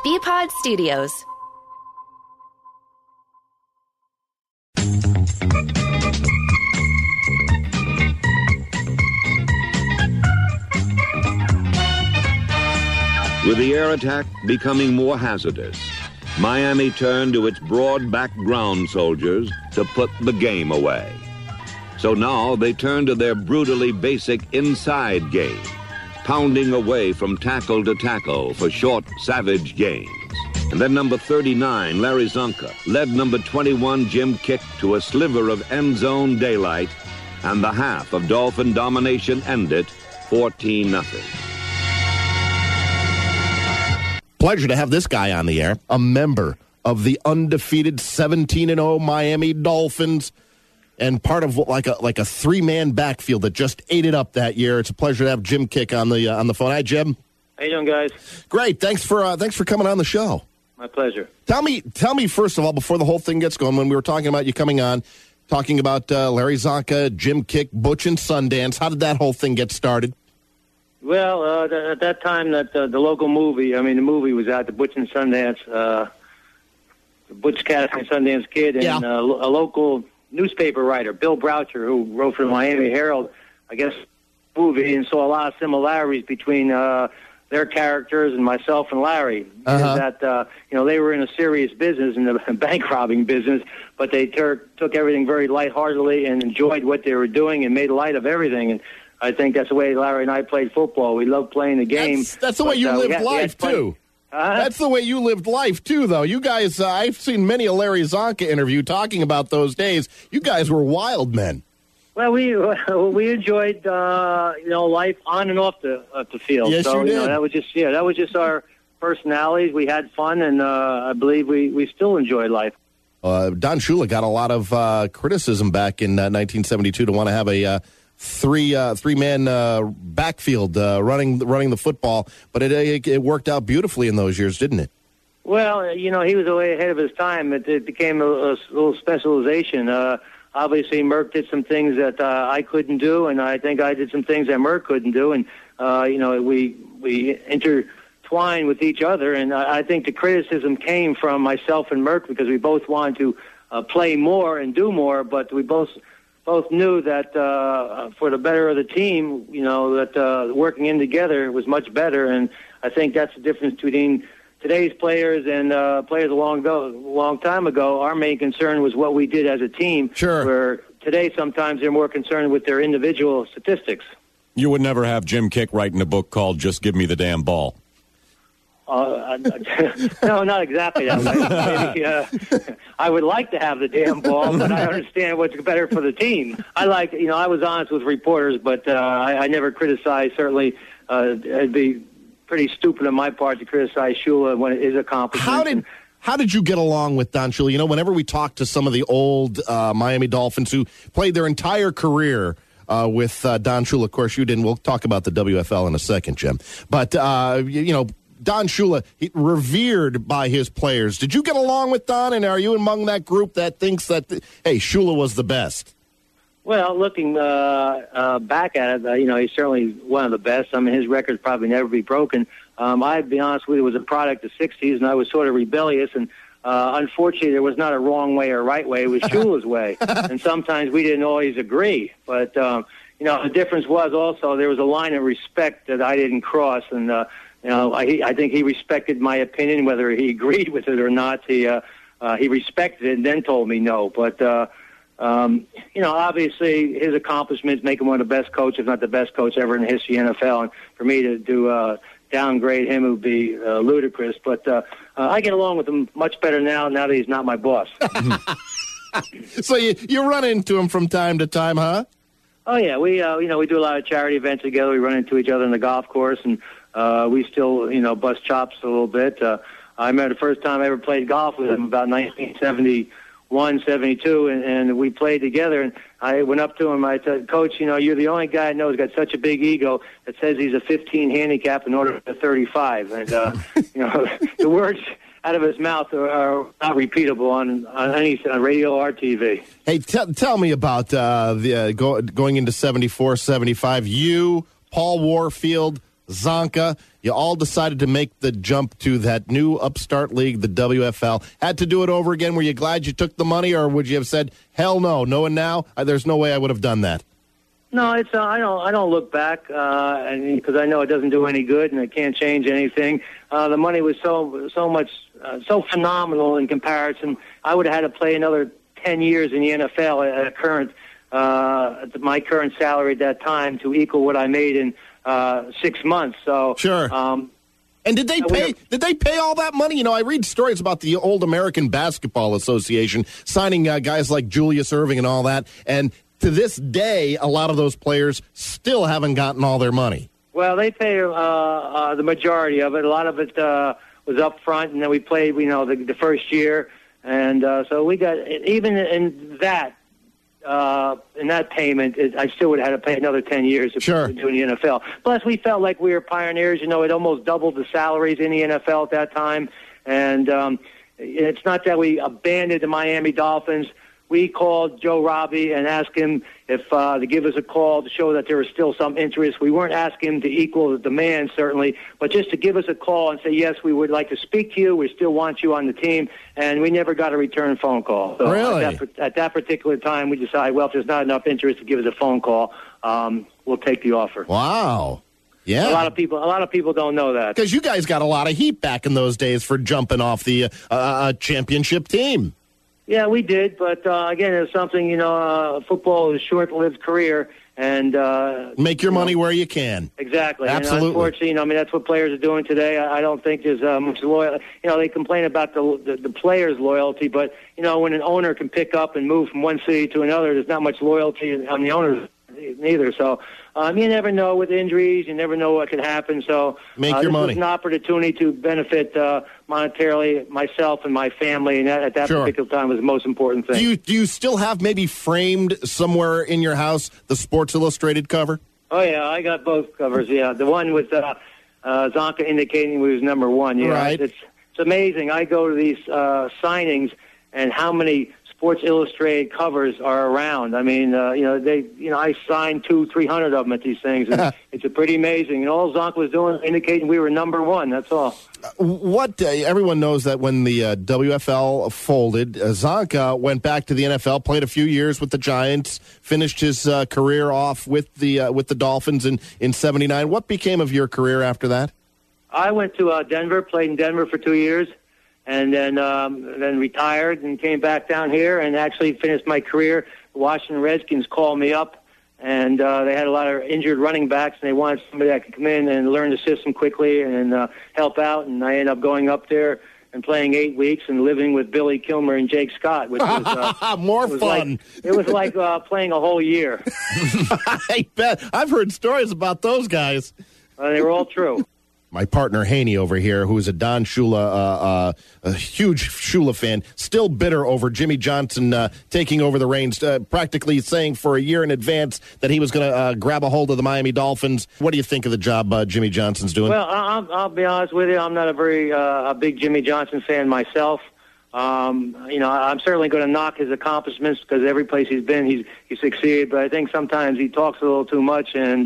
BPod Studios. With the air attack becoming more hazardous, Miami turned to its broad-backed ground soldiers to put the game away. So now they turn to their brutally basic inside game, pounding away from tackle to tackle for short, savage gains. And then number 39, Larry Zonka, led number 21, Jim Kick, to a sliver of end zone daylight, and the half of Dolphin domination ended 14-0. Pleasure to have this guy on the air, a member of the undefeated 17-0 Miami Dolphins, and part of like a three-man backfield that just ate it up that year. It's a pleasure to have Jim Kick on the phone. Hi, Jim. How you doing, guys? Great. Thanks for coming on the show. My pleasure. Tell me first of all, before the whole thing gets going, when we were talking about you coming on, talking about Larry Zonka, Jim Kick, Butch and Sundance. How did that whole thing get started? Well, at that time, that the local movie, the movie was out, the Butch and Sundance, the Butch Cassidy and Sundance Kid, and a local newspaper writer, Bill Broucher, who wrote for the Miami Herald, I guess, movie, and saw a lot of similarities between their characters and myself and Larry. That they were in a serious business, in the bank robbing business, but they took everything very lightheartedly and enjoyed what they were doing and made light of everything. And I think that's the way Larry and I played football. We loved playing the game. That's the way you lived life, too. That's the way you lived life, too, though. You guys, I've seen many a Larry Zonka interview talking about those days. You guys were wild men. Well, we enjoyed, life on and off the field. Yes, you did. That was just our personalities. We had fun, and I believe we still enjoy life. Don Shula got a lot of criticism back in 1972 to want to have a three-man backfield running the football, but it worked out beautifully in those years, didn't it? Well, he was way ahead of his time. It became a little specialization. Obviously, Merck did some things that I couldn't do, and I think I did some things that Merck couldn't do, and we intertwined with each other. And I think the criticism came from myself and Merck because we both wanted to play more and do more, but we both knew that for the better of the team, that working in together was much better. And I think that's the difference between today's players and players a long time ago. Our main concern was what we did as a team. Sure. Where today sometimes they're more concerned with their individual statistics. You would never have Jim Kick writing a book called Just Give Me the Damn Ball. No, not exactly that way. Maybe, I would like to have the damn ball, but I understand what's better for the team. I was honest with reporters, but I never criticized. Certainly, it'd be pretty stupid on my part to criticize Shula when it is accomplishment. How did you get along with Don Shula? Whenever we talk to some of the old Miami Dolphins who played their entire career with Don Shula, of course you didn't. We'll talk about the WFL in a second, Jim. But, Don Shula, revered by his players. Did you get along with Don, and are you among that group that thinks that, hey, Shula was the best? Well, looking back at it, he's certainly one of the best. His record's probably never be broken. I'd be honest with you, it was a product of the 60s, and I was sort of rebellious, and unfortunately there was not a wrong way or right way. It was Shula's way, and sometimes we didn't always agree. But, the difference was also there was a line of respect that I didn't cross, and I think he respected my opinion, whether he agreed with it or not. He respected it and then told me no. But, obviously his accomplishments make him one of the best coaches, if not the best coach ever in the history of the NFL. And for me to downgrade him would be ludicrous. But I get along with him much better now that he's not my boss. So you run into him from time to time, huh? Oh, yeah. We do a lot of charity events together. We run into each other on the golf course, and we still, bust chops a little bit. I remember the first time I ever played golf with him, about 1971, 72, and we played together. And I went up to him. I said, Coach, you're the only guy I know who's got such a big ego that says he's a 15 handicap in order to 35. And, the words out of his mouth are not repeatable on radio or TV. Hey, tell me about going into 74, 75. You, Paul Warfield, Zonka, you all decided to make the jump to that new upstart league, the WFL. Had to do it over again. Were you glad you took the money, or would you have said, hell no, knowing now, there's no way I would have done that? No, it's I don't look back, because I know it doesn't do any good and it can't change anything. The money was so phenomenal in comparison. I would have had to play another 10 years in the NFL at my current salary at that time to equal what I made in 6 months. So sure. And did they pay all that money? You know, I read stories about the old American Basketball Association signing guys like Julius Erving and all that, and to this day, a lot of those players still haven't gotten all their money. Well, they pay the majority of it. A lot of it was up front, and then we played, the first year. And so we got, even in that payment, I still would have had to pay another 10 years if we were doing the NFL. Plus, we felt like we were pioneers. You know, it almost doubled the salaries in the NFL at that time. And it's not that we abandoned the Miami Dolphins. We called Joe Robbie and asked him if to give us a call to show that there was still some interest. We weren't asking him to equal the demand, certainly, but just to give us a call and say, yes, we would like to speak to you. We still want you on the team. And we never got a return phone call. So really? At that particular time, we decided, well, if there's not enough interest to give us a phone call, we'll take the offer. Wow. Yeah. A lot of people don't know that. Because you guys got a lot of heat back in those days for jumping off the championship team. Yeah, we did, but again, it's something, football is a short-lived career, and make your money where you can. Exactly. Absolutely. And unfortunately, that's what players are doing today. I don't think there's much loyalty. They complain about the players' loyalty, but when an owner can pick up and move from one city to another, there's not much loyalty on the owners neither. So you never know with injuries. You never know what could happen. So make your money. This was an opportunity to benefit monetarily myself and my family, and at that particular time was the most important thing. Do you still have maybe framed somewhere in your house the Sports Illustrated cover? Oh, yeah, I got both covers, yeah. The one with Zonka indicating he was number one. Yeah, right. It's amazing. I go to these signings, and how many Sports Illustrated covers are around. I mean, I signed 200-300 of them at these things, and it's pretty amazing. And all Zonka was doing indicating we were number one. That's all. Everyone knows that when the WFL folded, Zonka went back to the NFL, played a few years with the Giants, finished his career off with the Dolphins in '79. What became of your career after that? I went to Denver, played in Denver for 2 years. And then retired and came back down here and actually finished my career. The Washington Redskins called me up, and they had a lot of injured running backs, and they wanted somebody that could come in and learn the system quickly and help out. And I ended up going up there and playing 8 weeks and living with Billy Kilmer and Jake Scott, which was more fun. It was like playing a whole year. I bet. I've heard stories about those guys. They were all true. My partner Haney over here, who is a Don Shula, a huge Shula fan, still bitter over Jimmy Johnson taking over the reins, practically saying for a year in advance that he was going to grab a hold of the Miami Dolphins. What do you think of the job Jimmy Johnson's doing? Well, I'll be honest with you. I'm not a big Jimmy Johnson fan myself. I'm certainly going to knock his accomplishments because every place he's been, he's succeeded. But I think sometimes he talks a little too much, and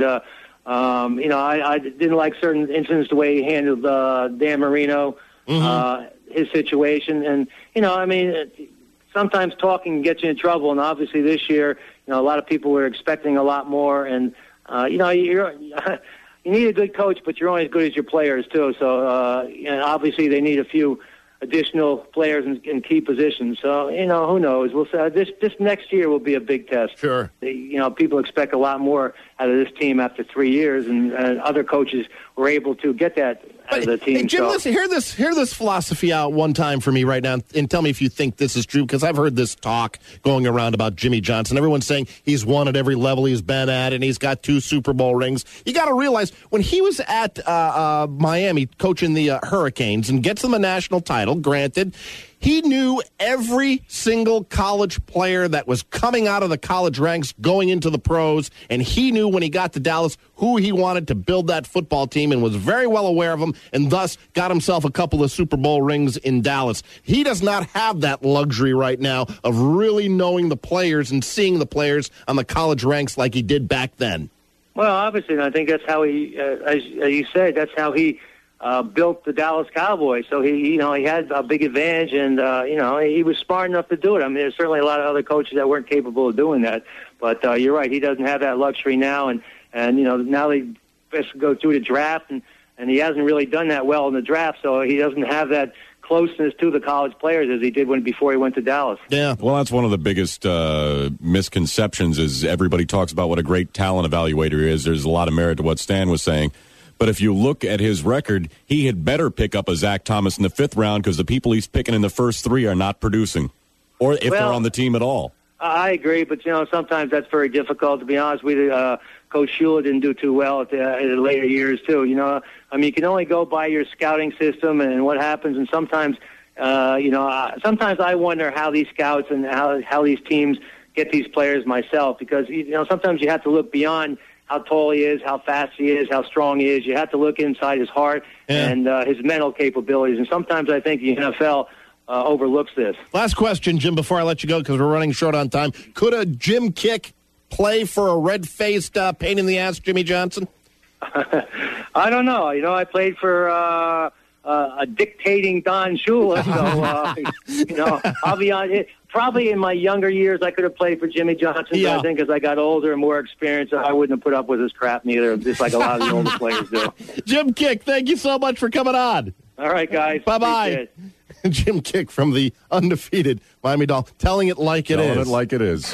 I didn't like certain incidents, the way he handled Dan Marino, his situation. And, sometimes talking gets you in trouble. And obviously this year, a lot of people were expecting a lot more. And, you need a good coach, but you're only as good as your players, too. So, obviously they need a few additional players in key positions. So, who knows? We'll say this next year will be a big test. Sure. People expect a lot more out of this team after 3 years, and other coaches were able to get that out of the team. Hey, Jim, listen, hear this philosophy out one time for me right now, and tell me if you think this is true, because I've heard this talk going around about Jimmy Johnson. Everyone's saying he's won at every level he's been at, and he's got 2 Super Bowl rings. You got to realize, when he was at Miami coaching the Hurricanes and gets them a national title, granted, he knew every single college player that was coming out of the college ranks going into the pros, and he knew when he got to Dallas who he wanted to build that football team and was very well aware of them, and thus got himself a couple of Super Bowl rings in Dallas. He does not have that luxury right now of really knowing the players and seeing the players on the college ranks like he did back then. Well, obviously, and I think that's how he, as you said, that's how he built the Dallas Cowboys. So he had a big advantage, and he was smart enough to do it. I mean, there's certainly a lot of other coaches that weren't capable of doing that. But you're right, he doesn't have that luxury now, and now they best go through the draft, and he hasn't really done that well in the draft, so he doesn't have that closeness to the college players as he did before he went to Dallas. Yeah. Well, that's one of the biggest misconceptions is everybody talks about what a great talent evaluator is. There's a lot of merit to what Stan was saying. But if you look at his record, he had better pick up a Zach Thomas in the 5th round because the people he's picking in the first 3 are not producing, or if they're on the team at all. I agree, but sometimes that's very difficult. To be honest with you, Coach Shula didn't do too well in the later years too. I mean, you can only go by your scouting system and what happens. And sometimes, sometimes I wonder how these scouts and how these teams get these players myself, because sometimes you have to look beyond how tall he is, how fast he is, how strong he is. You have to look inside his heart and his mental capabilities. And sometimes I think the NFL overlooks this. Last question, Jim, before I let you go, because we're running short on time. Could a Jim Kick play for a red-faced pain-in-the-ass Jimmy Johnson? I don't know. I played for a dictating Don Shula, so, I'll be honest. Probably in my younger years, I could have played for Jimmy Johnson, but I think as I got older and more experienced, I wouldn't have put up with his crap neither, just like a lot of the older players do. Jim Kick, thank you so much for coming on. All right, guys. Bye-bye. Jim Kick from the undefeated Miami Dolphins, telling it like it is. Telling it like it is.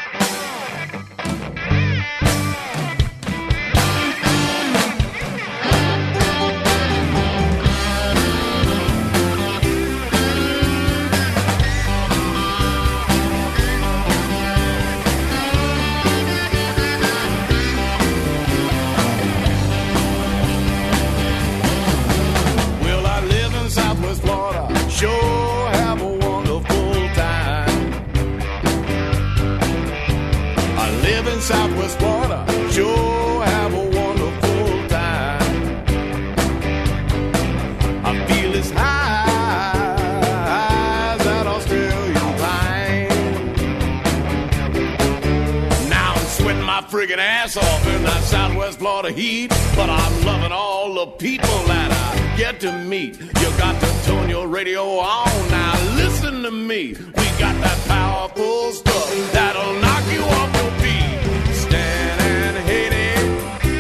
Sure have a wonderful time. I live in Southwest Florida. Sure have a wonderful time. I feel as high as that Australian pine. Now I'm sweating my friggin' ass off in that Southwest Florida heat, but I'm loving all the people that I get to meet. You got to turn your radio on now. Listen to me. We got that powerful stuff that'll knock you off your feet. Stand and hate it.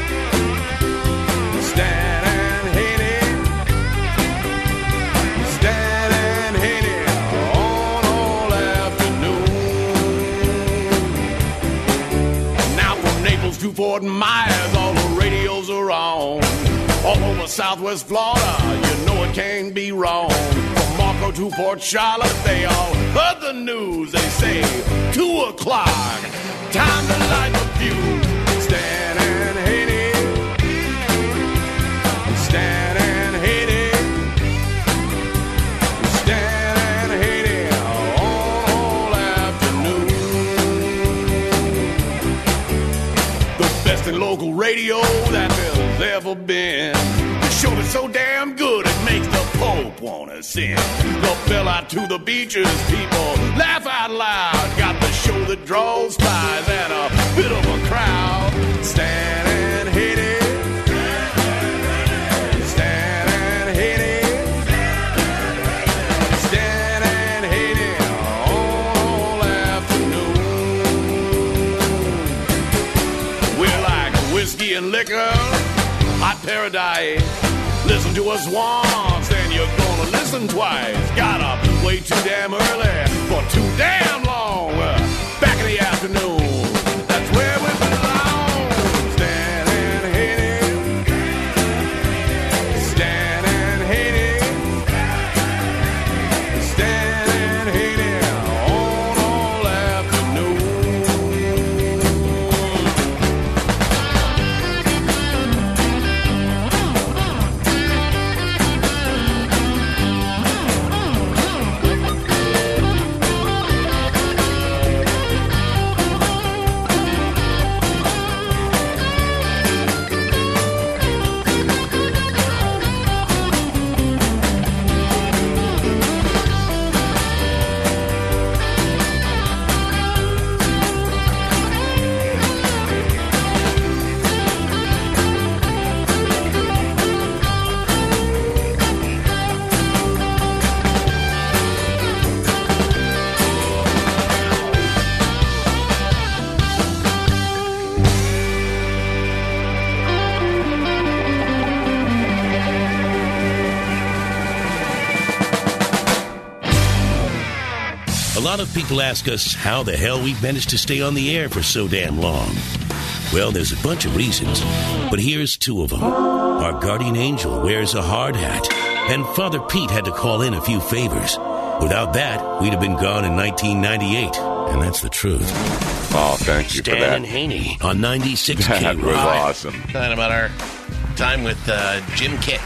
Stand and hate it. Stand and hate it on all afternoon. Now from Naples to Fort Myers, all the radios are on. All over Southwest Florida, you know it can't be wrong. From Marco to Port Charlotte, they all heard the news. They say 2 o'clock, time to light the fuse. Stand and hate it. Stand and hate it. Stand and hate it on all afternoon. The best in local radio that there's ever been. The show is so damn good it makes the Pope wanna sin. The bell out to the beaches, people laugh out loud. Got the show that draws spies and a bit of a crowd. Stand and hate it. Stand and hate it. Stand and hate it all afternoon. We're like whiskey and liquor, hot paradise. Listen to us once, then you're gonna listen twice. Gotta wait too damn early for too damn long. Back in the afternoon, that's where we belong. Stand and hate it. Stand and hate it. Stand and hate it on all afternoon. lot of people ask us how the hell we've managed to stay on the air for so damn long. Well, there's a bunch of reasons, but here's two of them. Our guardian angel wears a hard hat, and Father Pete had to call in a few favors. Without that, we'd have been gone in 1998, and that's the truth. Oh, thank you for that. Stan and Haney on 96 That K-Rock. was awesome. Talking about our time with Jim Kick.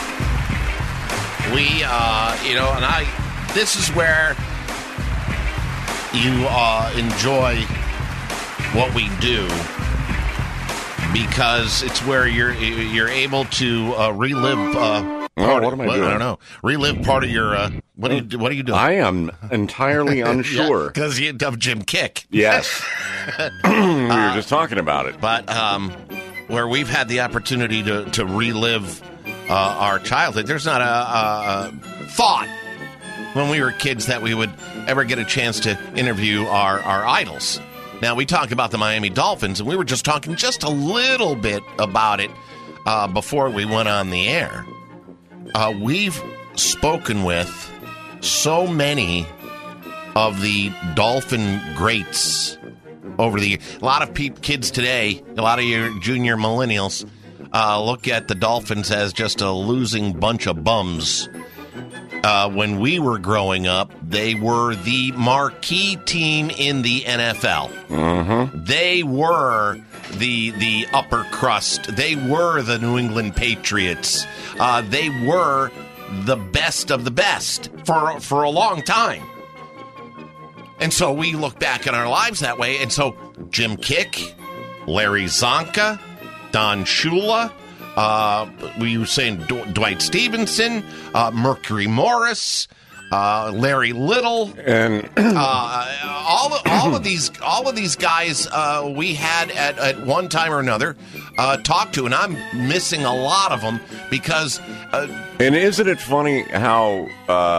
We, this is where you enjoy what we do, because it's where you're able to relive. What am I doing? I don't know. Relive part of your. What are you doing? I am entirely unsure. Because you of Jim Kick. Yes. We were just talking about it. But where we've had the opportunity to relive our childhood, there's not a thought when we were kids that we would ever get a chance to interview our idols. Now, we talk about the Miami Dolphins, and we were just talking just a little bit about it before we went on the air. We've spoken with so many of the Dolphin greats over the years. A lot of kids today, a lot of your junior millennials, look at the Dolphins as just a losing bunch of bums. When we were growing up, they were the marquee team in the NFL. Mm-hmm. They were the upper crust. They were the New England Patriots. They were the best of the best for a long time. And so we look back at our lives that way. And so Jim Kick, Larry Zonka, Don Shula, we were saying Dwight Stevenson, Mercury Morris, Larry Little, And all of these guys we had at one time or another talked to, and I'm missing a lot of them because. And isn't it funny how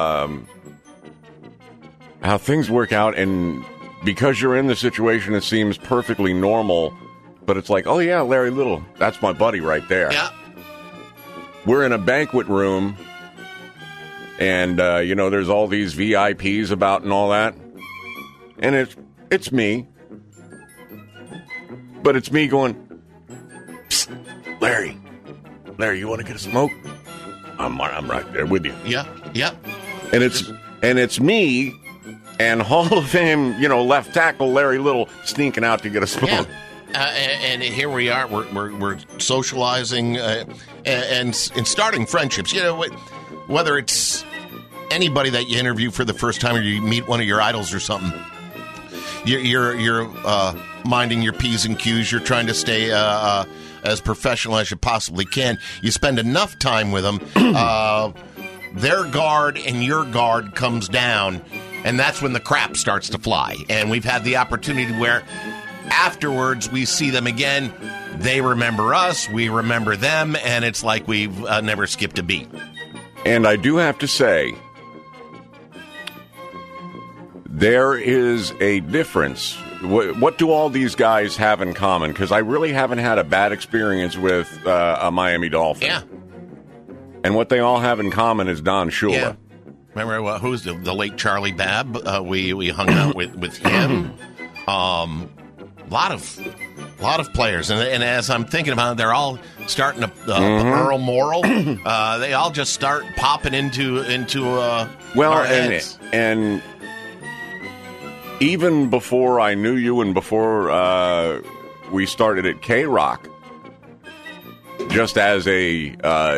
things work out, and because you're in the situation, it seems perfectly normal, but it's like, oh yeah, Larry Little, that's my buddy right there. Yeah. We're in a banquet room, and there's all these VIPs about and all that, and it's me, but it's me going, psst, Larry, you want to get a smoke? I'm right there with you. Yeah. And it's me and Hall of Fame, left tackle Larry Little sneaking out to get a smoke. Yeah. And here we are. We're socializing and starting friendships. Whether it's anybody that you interview for the first time or you meet one of your idols or something, you're minding your P's and Q's. You're trying to stay as professional as you possibly can. You spend enough time with them, their guard and your guard comes down, and that's when the crap starts to fly. And we've had the opportunity where afterwards we see them again. They remember us, we remember them, and it's like we've never skipped a beat. And I do have to say, there is a difference. What do all these guys have in common? Because I really haven't had a bad experience with a Miami Dolphin. Yeah. And what they all have in common is Don Shula. Yeah. Remember who's the late Charlie Babb? We hung out with him. A lot of players, and as I'm thinking about it, they're all starting to Earl Morrill. They all just start popping into our heads. And even before I knew you, and before we started at K-Rock, just as a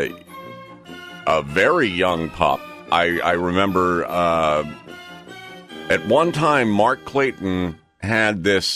very young pup, I remember at one time Mark Clayton had this.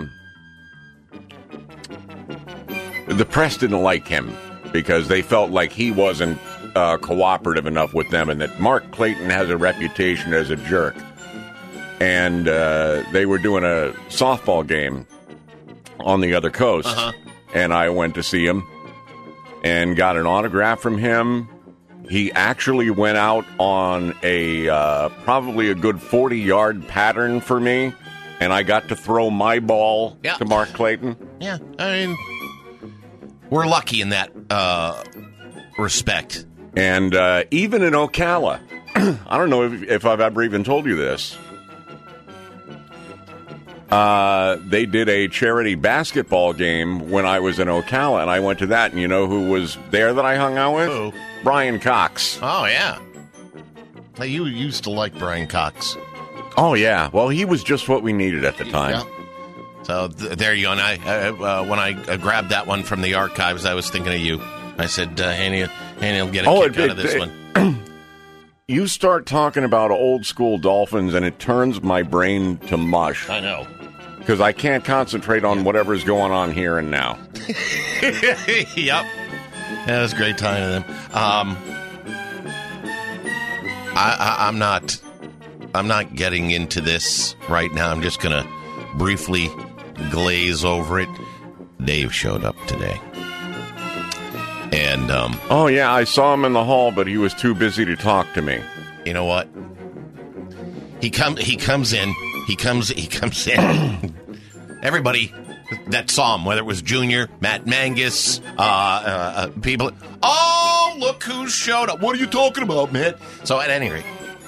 The press didn't like him because they felt like he wasn't cooperative enough with them, and that Mark Clayton has a reputation as a jerk. And they were doing a softball game on the other coast, and I went to see him and got an autograph from him. He actually went out on a probably a good 40-yard pattern for me, and I got to throw my ball to Mark Clayton. Yeah, I mean, we're lucky in that respect. And even in Ocala, I don't know if I've ever even told you this, They did a charity basketball game when I was in Ocala, and I went to that. And you know who was there that I hung out with? Who? Brian Cox. Oh, yeah. Hey, you used to like Brian Cox. Oh, yeah. Well, he was just what we needed at the time. Yeah. So there you go. And when I grabbed that one from the archives, I was thinking of you. I said, Haney will get a kick out of this one. You start talking about old school Dolphins, and it turns my brain to mush. I know. Because I can't concentrate on whatever's going on here and now. Yep. Yeah, it was a great time to them. I'm not getting into this right now. I'm just going to briefly glaze over it. Dave showed up today. And oh yeah, I saw him in the hall, but he was too busy to talk to me. You know what? He comes in. Everybody that saw him, whether it was Junior, Matt Mangus, people. Oh, look who showed up! What are you talking about, Matt? So at any rate,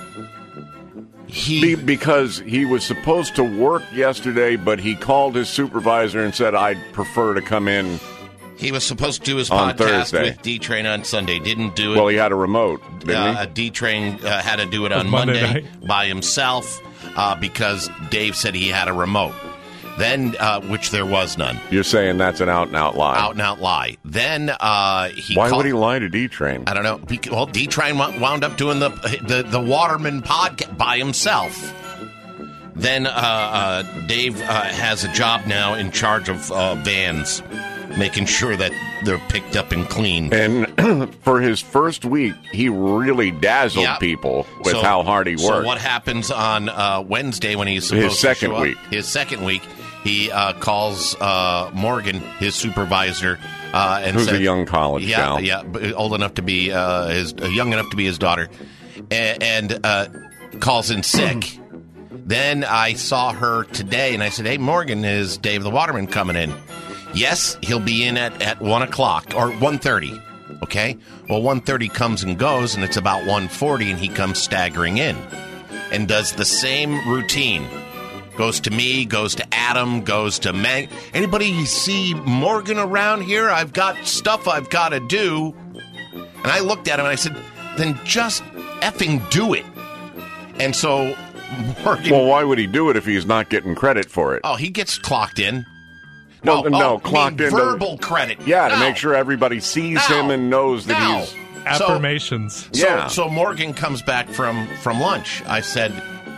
because he was supposed to work yesterday, but he called his supervisor and said, "I'd prefer to come in." He was supposed to do his on podcast Thursday with D-Train on Sunday. Didn't do it. Well, he had a remote, didn't he? D-Train had to do it on Monday by himself because Dave said he had a remote. Then, which there was none. You're saying that's an out-and-out lie. Out-and-out lie. Then he Why would he lie to D-Train? I don't know. Well, D-Train wound up doing the Waterman podcast by himself. Then Dave has a job now in charge of vans, making sure that they're picked up and cleaned. And for his first week, he really dazzled people with how hard he worked. So what happens on Wednesday when he's supposed to show up? His second week, he calls Morgan, his supervisor, and who's says, a young college gal. Yeah, old enough to be young enough to be his daughter, and calls in sick. Then I saw her today, and I said, "Hey, Morgan, is Dave the Waterman coming in?" Yes, he'll be in at 1 o'clock or 1:30. Okay? Well, 1:30 comes and goes, and it's about 1:40, and he comes staggering in and does the same routine. Goes to me, goes to Adam, goes to Meg. Anybody see Morgan around here? I've got stuff I've got to do. And I looked at him and I said, then just effing do it. And so Morgan... Well, why would he do it if he's not getting credit for it? Oh, he gets clocked in. Clocked in. Verbal credit. Yeah, to make sure everybody sees him and knows that he's... Affirmations. So Morgan comes back from lunch. I said,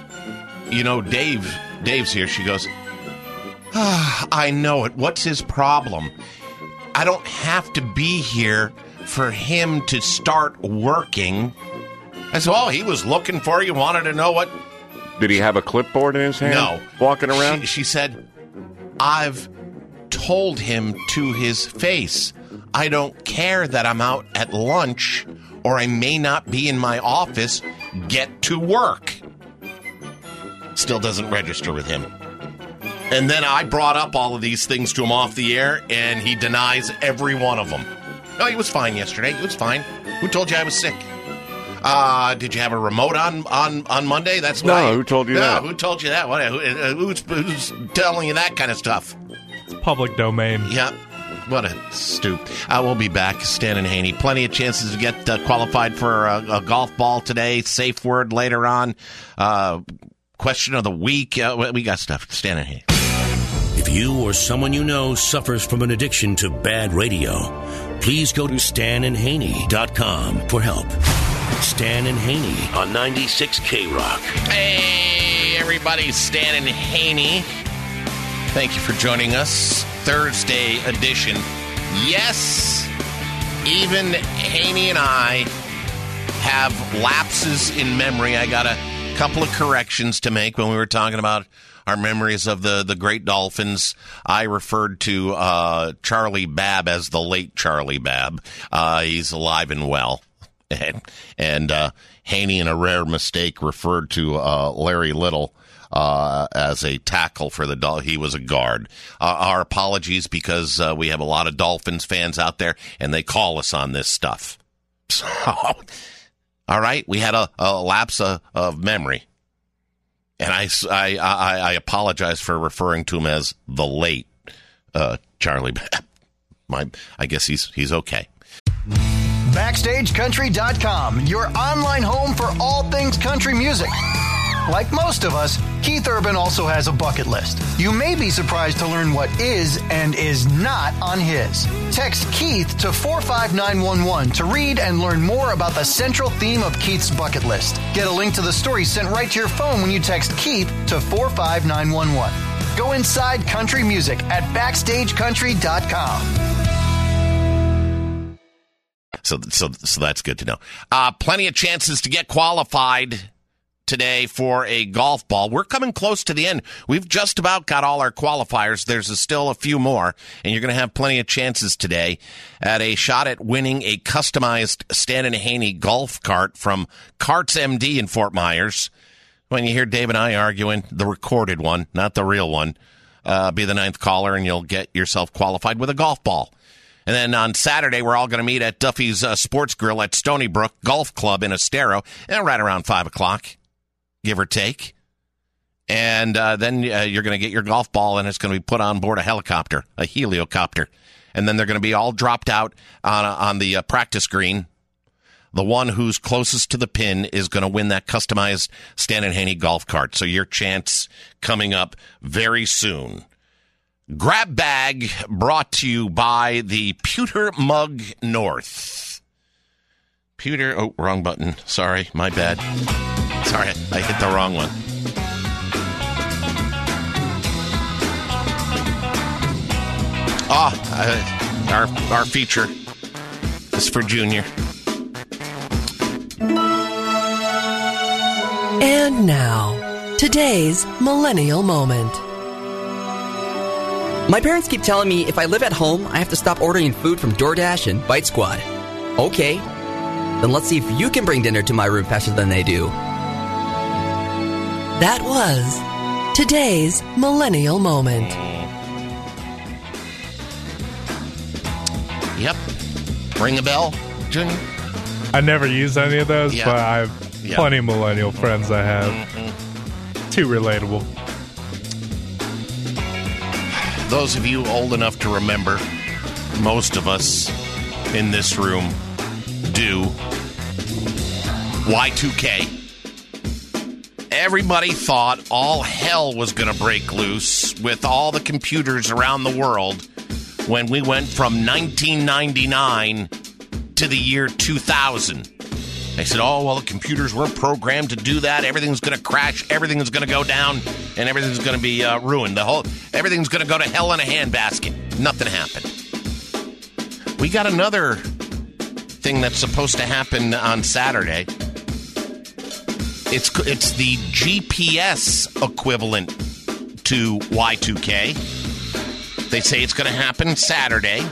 Dave's here. She goes, I know it. What's his problem? I don't have to be here for him to start working. I said, he was looking for you, wanted to know what... Did he have a clipboard in his hand? No. Walking around? She said, I've told him to his face, I don't care that I'm out at lunch or I may not be in my office. Get to work. Still doesn't register with him. And then I brought up all of these things to him off the air, and he denies every one of them. No, he was fine yesterday. He was fine. Who told you I was sick? Did you have a remote on Monday? That's no. Who told you that? Who told you that? Who's telling you that kind of stuff? It's public domain. Yeah. What a stoop. We'll be back, Stan and Haney. Plenty of chances to get qualified for a golf ball today. Safe word later on. Question of the week. We got stuff. Stan and Haney. If you or someone you know suffers from an addiction to bad radio, please go to StanandHaney.com for help. Stan and Haney on 96 K-Rock. Hey, everybody. Stan and Haney. Thank you for joining us. Thursday edition. Yes, even Haney and I have lapses in memory. I got a couple of corrections to make when we were talking about our memories of the great Dolphins. I referred to Charlie Babb as the late Charlie Babb. He's alive and well. And Haney, in a rare mistake, referred to Larry Little as a tackle for the Dolphins. He was a guard. Our apologies, because we have a lot of Dolphins fans out there, and they call us on this stuff. So, all right, we had a lapse of memory. And I apologize for referring to him as the late Charlie. I guess he's okay. BackstageCountry.com, your online home for all things country music. Like most of us, Keith Urban also has a bucket list. You may be surprised to learn what is and is not on his. Text Keith to 45911 to read and learn more about the central theme of Keith's bucket list. Get a link to the story sent right to your phone when you text Keith to 45911. Go inside country music at BackstageCountry.com. So that's good to know. Plenty of chances to get qualified today for a golf ball. We're coming close to the end. We've just about got all our qualifiers. There's still a few more, and you're going to have plenty of chances today at a shot at winning a customized Stan and Haney golf cart from Carts MD in Fort Myers. When you hear Dave and I arguing, the recorded one, not the real one, be the ninth caller, and you'll get yourself qualified with a golf ball. And then on Saturday, we're all going to meet at Duffy's Sports Grill at Stony Brook Golf Club in Estero, and right around 5 o'clock. Give or take. And then you're going to get your golf ball, and it's going to be put on board a helicopter, a heliocopter. And then they're going to be all dropped out on the practice green. The one who's closest to the pin is going to win that customized Stan and Haney golf cart. So your chance coming up very soon. Grab Bag brought to you by the Pewter Mug North. Pewter, oh, wrong button. Sorry, my bad. Sorry, I hit the wrong one. Our feature is for Junior. And now, today's Millennial Moment. My parents keep telling me if I live at home, I have to stop ordering food from DoorDash and Bite Squad. Okay, then let's see if you can bring dinner to my room faster than they do. That was today's Millennial Moment. Yep. Ring a bell, Junior? I never use any of those, Yeah. but I have plenty of millennial friends I have. Too relatable. Those of you old enough to remember, most of us in this room do, Y2K. Everybody thought all hell was going to break loose with all the computers around the world when we went from 1999 to the year 2000. They said, oh, well, the computers were programmed to do that. Everything's going to crash. Everything is going to go down, and everything's going to be ruined. Everything's going to go to hell in a handbasket. Nothing happened. We got another thing that's supposed to happen on Saturday. It's the GPS equivalent to Y2K. They say it's going to happen Saturday.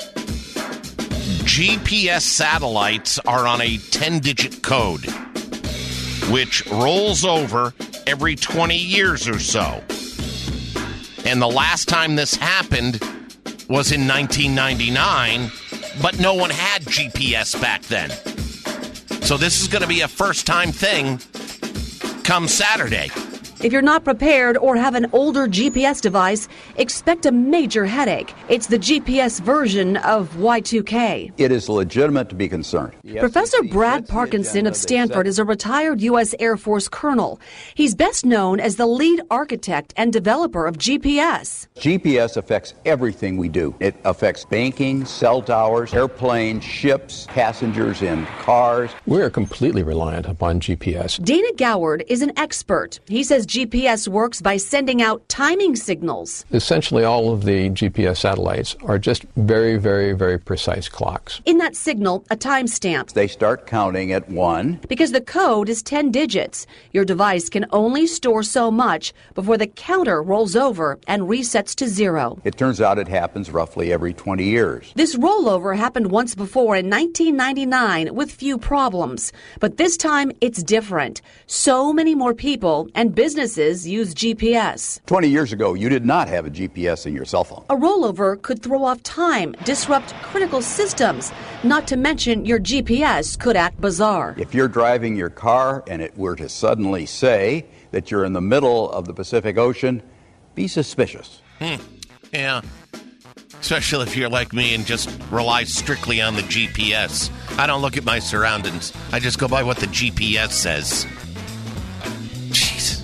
GPS satellites are on a 10-digit code, which rolls over every 20 years or so. And the last time this happened was in 1999, but no one had GPS back then. So this is going to be a first-time thing come Saturday. If you're not prepared or have an older GPS device, expect a major headache. It's the GPS version of Y2K. It is legitimate to be concerned. Professor Brad Parkinson of Stanford is a retired U.S. Air Force colonel. He's best known as the lead architect and developer of GPS. GPS affects everything we do. It affects banking, cell towers, airplanes, ships, passengers in cars. We are completely reliant upon GPS. Dana Goward is an expert. He says GPS works by sending out timing signals. Essentially, all of the GPS satellites are just very, very, very precise clocks. In that signal, a timestamp. They start counting at 1. Because the code is 10 digits. Your device can only store so much before the counter rolls over and resets to 0. It turns out it happens roughly every 20 years. This rollover happened once before in 1999 with few problems. But this time, it's different. So many more people and businesses businesses use GPS. 20 years ago, you did not have a GPS in your cell phone. A rollover could throw off time, disrupt critical systems, not to mention your GPS could act bizarre. If you're driving your car and it were to suddenly say that you're in the middle of the Pacific Ocean, be suspicious. Yeah. Especially if you're like me and just rely strictly on the GPS. I don't look at my surroundings. I just go by what the GPS says. Jeez.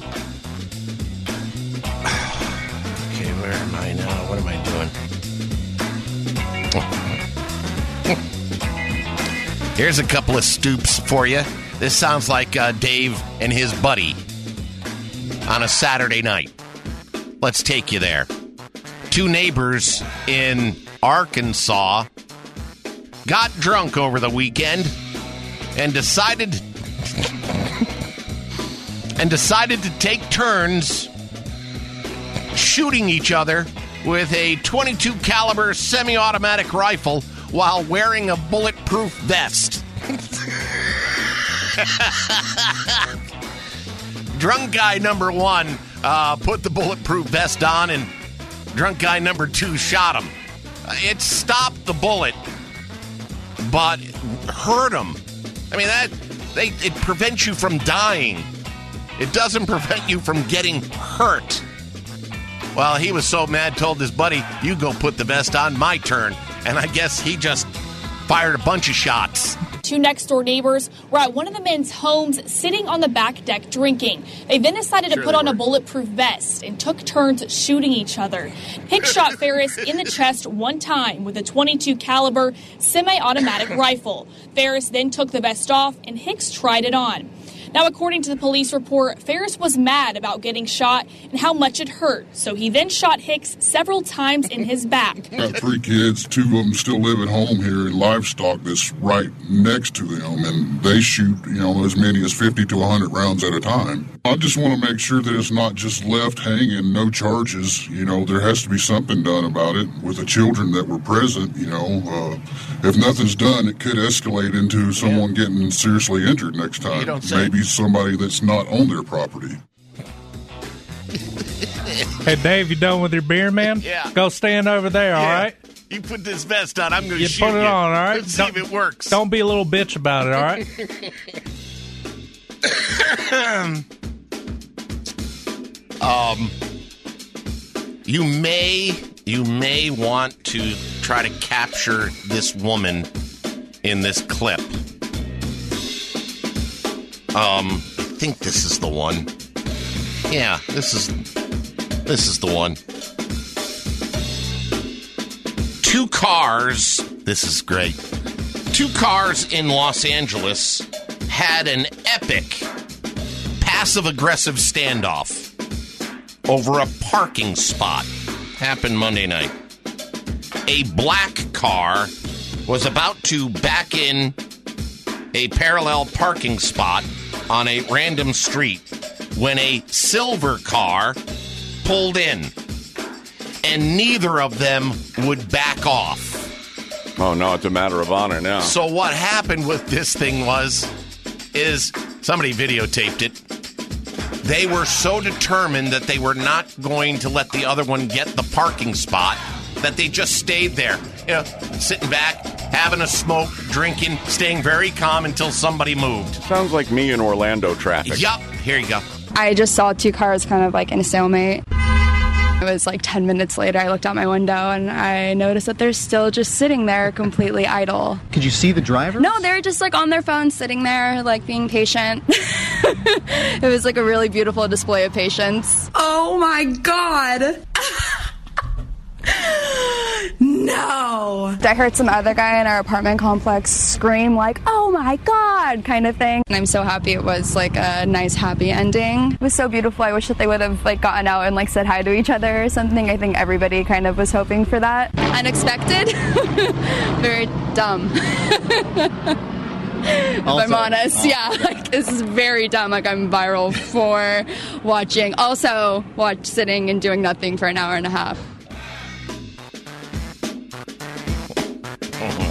Okay, where am I now? What am I doing? Here's a couple of stoops for you. This sounds like Dave and his buddy on a Saturday night. Let's take you there. Two neighbors in Arkansas got drunk over the weekend and decided to take turns shooting each other with a .22 caliber semi-automatic rifle while wearing a bulletproof vest. Drunk guy number one put the bulletproof vest on, and drunk guy number two shot him. It stopped the bullet, but hurt him. I mean, it prevents you from dying. It doesn't prevent you from getting hurt. Well, he was so mad, told his buddy, "You go put the vest on, my turn." And I guess he just fired a bunch of shots. Two next-door neighbors were at one of the men's homes sitting on the back deck drinking. They then decided to put on a bulletproof vest and took turns shooting each other. Hicks shot Ferris in the chest one time with a .22 caliber semi-automatic rifle. Ferris then took the vest off and Hicks tried it on. Now, according to the police report, Ferris was mad about getting shot and how much it hurt, so he then shot Hicks several times in his back. Got 3 kids, 2 of them still live at home here in livestock that's right next to them, and they shoot, as many as 50 to 100 rounds at a time. I just want to make sure that it's not just left hanging, no charges. There has to be something done about it with the children that were present. If nothing's done, it could escalate into someone getting seriously injured next time. Maybe somebody that's not on their property. Hey, Dave, you done with your beer, man? Yeah. Go stand over there, all right? You put this vest on, I'm going to shoot put it on, all right? Let's see if it works. Don't be a little bitch about it, all right? You may want to try to capture this woman in this clip. I think this is the one. Yeah, this is the one. 2 cars. This is great. 2 cars in Los Angeles had an epic passive-aggressive standoff over a parking spot. Happened Monday night. A black car was about to back in a parallel parking spot on a random street when a silver car pulled in, and neither of them would back off. Oh, no, it's a matter of honor now. So what happened with this thing is somebody videotaped it. They were so determined that they were not going to let the other one get the parking spot that they just stayed there, sitting back, having a smoke, drinking, staying very calm until somebody moved. Sounds like me in Orlando traffic. Yup, here you go. I just saw 2 cars kind of like in a stalemate. It was like 10 minutes later, I looked out my window and I noticed that they're still just sitting there completely idle. Could you see the driver? No, they're just like on their phones sitting there, like being patient. It was like a really beautiful display of patience. Oh my God. No. I heard some other guy in our apartment complex scream like, "Oh my God," kind of thing. And I'm so happy it was like a nice, happy ending. It was so beautiful. I wish that they would have like gotten out and like said hi to each other or something. I think everybody kind of was hoping for that. Unexpected. Very dumb. If I'm honest, yeah, like this is very dumb. Like I'm viral for watching. Also, sitting and doing nothing for an hour and a half.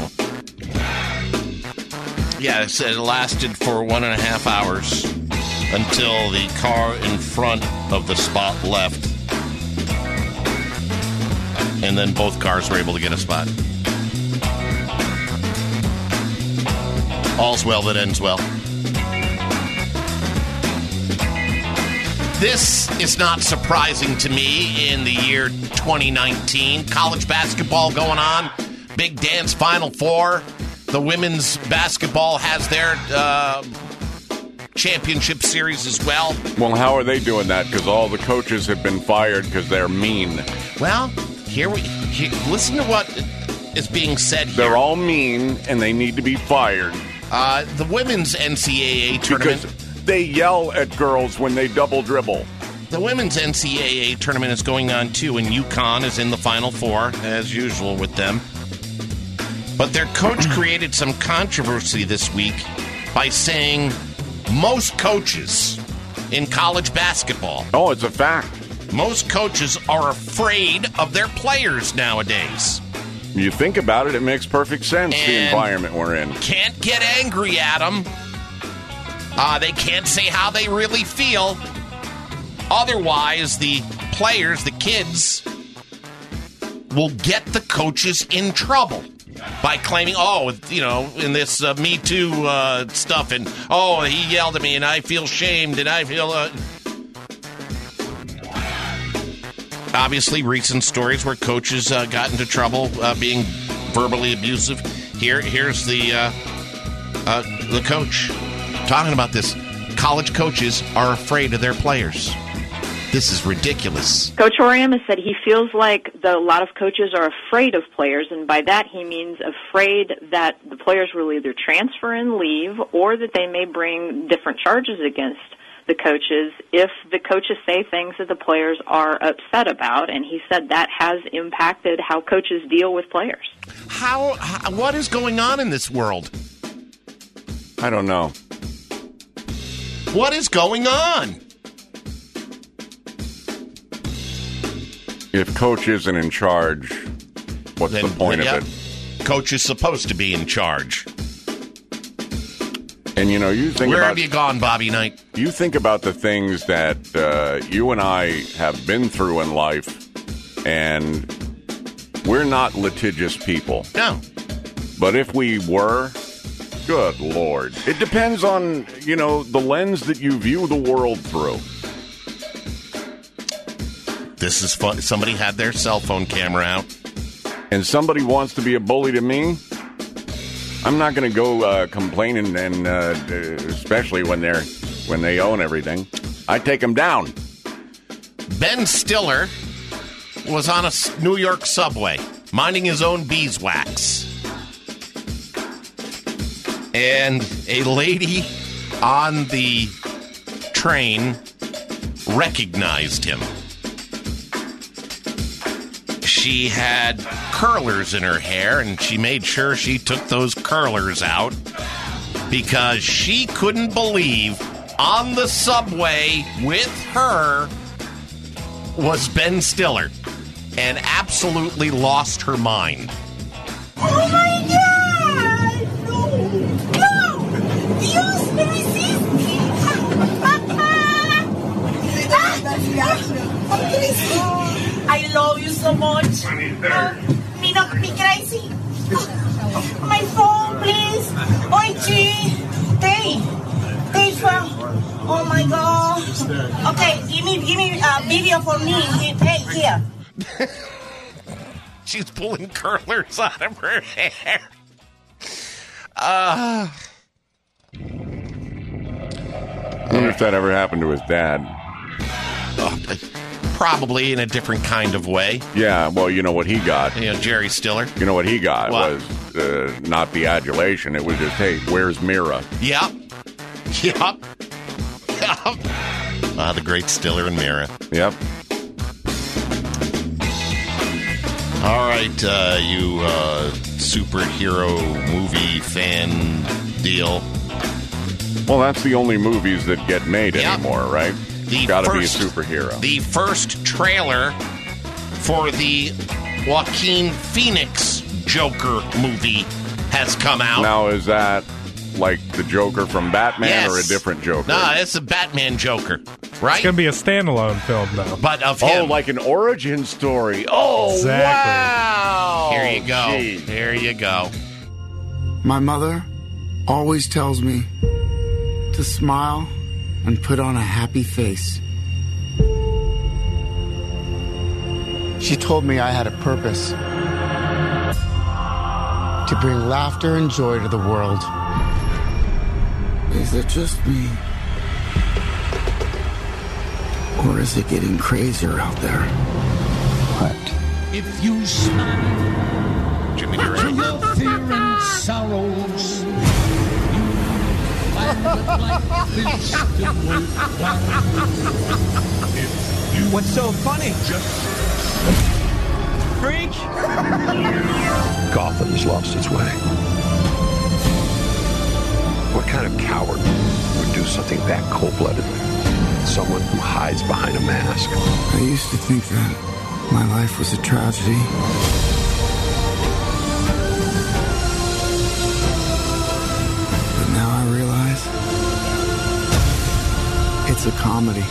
Yeah, it said it lasted for 1.5 hours. until the car in front of the spot left. And then both cars were able to get a spot. All's well that ends well. This is not surprising to me in the year 2019. College basketball going on. Big dance Final Four. The women's basketball has their championship series as well. Well, how are they doing that? Because all the coaches have been fired because they're mean. Well, listen to what is being said here. They're all mean, and they need to be fired. The women's NCAA tournament... Because they yell at girls when they double dribble. The women's NCAA tournament is going on, too, and UConn is in the Final Four, as usual with them. But their coach created some controversy this week by saying most coaches in college basketball... Oh, it's a fact. Most coaches are afraid of their players nowadays. You think about it, it makes perfect sense, the environment we're in. Can't get angry at them. They can't say how they really feel. Otherwise, the players, the kids, will get the coaches in trouble by claiming, in this Me Too stuff, and, he yelled at me, and I feel shamed, and I feel... Obviously, recent stories where coaches got into trouble being verbally abusive. Here's the coach talking about this. College coaches are afraid of their players. This is ridiculous. Coach Oriam has said he feels like a lot of coaches are afraid of players, and by that he means afraid that the players will either transfer and leave or that they may bring different charges against the coaches if the coaches say things that the players are upset about, and he said that has impacted how coaches deal with players. What is going on in this world? I don't know. What is going on? If coach isn't in charge, what's the point of it? Coach is supposed to be in charge. And, you think Where about... have you gone, Bobby Knight? You think about the things that you and I have been through in life, and we're not litigious people. No. But if we were, good Lord. It depends on, the lens that you view the world through. This is fun. Somebody had their cell phone camera out. And somebody wants to be a bully to me? I'm not going to go complaining, and especially when they own everything. I take them down. Ben Stiller was on a New York subway, minding his own beeswax. And a lady on the train recognized him. She had curlers in her hair, and she made sure she took those curlers out because she couldn't believe on the subway with her was Ben Stiller, and absolutely lost her mind. Oh my God! No! Dios, me resiste! I love you so much. Me not be crazy. My phone, please. Oichi. Hey, oh my God. Okay, give me video for me. Hey, here. She's pulling curlers out of her hair. I wonder if that ever happened to his dad. Probably in a different kind of way. Yeah, well, you know what he got. Jerry Stiller. You know what he got What? was not the adulation. It was just, hey, where's Mira? Yep. The great Stiller and Mira. Yep. All right, you superhero movie fan deal. Well, that's the only movies that get made anymore, right? Gotta be a superhero. The first trailer for the Joaquin Phoenix Joker movie has come out. Now, is that like the Joker from Batman Yes. or a different Joker? No, it's a Batman Joker, right? It's going to be a standalone film, though. But of him. Oh, like an origin story. Oh, Exactly. wow. Here you go. Gee. Here you go. My mother always tells me to smile and put on a happy face. She told me I had a purpose to bring laughter and joy to the world. Is it just me? Or is it getting crazier out there? What? If you smile Jimmy to Durante. your fear and sorrows, you find that life is still worthwhile. What's so funny? Freak? Gotham's lost its way. What kind of coward would do something that cold-blooded? Someone who hides behind a mask. I used to think that my life was a tragedy. But now I realize it's a comedy.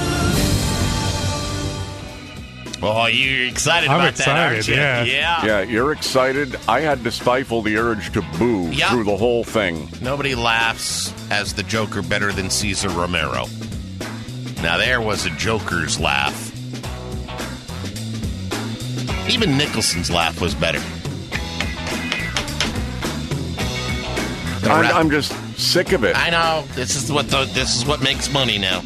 Oh, you're excited I'm about excited, that, aren't you? yeah. Yeah, you're excited. I had to stifle the urge to boo Yeah. through the whole thing. Nobody laughs as the Joker better than Cesar Romero. Now, there was a Joker's laugh. Even Nicholson's laugh was better. I'm just sick of it. I know. This is what makes money now.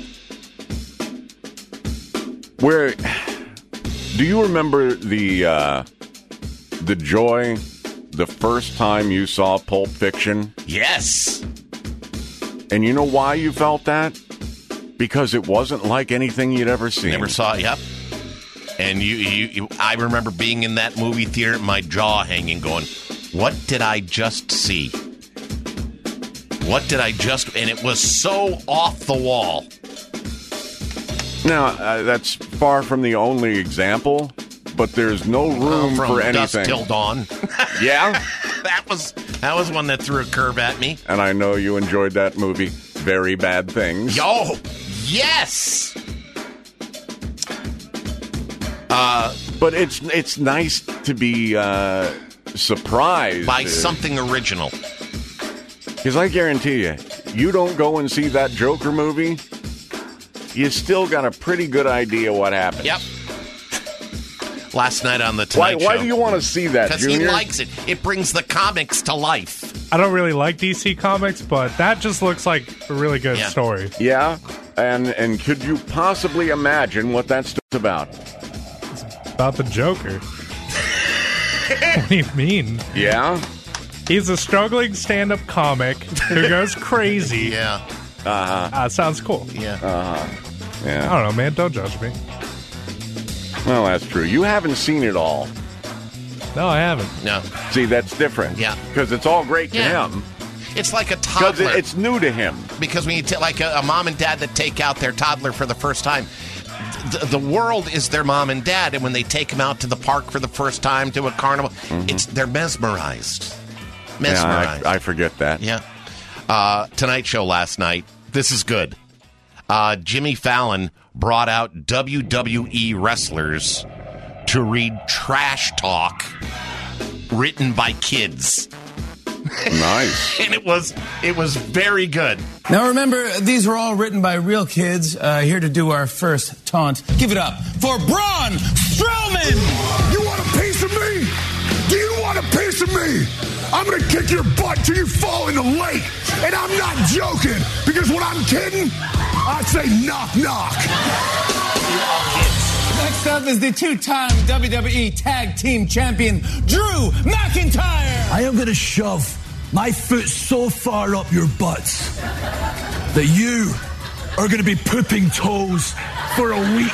Where do you remember the joy the first time you saw Pulp Fiction? Yes. And you know why you felt that? Because it wasn't like anything you'd ever seen. Never saw it. Yep. And I remember being in that movie theater, my jaw hanging, going, "What did I just see? What did I just?" And it was so off the wall. Now, that's far from the only example, but there's no room From for dusk anything. till dawn. Yeah? That was one that threw a curve at me. And I know you enjoyed that movie, Very Bad Things. Yo, yes. But it's nice to be surprised By something original. Because I guarantee you don't go and see that Joker movie, you still got a pretty good idea what happens. Yep. Last night on the Tonight Show. Why do you want to see that, Because Junior? he likes it. It brings the comics to life. I don't really like DC Comics, but that just looks like a really good story. Yeah, and could you possibly imagine what that's about? About the Joker. What do you mean? Yeah? He's a struggling stand-up comic who goes crazy. Yeah. Sounds cool. Yeah. Yeah. I don't know, man. Don't judge me. Well, that's true. You haven't seen it all. No, I haven't. No. See, that's different. Yeah. Because it's all great to Yeah. him. It's like a Because toddler. it's new to him. Because when you like a mom and dad that take out their toddler for the first time, the world is their mom and dad, and when they take them out to the park for the first time, to a carnival, they're mesmerized. Mesmerized. Yeah, I forget that. Yeah. Tonight Show last night. This is good. Jimmy Fallon brought out WWE wrestlers to read trash talk written by kids. Nice. And it was very good. Now remember, these were all written by real kids. Here to do our first taunt. Give it up for Braun Strowman! You want a piece of me? Do you want a piece of me? I'm gonna kick your butt till you fall in the lake. And I'm not joking, because when I'm kidding, I say knock knock. Next up is the two-time WWE Tag Team Champion, Drew McIntyre! I am going to shove my foot so far up your butts that you are going to be pooping toes for a week.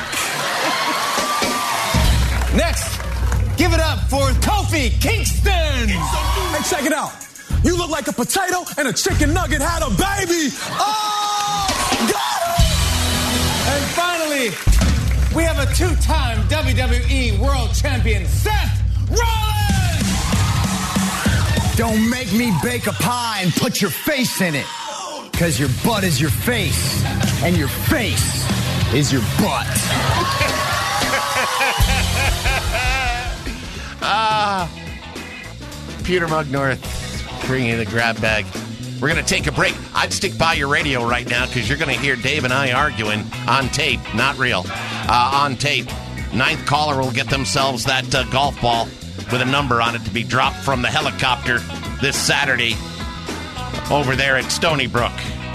Next, give it up for Kofi Kingston! Hey, check it out. You look like a potato and a chicken nugget had a baby. Oh, got it! And finally, we have a two-time WWE World Champion, Seth Rollins! Don't make me bake a pie and put your face in it. Because your butt is your face. And your face is your butt. Peter Mugnorth bringing you the grab bag. We're going to take a break. I'd stick by your radio right now because you're going to hear Dave and I arguing on tape, not real, on tape. Ninth caller will get themselves that golf ball with a number on it to be dropped from the helicopter this Saturday over there at Stony Brook.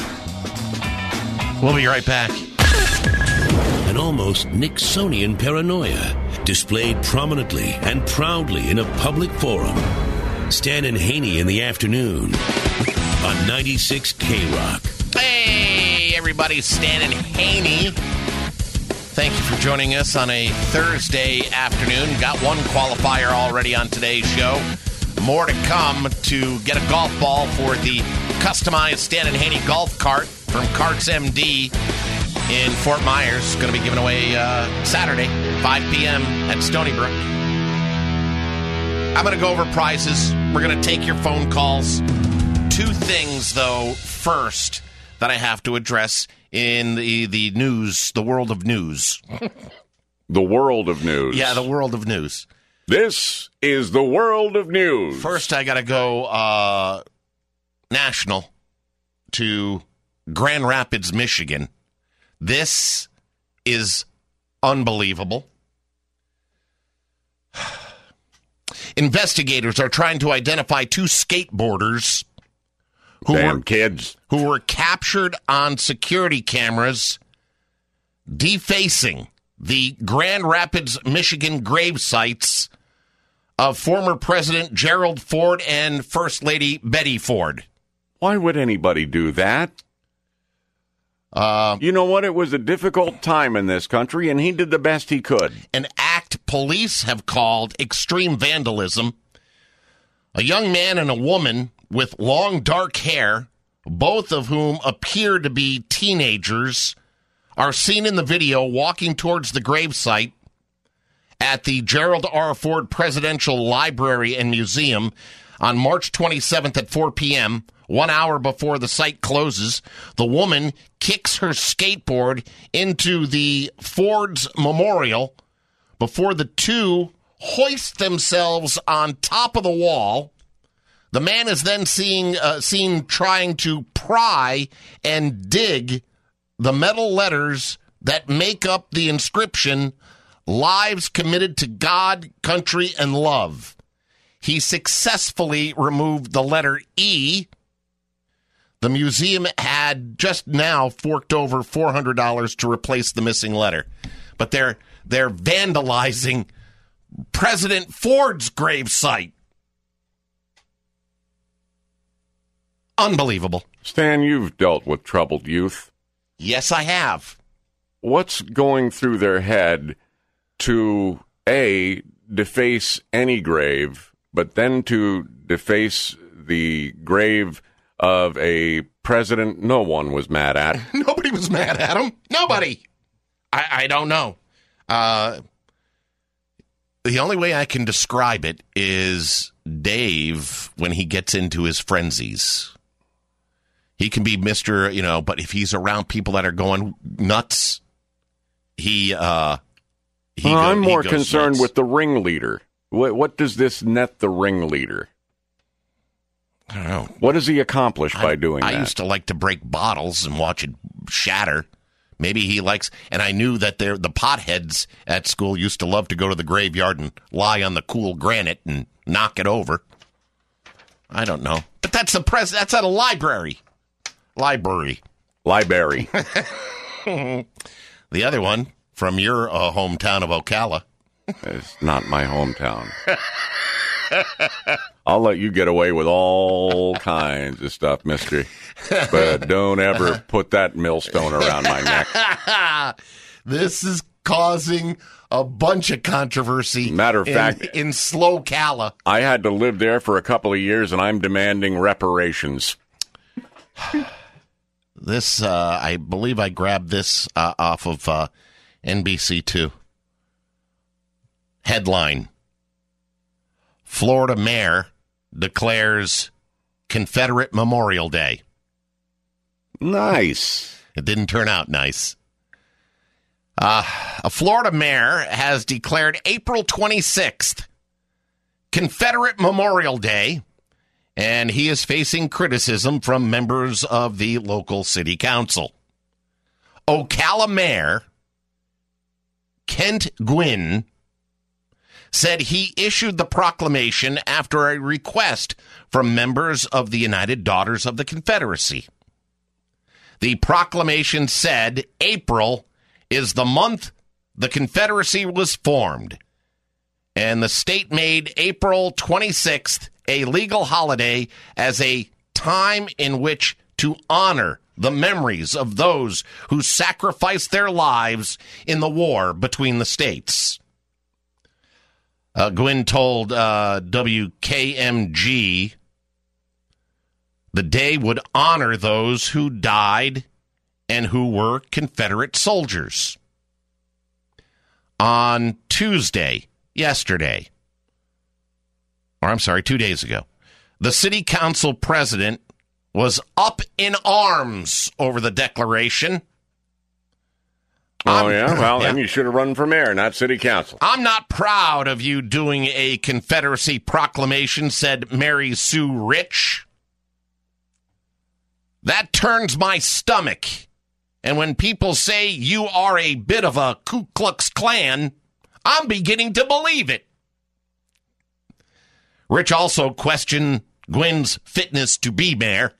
We'll be right back. An almost Nixonian paranoia displayed prominently and proudly in a public forum. Stan and Haney in the afternoon on 96 K-Rock. Hey, everybody, Stan and Haney. Thank you for joining us on a Thursday afternoon. Got one qualifier already on today's show. More to come to get a golf ball for the customized Stan and Haney golf cart from Carts MD in Fort Myers. Going to be given away Saturday, 5 p.m. at Stony Brook. I'm going to go over prizes. We're going to take your phone calls. Two things, though, first that I have to address in the news, the world of news. The world of news. Yeah, the world of news. This is the world of news. First, I got to go national to Grand Rapids, Michigan. This is unbelievable. Investigators are trying to identify two skateboarders who were captured on security cameras defacing the Grand Rapids, Michigan grave sites of former President Gerald Ford and First Lady Betty Ford. Why would anybody do that? You know what? It was a difficult time in this country, and he did the best he could. An act police have called extreme vandalism. A young man and a woman with long, dark hair, both of whom appear to be teenagers, are seen in the video walking towards the gravesite at the Gerald R. Ford Presidential Library and Museum on March 27th at 4 p.m., 1 hour before the site closes. The woman kicks her skateboard into the Ford's memorial before the two hoist themselves on top of the wall. The man is then seen trying to pry and dig the metal letters that make up the inscription, "Lives committed to God, country, and love." He successfully removed the letter E. The museum had just now forked over $400 to replace the missing letter. But they're vandalizing President Ford's gravesite. Unbelievable. Stan, you've dealt with troubled youth. Yes, I have. What's going through their head to, A, deface any grave, but then to deface the grave of a president no one was mad at? Nobody was mad at him. Nobody. I don't know. The only way I can describe it is Dave when he gets into his frenzies. He can be Mr., but if he's around people that are going nuts, I'm more concerned with the ringleader. What does this net the ringleader? I don't know. What does he accomplish by doing that? I used to like to break bottles and watch it shatter. Maybe he likes, and I knew that the potheads at school used to love to go to the graveyard and lie on the cool granite and knock it over. I don't know. But that's that's at a library. Library. The other one from your hometown of Ocala. It's not my hometown. I'll let you get away with all kinds of stuff, mister. But don't ever put that millstone around my neck. This is causing a bunch of controversy. Matter of fact, in Slocala. I had to live there for a couple of years, and I'm demanding reparations. This, I believe I grabbed this off of NBC2. Headline: Florida mayor declares Confederate Memorial Day. Nice. It didn't turn out nice. A Florida mayor has declared April 26th Confederate Memorial Day, and he is facing criticism from members of the local city council. Ocala Mayor Kent Gwynn said he issued the proclamation after a request from members of the United Daughters of the Confederacy. The proclamation said April is the month the Confederacy was formed, and the state made April 26th a legal holiday as a time in which to honor the memories of those who sacrificed their lives in the war between the states. Gwynn told WKMG the day would honor those who died and who were Confederate soldiers. On Tuesday, yesterday, 2 days ago, the city council president was up in arms over the declaration. Then you should have run for mayor, not city council. I'm not proud of you doing a Confederacy proclamation, said Mary Sue Rich. That turns my stomach. And when people say you are a bit of a Ku Klux Klan, I'm beginning to believe it. Rich also questioned Gwynn's fitness to be mayor.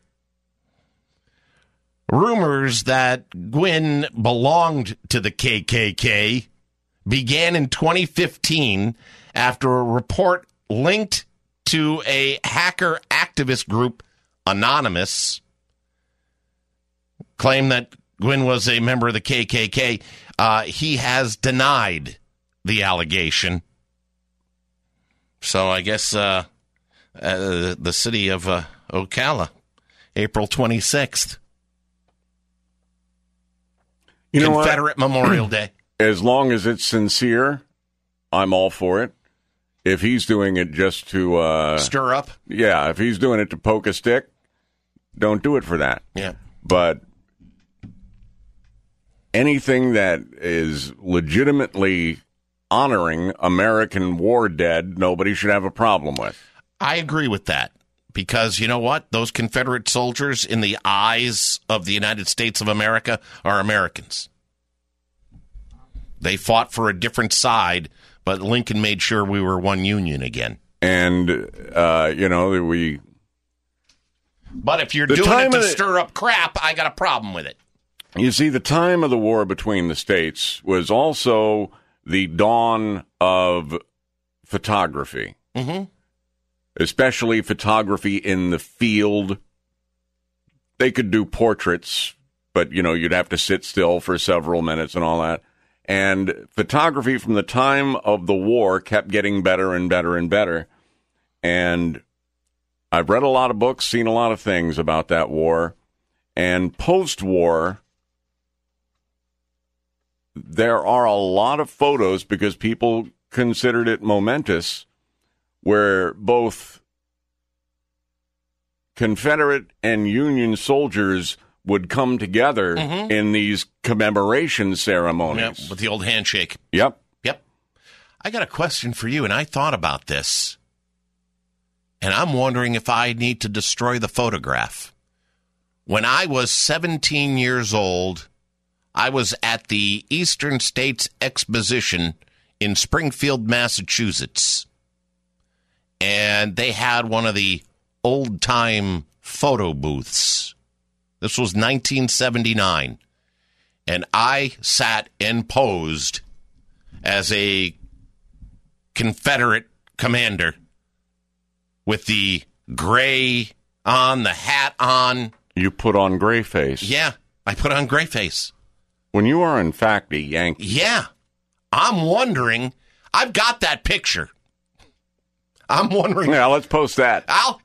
Rumors that Gwynn belonged to the KKK began in 2015 after a report linked to a hacker activist group, Anonymous, claimed that Gwynn was a member of the KKK. He has denied the allegation. So I guess the city of Ocala, April 26th. You know Confederate Memorial Day. As long as it's sincere, I'm all for it. If he's doing it just to stir up, if he's doing it to poke a stick, don't do it for that. Yeah, but anything that is legitimately honoring American war dead, nobody should have a problem with. I agree with that. Because you know what? Those Confederate soldiers, in the eyes of the United States of America, are Americans. They fought for a different side, but Lincoln made sure we were one union again. And, But if you're doing it to stir up crap, I got a problem with it. You see, the time of the war between the states was also the dawn of photography. Mm-hmm. Especially photography in the field. They could do portraits, but, you'd have to sit still for several minutes and all that. And photography from the time of the war kept getting better and better and better. And I've read a lot of books, seen a lot of things about that war. And post-war, there are a lot of photos, because people considered it momentous, where both Confederate and Union soldiers would come together in these commemoration ceremonies. Yep, with the old handshake. Yep. I got a question for you, and I thought about this. And I'm wondering if I need to destroy the photograph. When I was 17 years old, I was at the Eastern States Exposition in Springfield, Massachusetts. And they had one of the old-time photo booths. This was 1979. And I sat and posed as a Confederate commander with the gray on, the hat on. You put on gray face. Yeah, I put on gray face. When you are, in fact, a Yankee. Yeah. I'm wondering, I've got that picture. I'm wondering. Yeah, let's post that.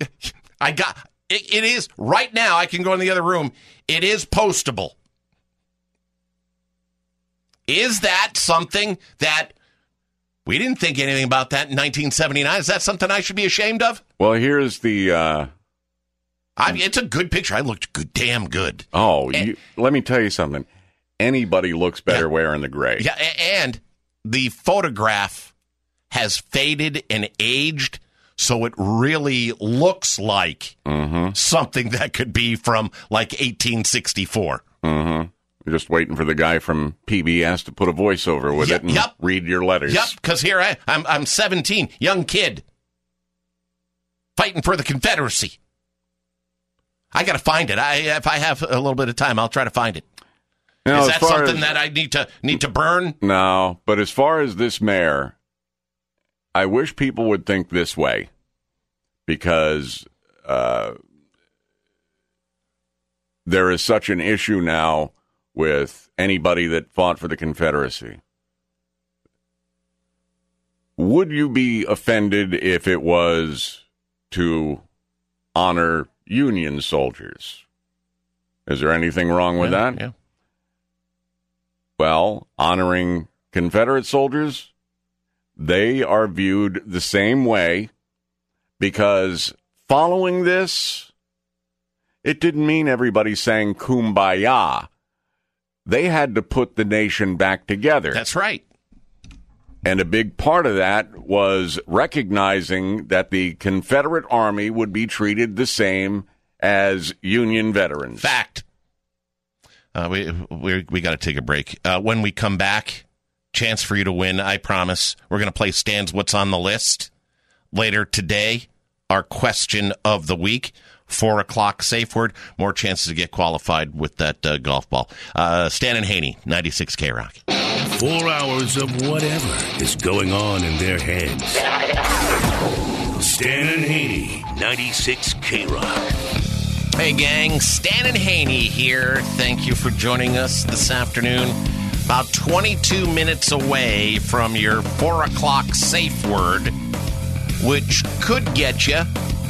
It is, right now, I can go in the other room. It is postable. Is that something that We didn't think anything about that in 1979. Is that something I should be ashamed of? Well, here's the... it's a good picture. I looked damn good. Oh, let me tell you something. Anybody looks better wearing the gray. Yeah, and the photograph has faded and aged, so it really looks like something that could be from, like, 1864. Mm-hmm. Just waiting for the guy from PBS to put a voiceover with it and read your letters. Yep, because here I'm 17, young kid, fighting for the Confederacy. I got to find it. If I have a little bit of time, I'll try to find it. Now, is that something that I need to burn? No, but as far as this mayor, I wish people would think this way, because there is such an issue now with anybody that fought for the Confederacy. Would you be offended if it was to honor Union soldiers? Is there anything wrong with that? Yeah. Well, honoring Confederate soldiers, they are viewed the same way, because following this, it didn't mean everybody sang Kumbaya. They had to put the nation back together. That's right. And a big part of that was recognizing that the Confederate Army would be treated the same as Union veterans. Fact. We got to take a break. When we come back, chance for you to win, I promise. We're going to play Stan's What's on the List. Later today, our question of the week. 4 o'clock safe word. More chances to get qualified with that golf ball. Stan and Haney, 96 K-Rock. 4 hours of whatever is going on in their heads. Stan and Haney, 96 K-Rock. Hey, gang. Stan and Haney here. Thank you for joining us this afternoon. About 22 minutes away from your 4 o'clock safe word, which could get you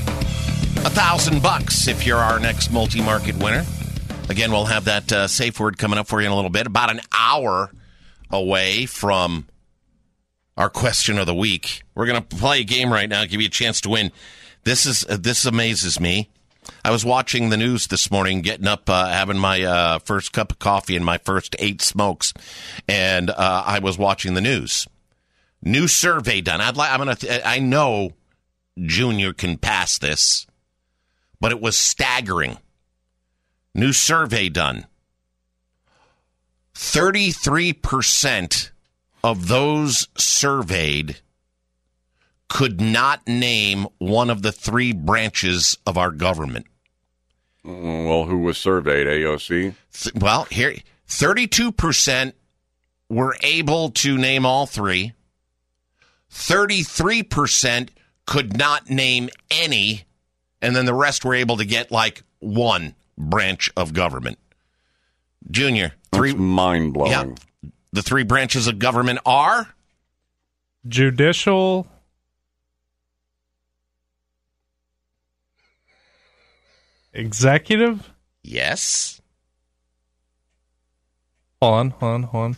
$1,000 if you're our next multi-market winner. Again, we'll have that safe word coming up for you in a little bit. About an hour away from our question of the week. We're going to play a game right now, give you a chance to win. This amazes me. I was watching the news this morning, getting up, having my first cup of coffee and my first 8 smokes, and I was watching the news. New survey done. I know Junior can pass this, but it was staggering. New survey done. 33% of those surveyed could not name one of the 3 branches of our government. Well, who was surveyed? AOC? Well, here, 32% were able to name all 3. 33% could not name any, and then the rest were able to get like one branch of government. Junior, that's mind-blowing. Yeah, the 3 branches of government are? Judicial, executive? Yes. Hold on.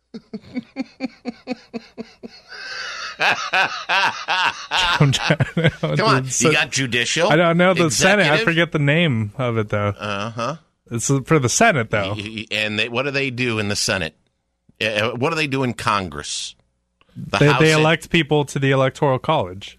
Come on, you got judicial. I don't know the executive. Senate. I forget the name of it though. It's for the Senate though. And what do they do in the Senate? What do they do in Congress? They elect people to the Electoral College.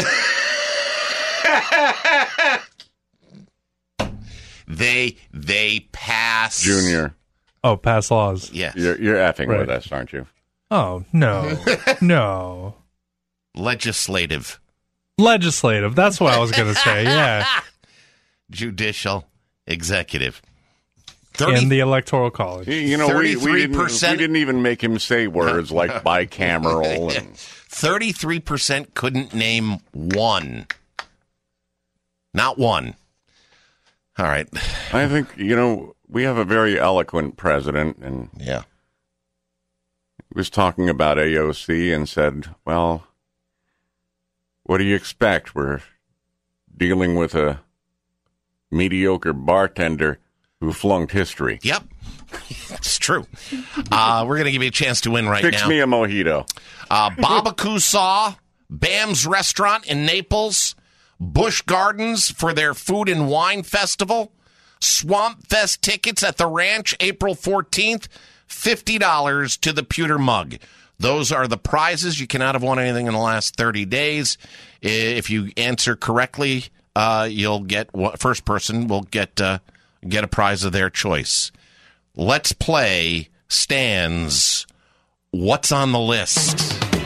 They pass. Junior. Oh, pass laws. Yes. You're effing with us, aren't you? Oh, no. No. Legislative. That's what I was going to say, yeah. Judicial, executive. In the Electoral College. You know, we didn't even make him say words like bicameral. And 33% couldn't name one. Not one. All right. I think, we have a very eloquent president, and yeah, he was talking about AOC and said, well, what do you expect? We're dealing with a mediocre bartender. who flunked history. Yep. It's true. We're going to give you a chance to win right now. Fix me a mojito. Babaku Saw, Bam's Restaurant in Naples, Busch Gardens for their Food and Wine Festival, Swamp Fest tickets at the Ranch April 14th, $50 to the pewter mug. Those are the prizes. You cannot have won anything in the last 30 days. If you answer correctly, you'll get first person will get a prize of their choice. Let's play Stan's What's on the List.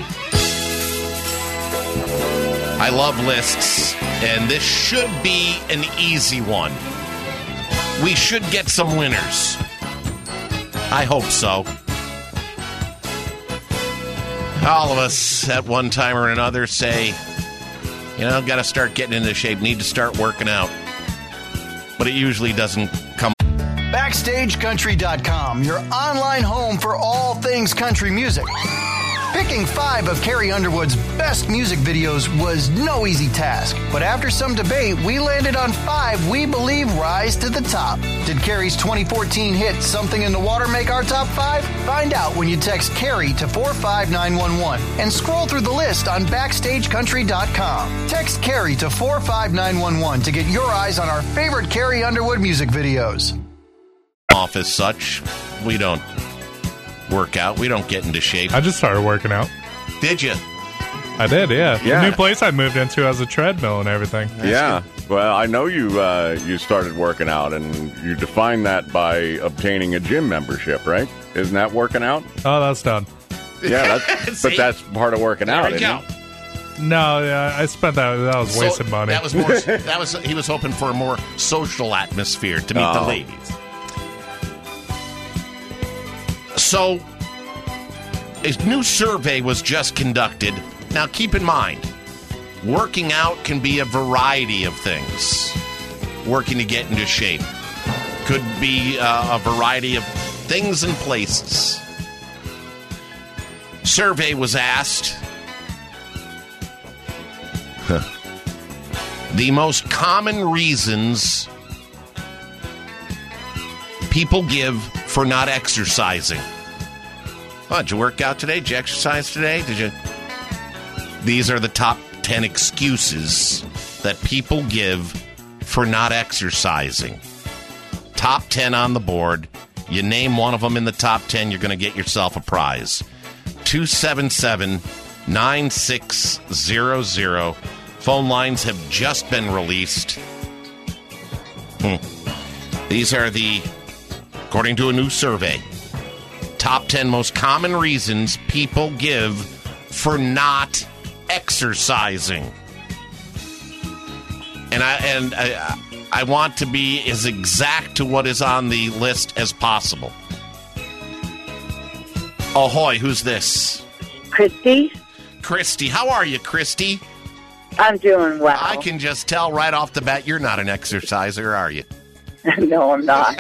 I love lists, and this should be an easy one. We should get some winners. I hope so. All of us at one time or another say, got to start getting into shape, need to start working out. But it usually doesn't come. BackstageCountry.com, your online home for all things country music. Picking 5 of Carrie Underwood's best music videos was no easy task, but after some debate, we landed on 5 we believe rise to the top. Did Carrie's 2014 hit Something in the Water make our top 5? Find out when you text Carrie to 45911 and scroll through the list on BackstageCountry.com. Text Carrie to 45911 to get your eyes on our favorite Carrie Underwood music videos. Off as such, we don't work out. We don't get into shape. I just started working out. Did you? I did, yeah. Yeah. The new place I moved into has a treadmill and everything. Yeah. Well, I know you started working out, and you define that by obtaining a gym membership, right? Isn't that working out? Oh, that's done. Yeah, but that's part of working out, There we isn't go. it? No, yeah, I spent that. That was wasted money. That was more. He was hoping for a more social atmosphere to meet the ladies. So, a new survey was just conducted. Now, keep in mind, working out can be a variety of things. Working to get into shape could be a variety of things and places. Survey was asked. The most common reasons people give for not exercising. Oh, did you work out today? Did you exercise today? These are the top 10 excuses that people give for not exercising. Top 10 on the board. You name one of them in the top 10, you're going to get yourself a prize. 277-9600. Phone lines have just been released. These are according to a new survey, top 10 most common reasons people give for not exercising. And I want to be as exact to what is on the list as possible. Ahoy, who's this? Christy. Christy, how are you, Christy? I'm doing well. I can just tell right off the bat you're not an exerciser, are you? No, I'm not.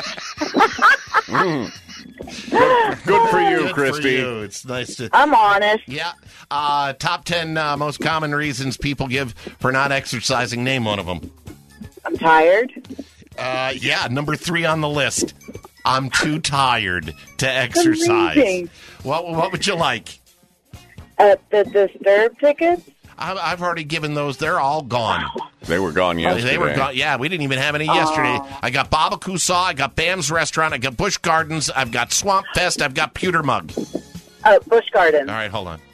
Good for you, Good Christy. For you. It's nice to. I'm honest. Yeah. Top 10 most common reasons people give for not exercising. Name one of them. I'm tired. Yeah, number 3 on the list. I'm too tired to exercise. Amazing. What would you like? The Disturb tickets? I've already given those. They're all gone. They were gone yesterday. They were gone. Yeah, we didn't even have any yesterday. I got Babaku Saw. I got Bam's Restaurant. I got Busch Gardens. I've got Swamp Fest. I've got Pewter Mug. Busch Gardens. All right, hold on.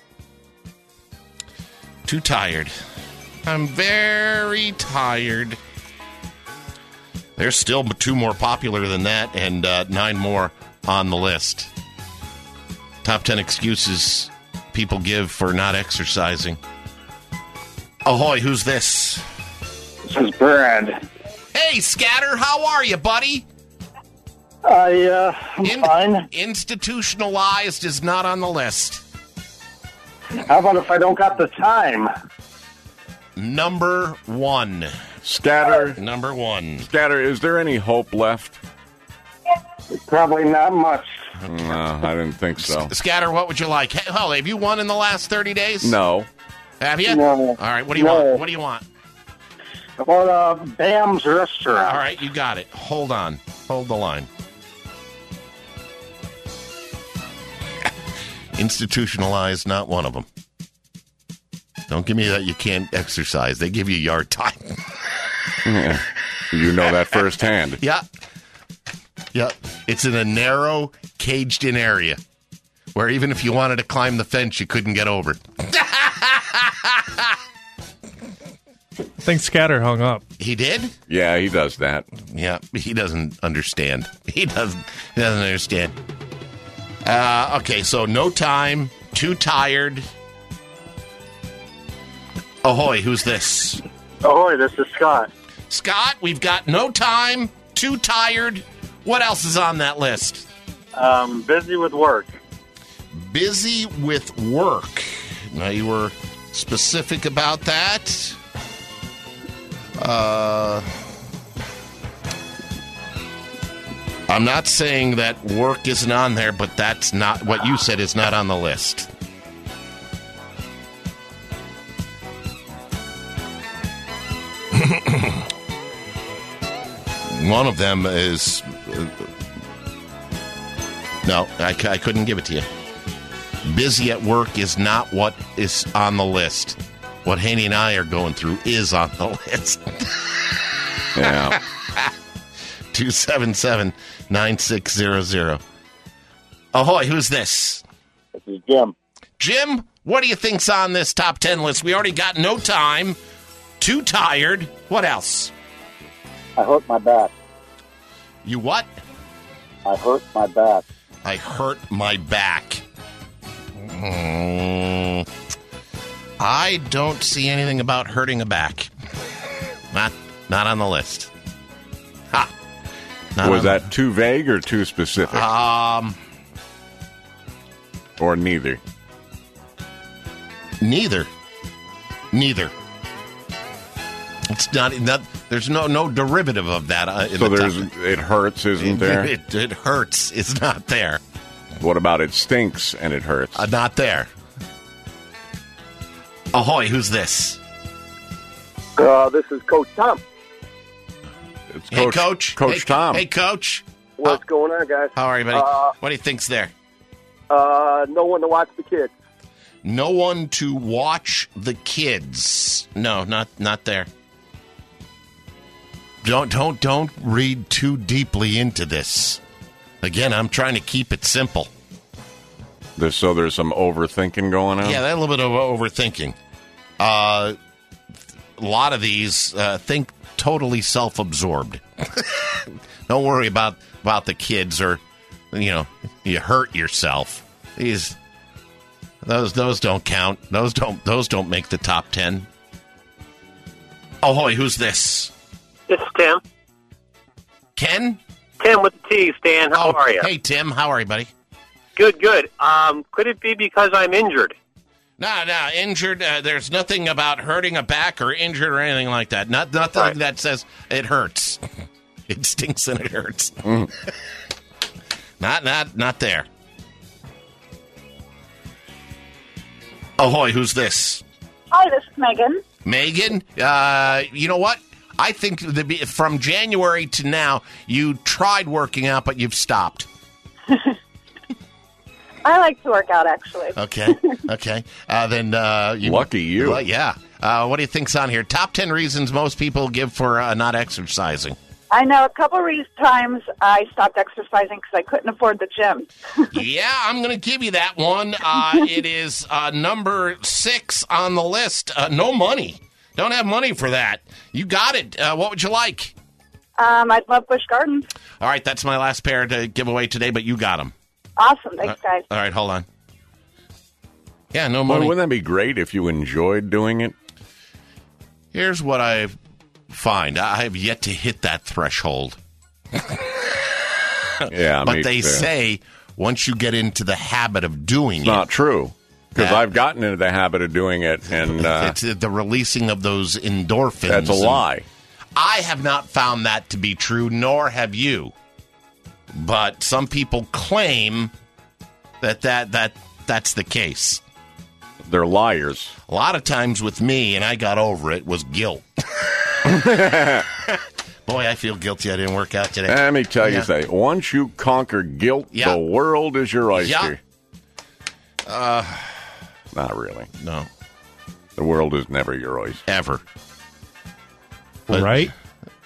Too tired. I'm very tired. There's still 2 more popular than that, and 9 more on the list. Top 10 excuses people give for not exercising. Ahoy, who's this? This is Brad. Hey, Scatter, how are you, buddy? I'm fine. Institutionalized is not on the list. How about if I don't got the time? Number 1. Scatter. Number 1. Scatter, is there any hope left? Probably not much. No, I didn't think so. Scatter, what would you like? Hey, Holly, have you won in the last 30 days? No. Have you? No. All right, what do you want? What do you want? Or Bam's Restaurant. All right, you got it. Hold on. Hold the line. Institutionalized, not one of them. Don't give me that you can't exercise. They give you yard time. Yeah. You know that firsthand. Yeah. Yeah. It's in a narrow, caged-in area where even if you wanted to climb the fence, you couldn't get over it. I think Scatter hung up. He did? Yeah, he does that. Yeah, he doesn't understand. He doesn't understand. Okay, so no time, too tired. Ahoy, who's this? Ahoy, this is Scott. Scott, we've got no time, too tired. What else is on that list? Busy with work. Busy with work. Now, you were specific about that. I'm not saying that work isn't on there, but that's not what you said is not on the list. One of them is... no, I couldn't give it to you. Busy at work is not what is on the list. What Haney and I are going through is on the list. Yeah. 277-9600. Ahoy, who's this? This is Jim. Jim, what do you think's on this top 10 list? We already got no time, too tired. What else? I hurt my back. You what? I hurt my back. I hurt my back. I don't see anything about hurting a back. Not on the list. Ha. Was that too vague or too specific? Or neither? Neither. It's not. There's no derivative of that. So it hurts, isn't there? It hurts. It's not there. What about it stinks and it hurts? Not there. Ahoy, who's this? This is Coach Tom. It's Hey, Coach. Coach Tom. Hey, Coach. What's going on, guys? How are you, buddy? What do you think's there? No one to watch the kids. No one to watch the kids. No, not there. Don't read too deeply into this. Again, I'm trying to keep it simple. So there's some overthinking going on? Yeah, that little bit of overthinking. A lot of these think totally self-absorbed. Don't worry about the kids or, you hurt yourself. Those don't count. Those don't make the top 10. Ahoy, who's this? This is Tim. Ken? Tim with the T, Stan. How are you? Hey, Tim. How are you, buddy? Good. Could it be because I'm injured? No, injured. There's nothing about hurting a back or injured or anything like that. Nothing right. that says it hurts. It stinks and it hurts. Not there. Ahoy, who's this? Hi, this is Megan. Megan, you know what? I think from January to now, you tried working out, but you've stopped. I like to work out, actually. Okay. Then lucky you. Well, yeah. What do you think's on here? Top 10 reasons most people give for not exercising. I know a couple of times I stopped exercising because I couldn't afford the gym. Yeah, I'm going to give you that one. It is number 6 on the list. No money. Don't have money for that. You got it. What would you like? I'd love Busch Gardens. All right, that's my last pair to give away today, but you got them. Awesome. Thanks, guys. All right, hold on. Yeah, no money. Well, wouldn't that be great if you enjoyed doing it? Here's what I find. I have yet to hit that threshold. Yeah, but they say once you get into the habit of doing it's not true. Because I've gotten into the habit of doing it, and it's the releasing of those endorphins. That's a lie. I have not found that to be true, nor have you. But some people claim that's the case. They're liars. A lot of times with me, and I got over it, was guilt. Boy, I feel guilty I didn't work out today. Let me tell you Yeah. something. Once you conquer guilt, Yeah. the world is your oyster. Yeah. Not really. No. The world is never your oyster. Ever. Right?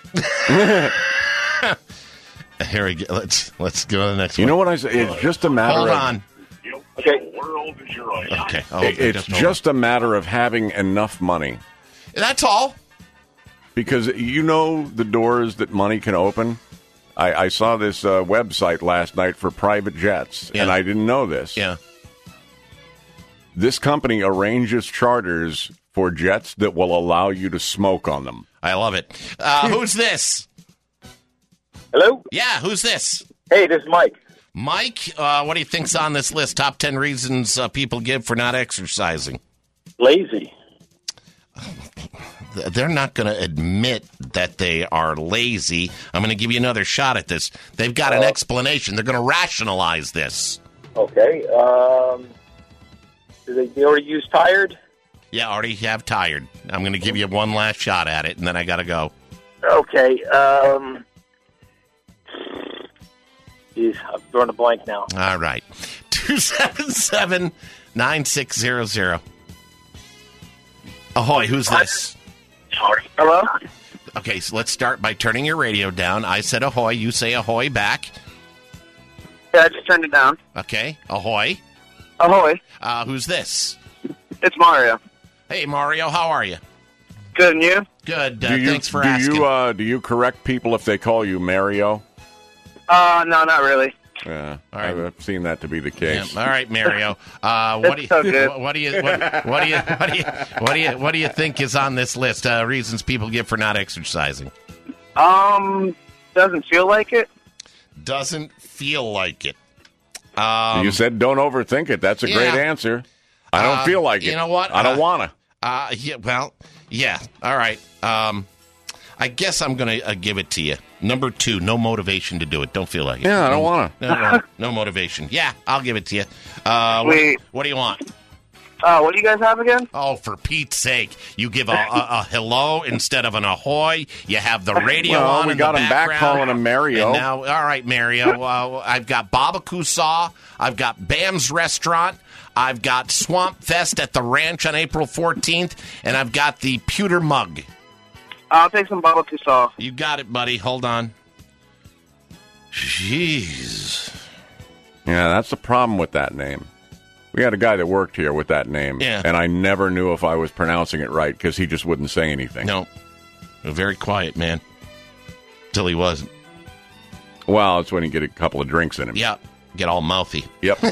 Here we go. Let's go to the next one. You know what I say? It's just a matter Hold of... on. Okay. Okay. It's just a matter of having enough money. That's all. Because you know the doors that money can open. I saw this website last night for private jets, and I didn't know this. Yeah. This company arranges charters for jets that will allow you to smoke on them. I love it. Who's this? Hello? Yeah, who's this? Hey, this is Mike. Mike, what do you think's on this list? Top 10 reasons people give for not exercising. Lazy. They're not going to admit that they are lazy. I'm going to give you another shot at this. They've got an explanation. They're going to rationalize this. Okay. Do they already use tired? Yeah, already have tired. I'm going to give you one last shot at it, and then I got to go. Okay. Geez, I'm drawing a blank now. All right. 277-9600. Ahoy, who's this? Hello? Okay, so let's start by turning your radio down. I said ahoy. You say ahoy back. Yeah, I just turned it down. Okay, ahoy. Ahoy. Who's this? It's Mario. Hey, Mario, how are you? Good, and you? Good. Thanks for asking. Do you correct people if they call you Mario? No, not really. Yeah, All right. I've seen that to be the case. Yeah, all right, Mario. What do you think is on this list? Reasons people give for not exercising. Doesn't feel like it. Doesn't feel like it. You said don't overthink it. That's a great answer. I don't feel like it. You know what? I don't want to. Yeah. Well, yeah. All right. I guess I'm going to give it to you. Number 2, no motivation to do it. Don't feel like it. Yeah, I don't want to. No motivation. Yeah, I'll give it to you. What do you want? What do you guys have again? Oh, for Pete's sake. You give a hello instead of an ahoy. You have the radio on we in got the him back background. calling him Mario. And now, all right, Mario. I've got Barbecue Saw. I've got Bam's Restaurant. I've got Swamp Fest at the Ranch on April 14th. And I've got the Pewter Mug. I'll take some barbecue sauce. You got it, buddy. Hold on. Jeez. Yeah, that's the problem with that name. We had a guy that worked here with that name, and I never knew if I was pronouncing it right because he just wouldn't say anything. No. A very quiet man. Till he wasn't. Well, it's when you get a couple of drinks in him. Yeah. Get all mouthy. Yep.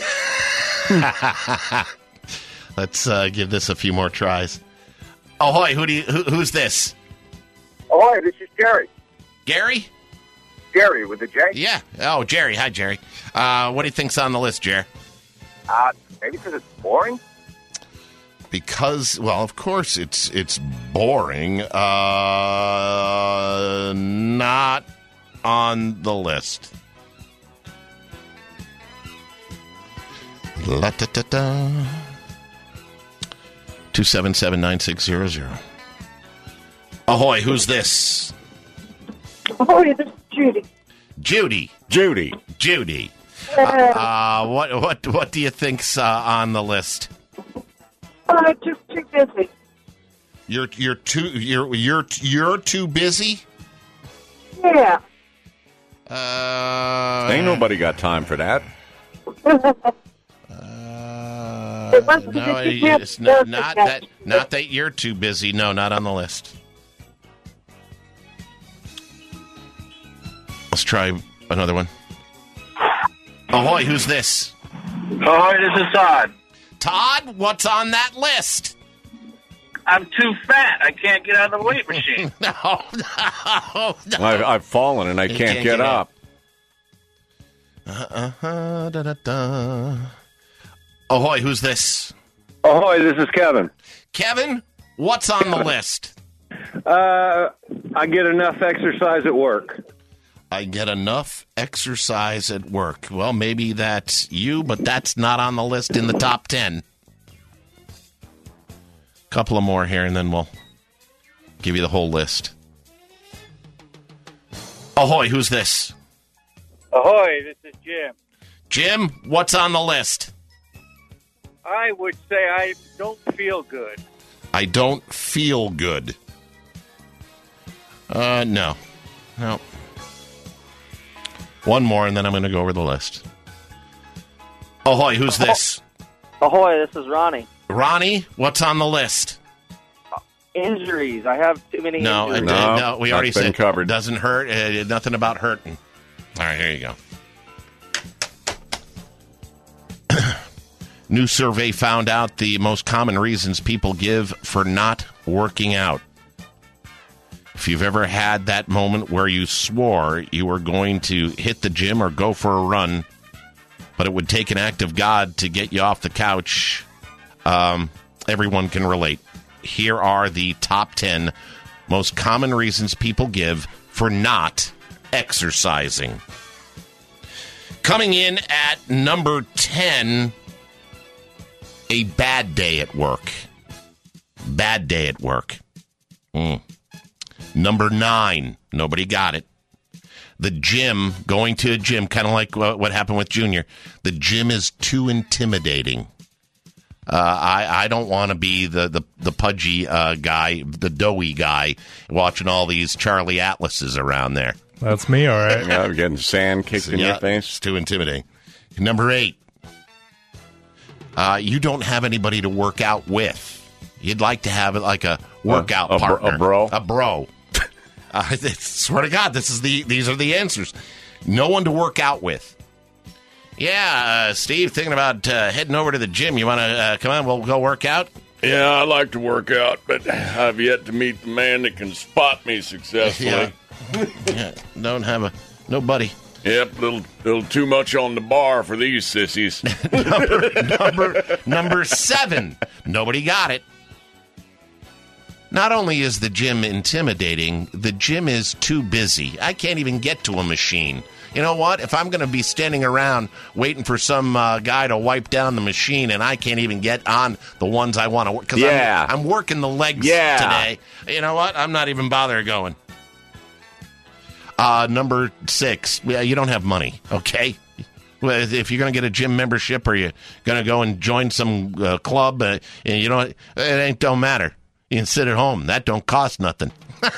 Let's give this a few more tries. Ahoy, who's this? Ahoy, this is Jerry. Gary? Jerry with a J? Yeah. Oh, Jerry. Hi, Jerry. What do you think's on the list, Jer? Maybe because it's boring? Because, well, of course it's boring. Not on the list. La-da-da-da. 277-9600. Ahoy, who's this? Ahoy, this is Judy. Judy. What do you think's on the list? Too busy. You're too busy? Yeah. Ain't nobody got time for that. No, it's not that. Not that you're too busy. No, not on the list. Let's try another one. Ahoy, who's this? Ahoy, this is Todd. Todd, what's on that list? I'm too fat. I can't get out of the weight machine. No. I've fallen and I can't get up. Da-da-da. Ahoy, who's this? Ahoy, this is Kevin. Kevin, what's on the list? I get enough exercise at work. I get enough exercise at work. Well, maybe that's you, but that's not on the list in the top 10. Couple of more here, and then we'll give you the whole list. Ahoy, who's this? Ahoy, this is Jim. Jim, what's on the list? I would say I don't feel good. I don't feel good. No. One more, and then I'm going to go over the list. Ahoy, who's this? Ahoy, this is Ronnie. Ronnie, what's on the list? Injuries. I have too many injuries. No, we already said covered. Doesn't hurt. Nothing about hurting. All right, here you go. New survey found out the most common reasons people give for not working out. If you've ever had that moment where you swore you were going to hit the gym or go for a run, but it would take an act of God to get you off the couch, everyone can relate. Here are the top 10 most common reasons people give for not exercising. Coming in at number 10, a bad day at work. Bad day at work. Number 9, nobody got it. The gym, going to a gym, kind of like what happened with Junior. The gym is too intimidating. I don't want to be the pudgy guy, the doughy guy, watching all these Charlie Atlases around there. That's me, all right. Yeah, getting sand kicked in your face. It's too intimidating. Number 8, you don't have anybody to work out with. You'd like to have it like a workout partner. A bro. Swear to God, these are the answers. No one to work out with. Yeah, Steve, thinking about heading over to the gym. You want to come on? We'll go work out? Yeah, I like to work out, but I've yet to meet the man that can spot me successfully. Yeah, don't have nobody. Yep, little too much on the bar for these sissies. Number 7. Nobody got it. Not only is the gym intimidating, the gym is too busy. I can't even get to a machine. You know what? If I'm going to be standing around waiting for some guy to wipe down the machine and I can't even get on the ones I want to work, because I'm working the legs today. You know what? I'm not even bothering going. Number 6, you don't have money, okay? If you're going to get a gym membership or you're going to go and join some club, it don't matter. You can sit at home. That don't cost nothing.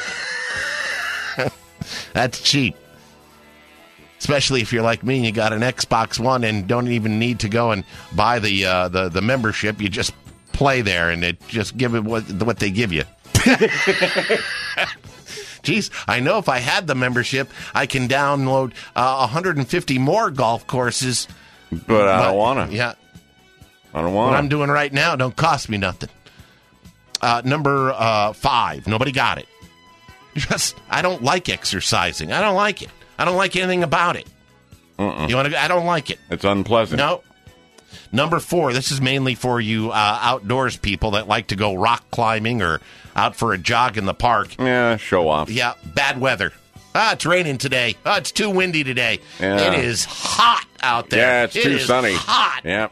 That's cheap. Especially if you're like me and you got an Xbox One and don't even need to go and buy the membership. You just play there and it just give it what they give you. Jeez, I know if I had the membership, I can download 150 more golf courses. But I don't want to. Yeah. I don't want What I'm doing right now don't cost me nothing. Number 5, nobody got it. I don't like exercising. I don't like it. I don't like anything about it. You want to? I don't like it. It's unpleasant. No. Number 4, this is mainly for you outdoors people that like to go rock climbing or out for a jog in the park. Yeah, show off. Yeah, bad weather. It's raining today. It's too windy today. Yeah. It is hot out there. Yeah, it's too sunny. Hot. Yeah.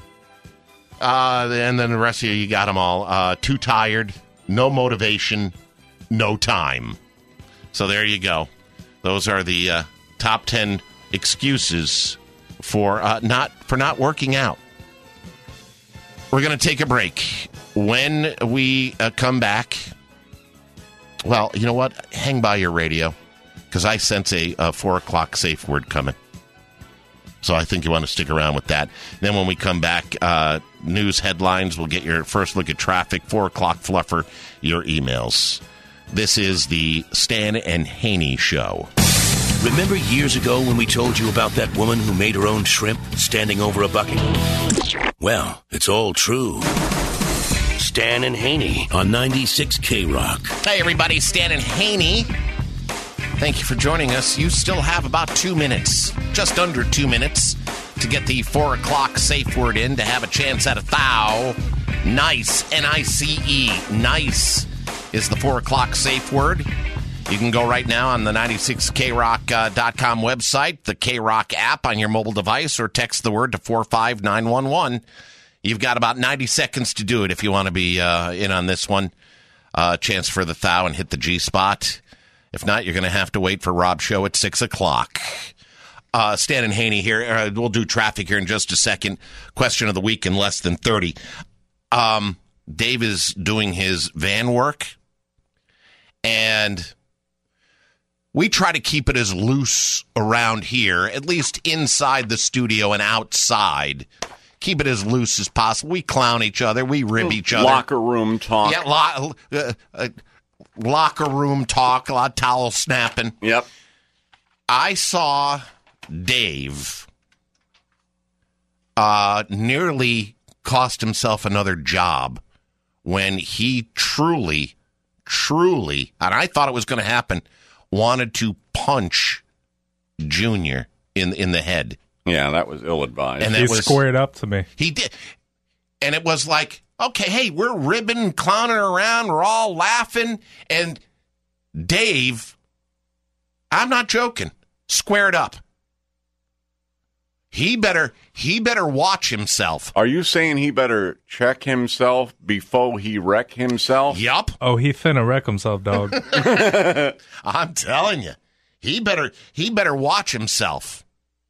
And then the rest of you got them all. Too tired, no motivation, no time. So there you go. Those are the top 10 excuses for not working out. We're going to take a break. When we come back, well, you know what? Hang by your radio, because I sense a 4 o'clock safe word coming. So I think you want to stick around with that. Then when we come back, news headlines, we'll get your first look at traffic, 4 o'clock fluffer, your emails. This is the Stan and Haney Show. Remember years ago when we told you about that woman who made her own shrimp standing over a bucket? Well, it's all true. Stan and Haney on 96 K-Rock. Hey, everybody, Stan and Haney. Thank you for joining us. You still have about 2 minutes, just under 2 minutes, to get the 4 o'clock safe word in to have a chance at a thou. Nice, N-I-C-E, nice is the 4 o'clock safe word. You can go right now on the 96krock.com website, the K-Rock app on your mobile device, or text the word to 45911. You've got about 90 seconds to do it if you want to be in on this one. Chance for the thou and hit the G-spot. If not, you're going to have to wait for Rob's show at 6 o'clock. Stan and Haney here. We'll do traffic here in just a second. Question of the week in less than 30. Dave is doing his van work, and we try to keep it as loose around here, at least inside the studio and outside. Keep it as loose as possible. We clown each other. We rib each other. Locker room talk. Yeah, locker room talk. A lot of towel snapping. Yep. I saw Dave nearly cost himself another job when he truly, and I thought it was going to happen, wanted to punch Junior in the head. Yeah, that was ill-advised. And he squared up to me. He did. And it was like, okay, hey, we're ribbing and clowning around. We're all laughing. And Dave, I'm not joking, squared up. He better watch himself. Are you saying he better check himself before he wreck himself? Yup. Oh, he finna wreck himself, dog. I'm telling you. He better watch himself.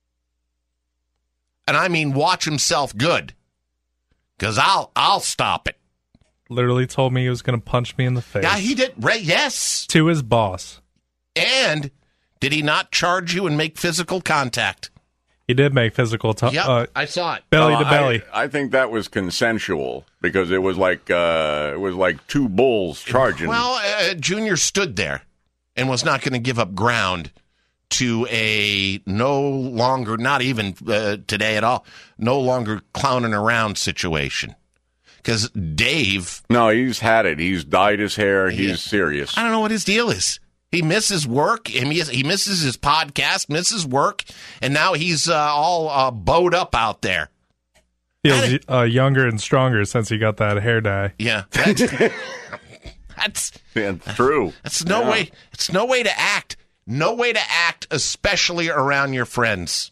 And I mean watch himself good. Because I'll stop it. Literally told me he was going to punch me in the face. Yeah, he did. Yes. To his boss. And did he not charge you and make physical contact? He did make physical I saw it. Belly to belly. I think that was consensual because it was like two bulls charging. Well, Junior stood there and was not going to give up ground to a no longer, not even today at all, no longer clowning around situation. Because Dave... No, he's had it. He's dyed his hair. He's serious. I don't know what his deal is. He misses work. He misses his podcast, misses work, and now he's all bowed up out there. Feels younger and stronger since he got that hair dye. Yeah. That's true. That's no way. It's no way to act. No way to act, especially around your friends.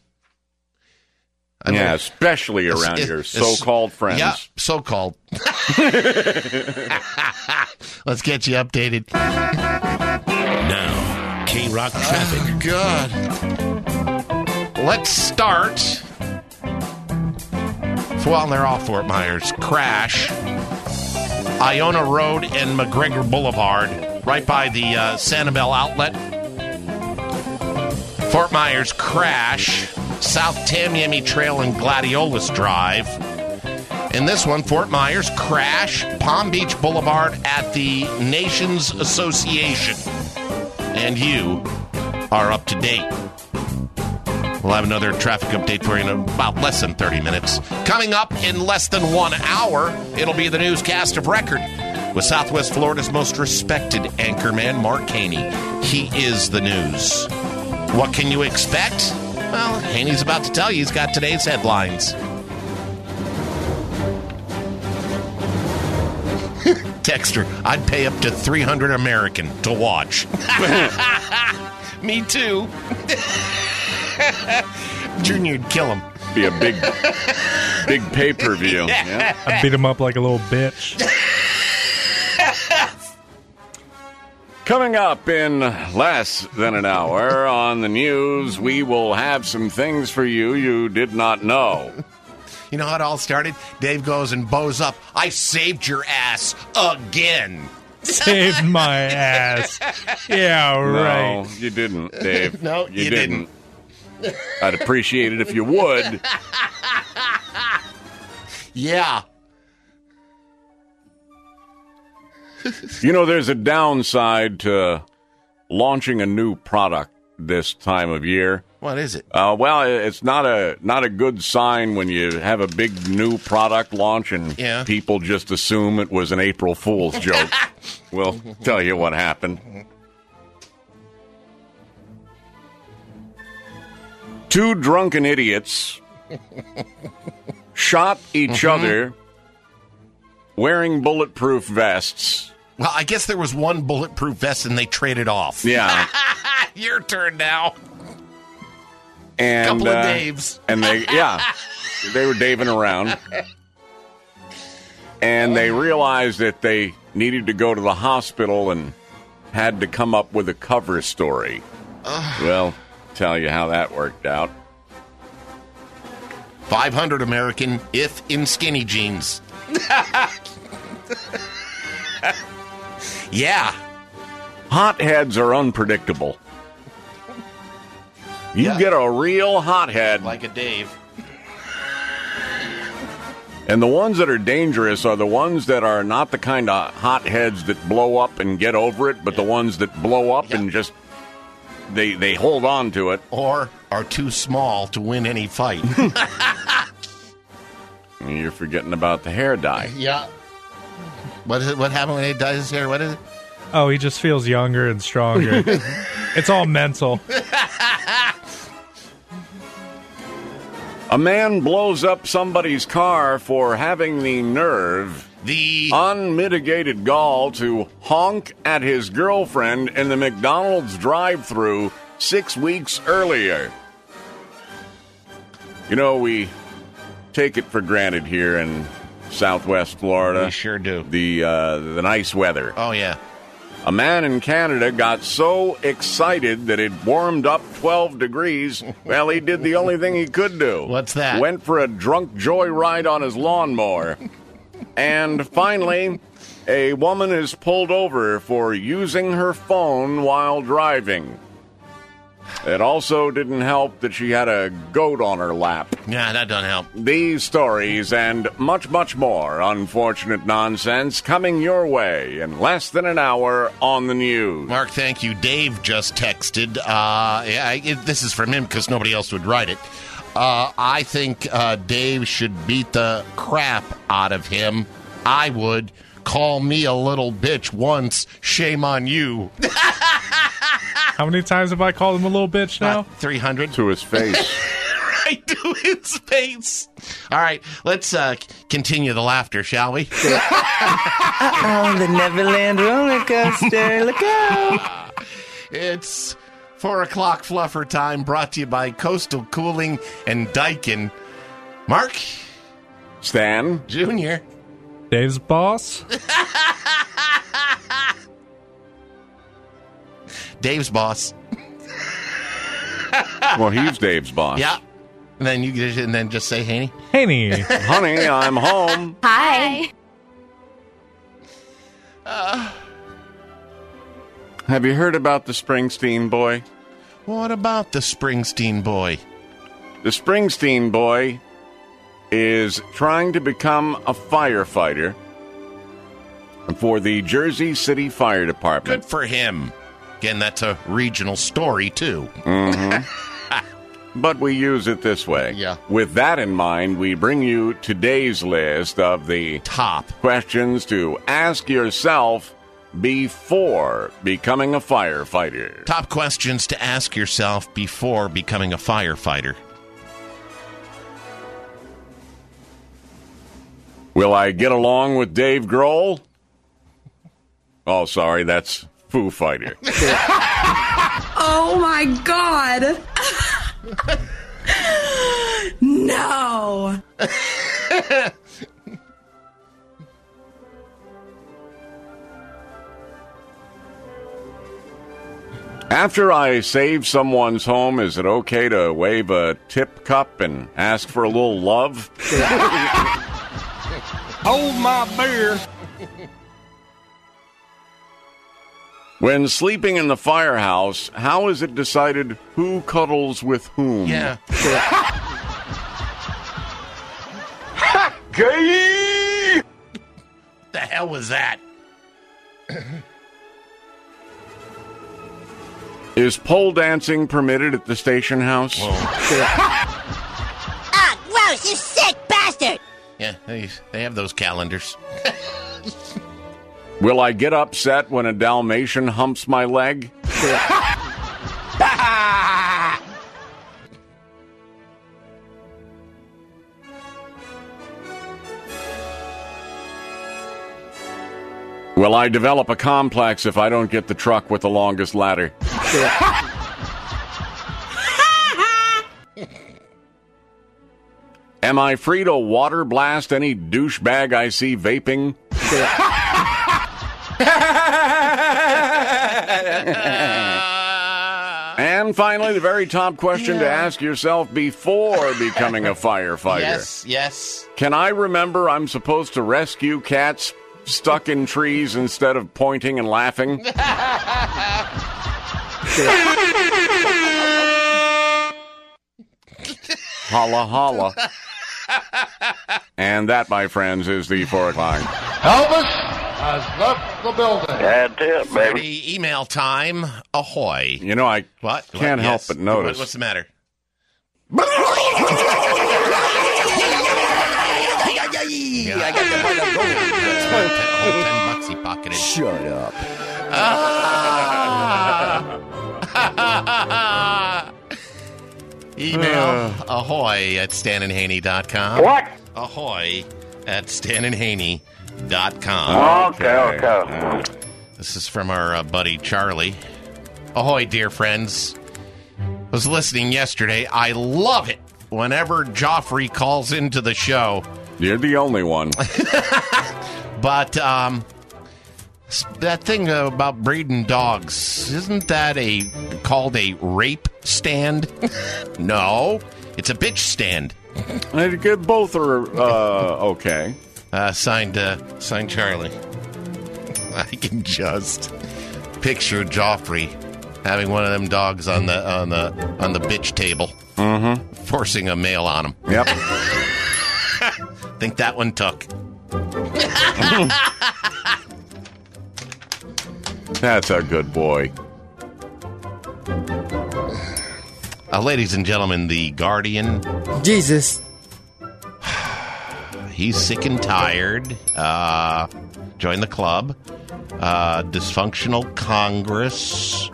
Especially around your so-called friends. Yeah, so-called. Let's get you updated. Now, K-Rock traffic. Oh, God. Let's start. Well, they're all Fort Myers. Crash. Iona Road and McGregor Boulevard, right by the Sanibel outlet. Fort Myers crash. South Tamiami Trail and Gladiolus Drive. And this one, Fort Myers crash. Palm Beach Boulevard at the Nations Association. And you are up to date. We'll have another traffic update for you in about less than 30 minutes. Coming up in less than 1 hour, it'll be the newscast of record with Southwest Florida's most respected anchorman, Mark Haney. He is the news. What can you expect? Well, Haney's about to tell you. He's got today's headlines. Texter, I'd pay up to $300 American to watch. Me too. Junior'd kill him. Be a big pay-per-view. Yeah. I beat him up like a little bitch. Coming up in less than an hour on the news, we will have some things for you did not know. You know how it all started? Dave goes and bows up. I saved your ass again. Saved my ass. Yeah, right. No, you didn't, Dave. No, you didn't. I'd appreciate it if you would. Yeah. You know, there's a downside to launching a new product this time of year. What is it? Well, it's not a good sign when you have a big new product launch and people just assume it was an April Fool's joke. We'll tell you what happened. Two drunken idiots shot each other wearing bulletproof vests. Well, I guess there was one bulletproof vest and they traded off. Yeah. Your turn now. And couple of Daves. And they were daving around. And they realized that they needed to go to the hospital and had to come up with a cover story. Well, tell you how that worked out. 500 American if in skinny jeans. Yeah. Hotheads are unpredictable. You get a real hothead. Like a Dave. And the ones that are dangerous are the ones that are not the kind of hotheads that blow up and get over it, but the ones that blow up and just, they hold on to it. Or are too small to win any fight. You're forgetting about the hair dye. Yeah. What happened when he dyes his hair? What is it? Oh, he just feels younger and stronger. It's all mental. A man blows up somebody's car for having the nerve, the unmitigated gall to honk at his girlfriend in the McDonald's drive-thru 6 weeks earlier. You know, we take it for granted here in Southwest Florida. We sure do. The nice weather. Oh, yeah. A man in Canada got so excited that it warmed up 12 degrees, well, he did the only thing he could do. What's that? Went for a drunk joyride on his lawnmower. And finally, a woman is pulled over for using her phone while driving. It also didn't help that she had a goat on her lap. Yeah, that doesn't help. These stories and much, much more unfortunate nonsense coming your way in less than an hour on the news. Mark, thank you. Dave just texted. This is from him because nobody else would write it. I think Dave should beat the crap out of him. I would. Call me a little bitch once. Shame on you. How many times have I called him a little bitch now? 300. To his face. Right to his face. All right, let's continue the laughter, shall we? On the Neverland roller coaster. Look out. It's 4 o'clock fluffer time, brought to you by Coastal Cooling and Daikin. Mark. Stan. Junior. Dave's boss. Dave's boss. Well, he's Dave's boss. Yeah. And then just say, Haney. Haney. Honey, I'm home. Hi. Have you heard about the Springsteen boy? What about the Springsteen boy? The Springsteen boy is trying to become a firefighter for the Jersey City Fire Department. Good for him. Again, that's a regional story, too. Mm-hmm. But we use it this way. Yeah. With that in mind, we bring you today's list of the top questions to ask yourself before becoming a firefighter. Top questions to ask yourself before becoming a firefighter. Will I get along with Dave Grohl? Oh, sorry, that's Foo Fighter. Oh, my God. No. After I save someone's home, is it okay to wave a tip cup and ask for a little love? Hold my beer. When sleeping in the firehouse, how is it decided who cuddles with whom? Yeah. Gay! The hell was that? Is pole dancing permitted at the station house? Ah, gross, you sick bastard! Yeah, they have those calendars. Will I get upset when a Dalmatian humps my leg? Will I develop a complex if I don't get the truck with the longest ladder? Am I free to water blast any douchebag I see vaping? And finally, the very top question to ask yourself before becoming a firefighter. Yes. Can I remember I'm supposed to rescue cats stuck in trees instead of pointing and laughing? Holla, holla. And that, my friends, is the 4 o'clock. Elvis has left the building. That's it, baby. Ready, email time. Ahoy. You know, I can't help Yes. but notice. What's the matter? I got the pot of gold. $10 he pocketed. Shut up. Email ahoy at StanandHaney.com. What? Ahoy at StanandHaney.com. Okay. This is from our buddy Charlie. Ahoy, dear friends. Was listening yesterday. I love it whenever Joffrey calls into the show. You're the only one. But that thing about breeding dogs, isn't that called a rape stand? No, it's a bitch stand. Both are okay. Signed Charlie. I can just picture Joffrey having one of them dogs on the bitch table, forcing a male on him. Yep. Think that one took. That's a good boy. Ladies and gentlemen, the Guardian. Jesus. He's sick and tired. Join the club. Dysfunctional Congress.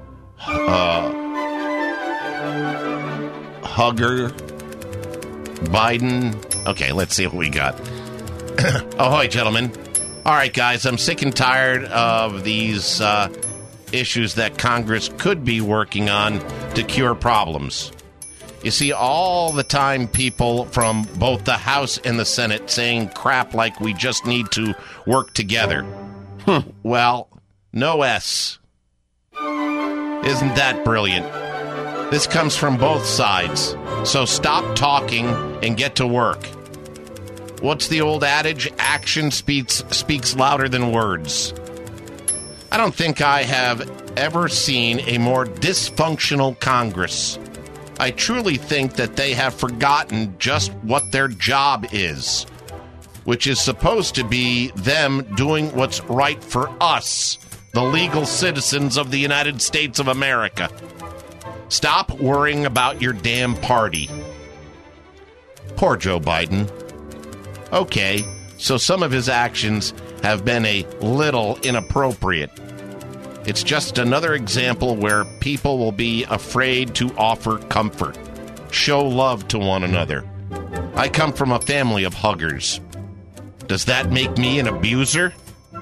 Hugger. Biden. Okay, let's see what we got. Ahoy, gentlemen. All right, guys, I'm sick and tired of these issues that Congress could be working on to cure problems. You see, all the time people from both the House and the Senate saying crap like we just need to work together. Well, no S. Isn't that brilliant? This comes from both sides. So stop talking and get to work. What's the old adage? Action speaks louder than words. I don't think I have ever seen a more dysfunctional Congress. I truly think that they have forgotten just what their job is, which is supposed to be them doing what's right for us, the legal citizens of the United States of America. Stop worrying about your damn party. Poor Joe Biden. Okay, so some of his actions have been a little inappropriate. It's just another example where people will be afraid to offer comfort, show love to one another. I come from a family of huggers. Does that make me an abuser?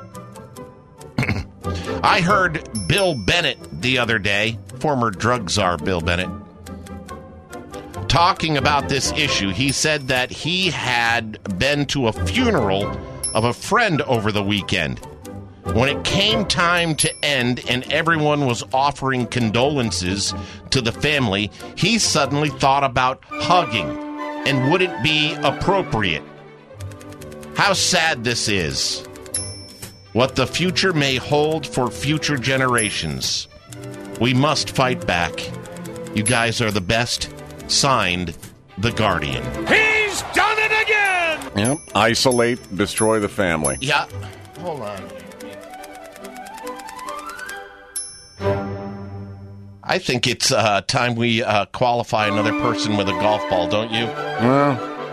I heard Bill Bennett the other day, former drug czar Bill Bennett, talking about this issue. He said that he had been to a funeral of a friend over the weekend. When it came time to end and everyone was offering condolences to the family, he suddenly thought about hugging and would it be appropriate. How sad this is. What the future may hold for future generations. We must fight back. You guys are the best. Signed, The Guardian. He's done it again! Yep. Isolate, destroy the family. Yeah. Hold on. I think it's time we qualify another person with a golf ball, don't you? Well,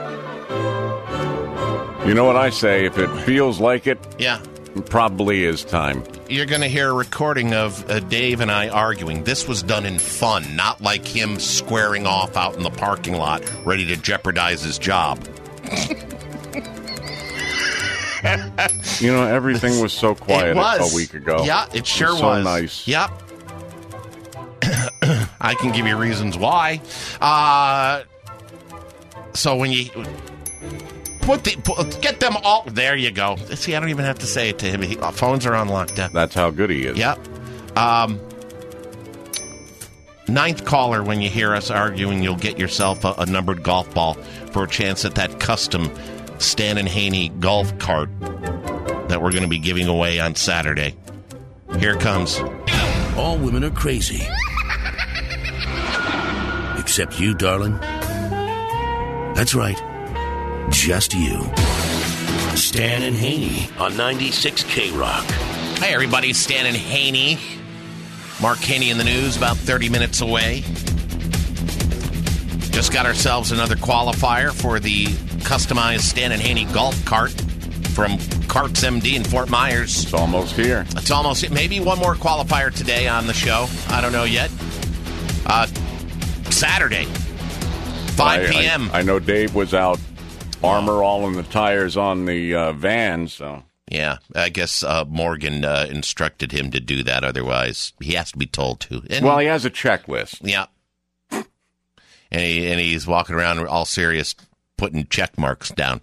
you know what I say? If it feels like it, yeah, it probably is time. You're going to hear a recording of Dave and I arguing. This was done in fun, not like him squaring off out in the parking lot, ready to jeopardize his job. You know, everything was so quiet a week ago. Yeah, it sure was. So nice. Yep. I can give you reasons why. So when you Get them all. There you go. See, I don't even have to say it to him. Phones are on lockdown. That's how good he is. Yep. Ninth caller, when you hear us arguing, you'll get yourself a numbered golf ball for a chance at that custom Stan and Haney golf cart that we're going to be giving away on Saturday. Here it comes. All women are crazy. Except you, darling. That's right. Just you. Stan and Haney on 96 K-Rock. Hey, everybody. Stan and Haney. Mark Haney in the news, about 30 minutes away. Just got ourselves another qualifier for the customized Stan and Haney golf cart from Carts MD in Fort Myers. It's almost here. It's almost. Maybe one more qualifier today on the show. I don't know yet. Saturday, 5 p.m. I know Dave was out, armor all in the tires on the van, so... Yeah, I guess Morgan instructed him to do that. Otherwise, he has to be told to. And, well, he has a checklist. Yeah. And he's walking around all serious, putting check marks down.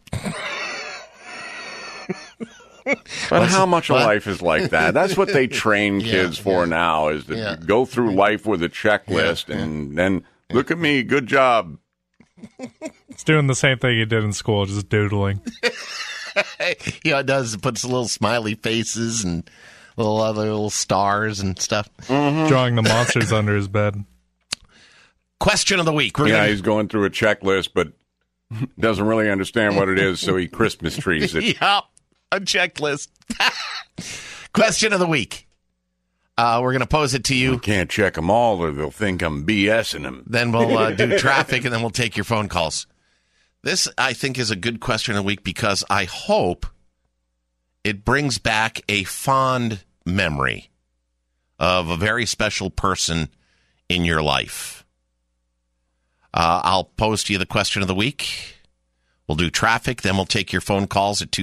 But how much of life is like that? That's what they train kids for now, is to go through life with a checklist and then, look at me, good job. It's doing the same thing you did in school, just doodling. Yeah, it does. It puts little smiley faces and little stars and stuff. Mm-hmm. Drawing the monsters under his bed. Question of the week. He's going through a checklist, but doesn't really understand what it is, so he Christmas trees it. Yep, a checklist. Question of the week. We're going to pose it to you. I can't check them all, or they'll think I'm BSing them. Then we'll do traffic, and then we'll take your phone calls. This, I think, is a good question of the week because I hope it brings back a fond memory of a very special person in your life. I'll pose to you the question of the week. We'll do traffic, then we'll take your phone calls at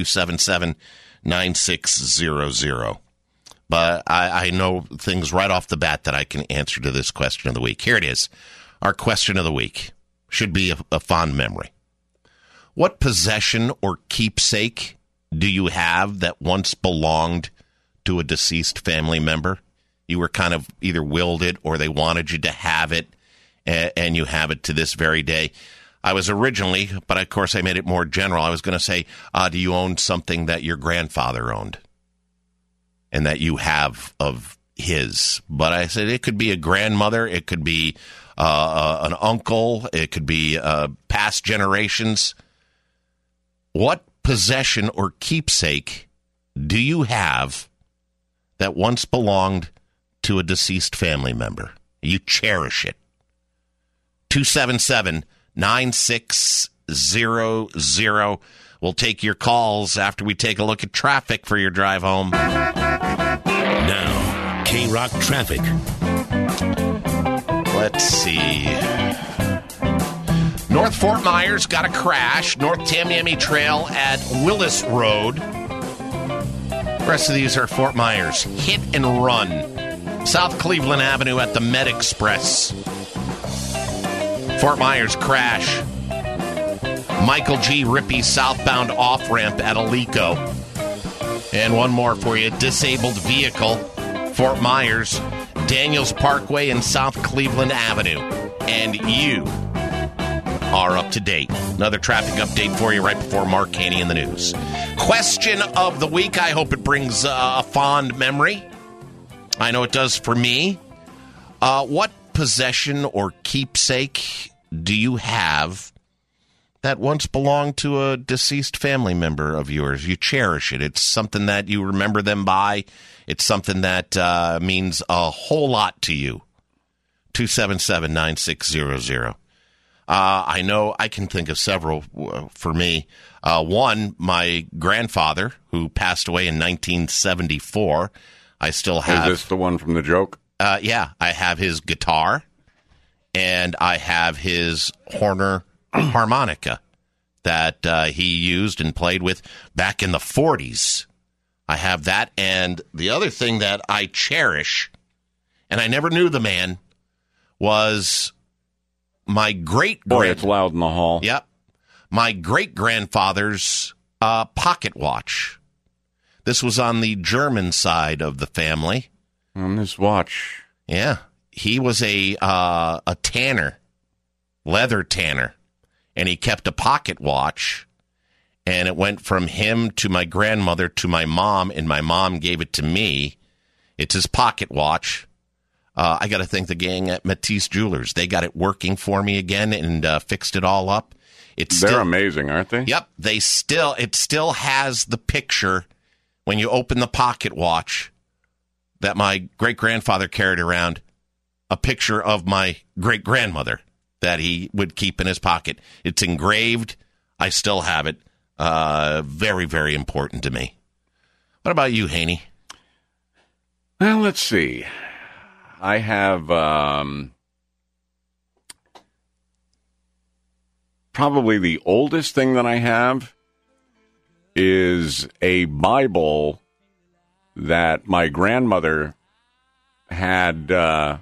277-9600. But I know things right off the bat that I can answer to this question of the week. Here it is. Our question of the week should be a fond memory. What possession or keepsake do you have that once belonged to a deceased family member? You were kind of either willed it or they wanted you to have it, and you have it to this very day. I was originally, but of course I made it more general. I was going to say, do you own something that your grandfather owned and that you have of his? But I said it could be a grandmother, it could be an uncle, it could be past generations. What possession or keepsake do you have that once belonged to a deceased family member? You cherish it. 277-9600. We'll take your calls after we take a look at traffic for your drive home. Now, K-Rock traffic. Let's see. North Fort Myers got a crash. North Tamiami Trail at Willis Road. The rest of these are Fort Myers. Hit and run. South Cleveland Avenue at the Med Express. Fort Myers crash. Michael G. Rippey southbound off-ramp at Alico. And one more for you. Disabled vehicle. Fort Myers. Daniels Parkway and South Cleveland Avenue. And you are up to date. Another traffic update for you right before Mark Haney in the news. Question of the week. I hope it brings a fond memory. I know it does for me. What possession or keepsake do you have that once belonged to a deceased family member of yours? You cherish it. It's something that you remember them by. It's something that means a whole lot to you. 277-9600. I know I can think of several for me. One, my grandfather, who passed away in 1974. I still have. Is this the one from the joke? Yeah, I have his guitar, and I have his Horner harmonica that he used and played with back in the 40s. I have that, and the other thing that I cherish, and I never knew the man, was my great-grand... Boy, it's loud in the hall. Yep. my great-grandfather's pocket watch. This was on the German side of the family. On this watch. Yeah. He was a tanner, leather tanner, and he kept a pocket watch, and it went from him to my grandmother to my mom, and my mom gave it to me. It's his pocket watch. I got to thank the gang at Matisse Jewelers. They got it working for me again and fixed it all up. They're amazing, aren't they? Yep. It still has the picture when you open the pocket watch that my great-grandfather carried around, a picture of my great-grandmother that he would keep in his pocket. It's engraved. I still have it. Very, very important to me. What about you, Haney? Well, let's see. I have probably the oldest thing that I have is a Bible that my grandmother had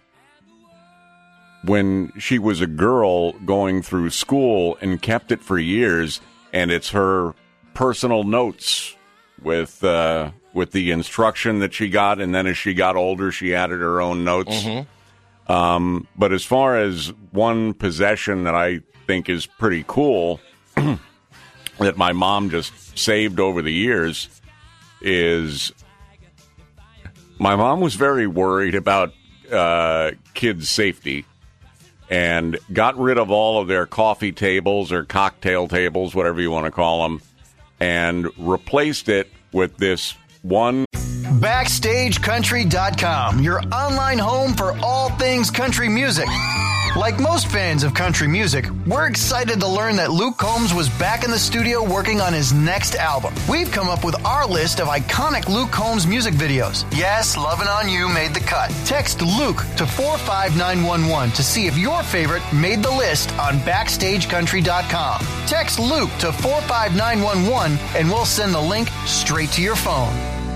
when she was a girl going through school and kept it for years, and it's her personal notes with the instruction that she got, and then as she got older, she added her own notes. Mm-hmm. But as far as one possession that I think is pretty cool that my mom just saved over the years is my mom was very worried about kids' safety and got rid of all of their coffee tables or cocktail tables, whatever you want to call them, and replaced it with this one. BackstageCountry.com, your online home for all things country music. Like most fans of country music, we're excited to learn that Luke Combs was back in the studio working on his next album. We've come up with our list of iconic Luke Combs music videos. Yes, Lovin' On You made the cut. Text Luke to 45911 to see if your favorite made the list on BackstageCountry.com. Text Luke to 45911 and we'll send the link straight to your phone.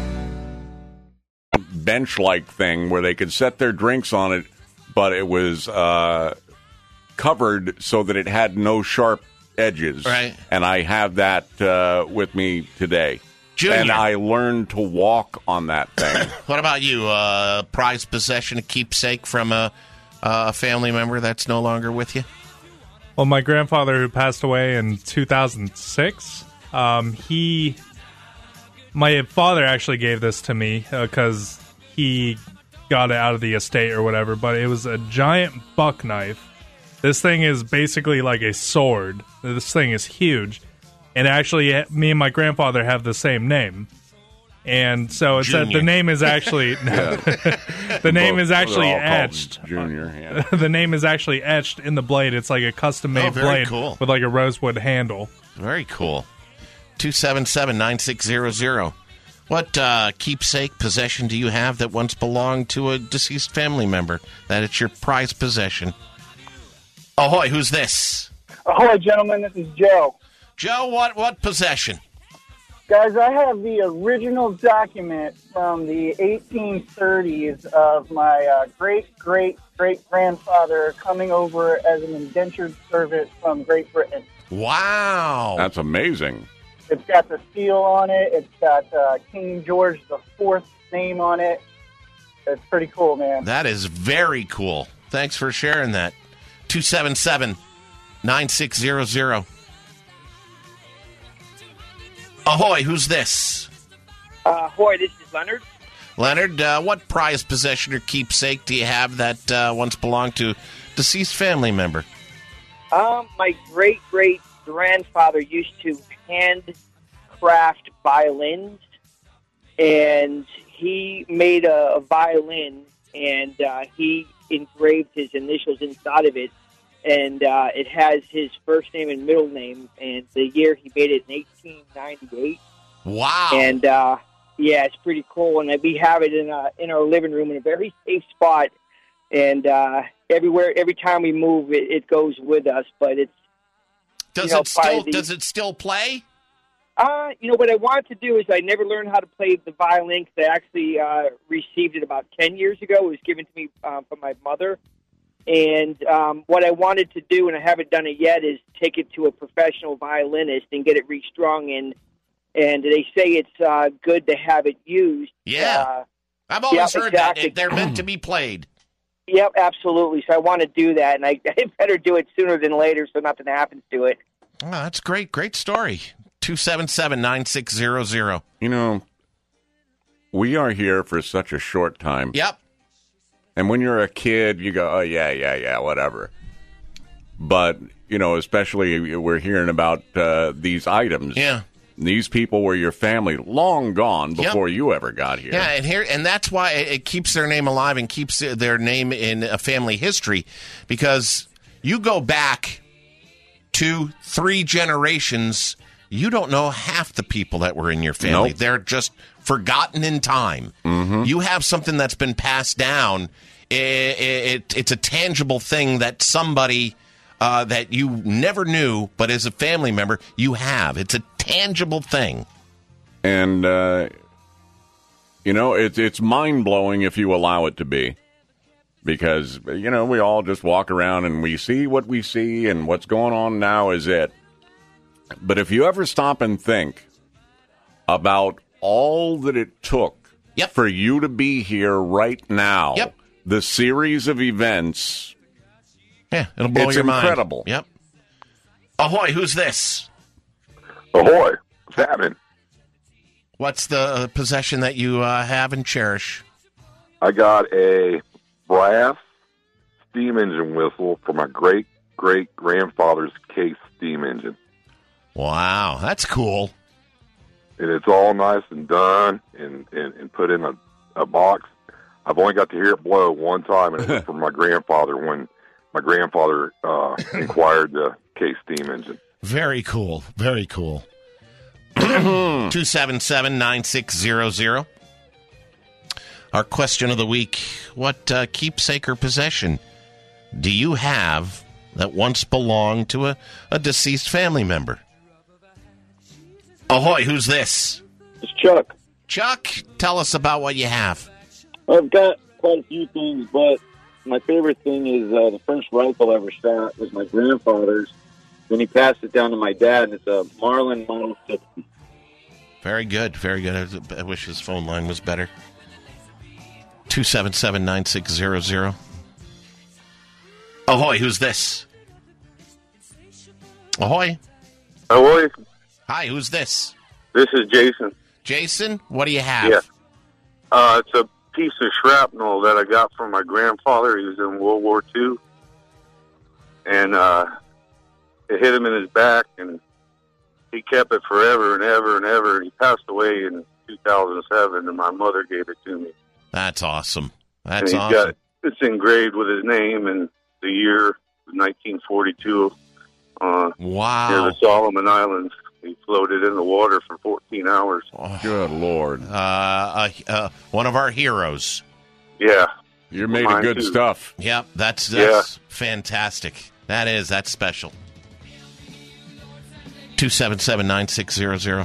Bench-like thing where they could set their drinks on it, but it was covered so that it had no sharp edges. Right. And I have that with me today. Junior. And I learned to walk on that thing. What about you? Prized possession, a keepsake from a family member that's no longer with you? Well, my grandfather, who passed away in 2006, my father actually gave this to me because he got it out of the estate or whatever, but it was a giant buck knife. This thing is basically like a sword. This thing is huge. And actually, me and my grandfather have the same name. And so it's the name is actually the name is actually etched. Junior, yeah. The name is actually etched in the blade. It's like a custom made blade with like a rosewood handle. Very cool. 277-9600. What keepsake possession do you have that once belonged to a deceased family member? That it's your prized possession. Ahoy, who's this? Ahoy, gentlemen, this is Joe. Joe, what possession? Guys, I have the original document from the 1830s of my great-great-great-grandfather coming over as an indentured servant from Great Britain. Wow. That's amazing. It's got the seal on it. It's got King George IV's name on it. It's pretty cool, man. That is very cool. Thanks for sharing that. 277-9600. Ahoy, who's this? Ahoy, this is Leonard. Leonard, what prized possession or keepsake do you have that once belonged to a deceased family member? My great-great-grandfather used to handcraft violins, and he made a violin, and he engraved his initials inside of it, and it has his first name and middle name, and the year he made it in 1898. Wow. And, yeah, it's pretty cool, and we have it in our living room in a very safe spot, and every time we move, it goes with us, but it's Does it still play? What I wanted to do is I never learned how to play the violin because I actually received it about 10 years ago. It was given to me from my mother. And what I wanted to do, and I haven't done it yet, is take it to a professional violinist and get it restrung. And they say it's good to have it used. Yeah. I've always heard that. They're meant to be played. Yep, absolutely. So I want to do that, and I better do it sooner than later so nothing happens to it. Oh, that's great. Great story. 277-9600. You know, we are here for such a short time. Yep. And when you're a kid, you go, oh, yeah, whatever. But, you know, especially we're hearing about these items. Yeah. These people were your family long gone before you ever got here. Yeah, and that's why it keeps their name alive and keeps their name in a family history, because you go back 2-3 generations, you don't know half the people that were in your family. Nope. They're just forgotten in time. Mm-hmm. You have something that's been passed down. It's a tangible thing that somebody that you never knew, but as a family member, you have. It's a tangible thing. And, you know, it's mind-blowing if you allow it to be. Because, you know, we all just walk around and we see what we see, and what's going on now is it. But if you ever stop and think about all that it took for you to be here right now, the series of events, it'll blow your mind. It's incredible. Yep. Ahoy, who's this? Ahoy, what's happening? What's the possession that you have and cherish? I got a brass steam engine whistle for my great-great-grandfather's Case steam engine. Wow, that's cool. And it's all nice and done and put in a box. I've only got to hear it blow one time, and it was from my grandfather when my grandfather inquired the Case steam engine. Very cool. Very cool. 277-9600. Our question of the week, what keepsake or possession do you have that once belonged to a deceased family member? Ahoy, who's this? It's Chuck. Chuck, tell us about what you have. I've got quite a few things, but my favorite thing is the first rifle I ever shot was my grandfather's. Then he passed it down to my dad, and it's a Marlin Model 60. Very good, very good. I wish his phone line was better. 277-9600. Ahoy, who's this? Ahoy. Ahoy. Hi, who's this? This is Jason. Jason, what do you have? Yeah. It's a piece of shrapnel that I got from my grandfather. He was in World War II. And it hit him in his back, and he kept it forever and ever and ever. And he passed away in 2007, and my mother gave it to me. That's awesome. That's and awesome. It's engraved with his name and the year, 1942. Wow. Near the Solomon Islands. He floated in the water for 14 hours. Oh, good Lord. One of our heroes. Yeah. You're made of good stuff. Yep, that's fantastic. That's special. 277-9600.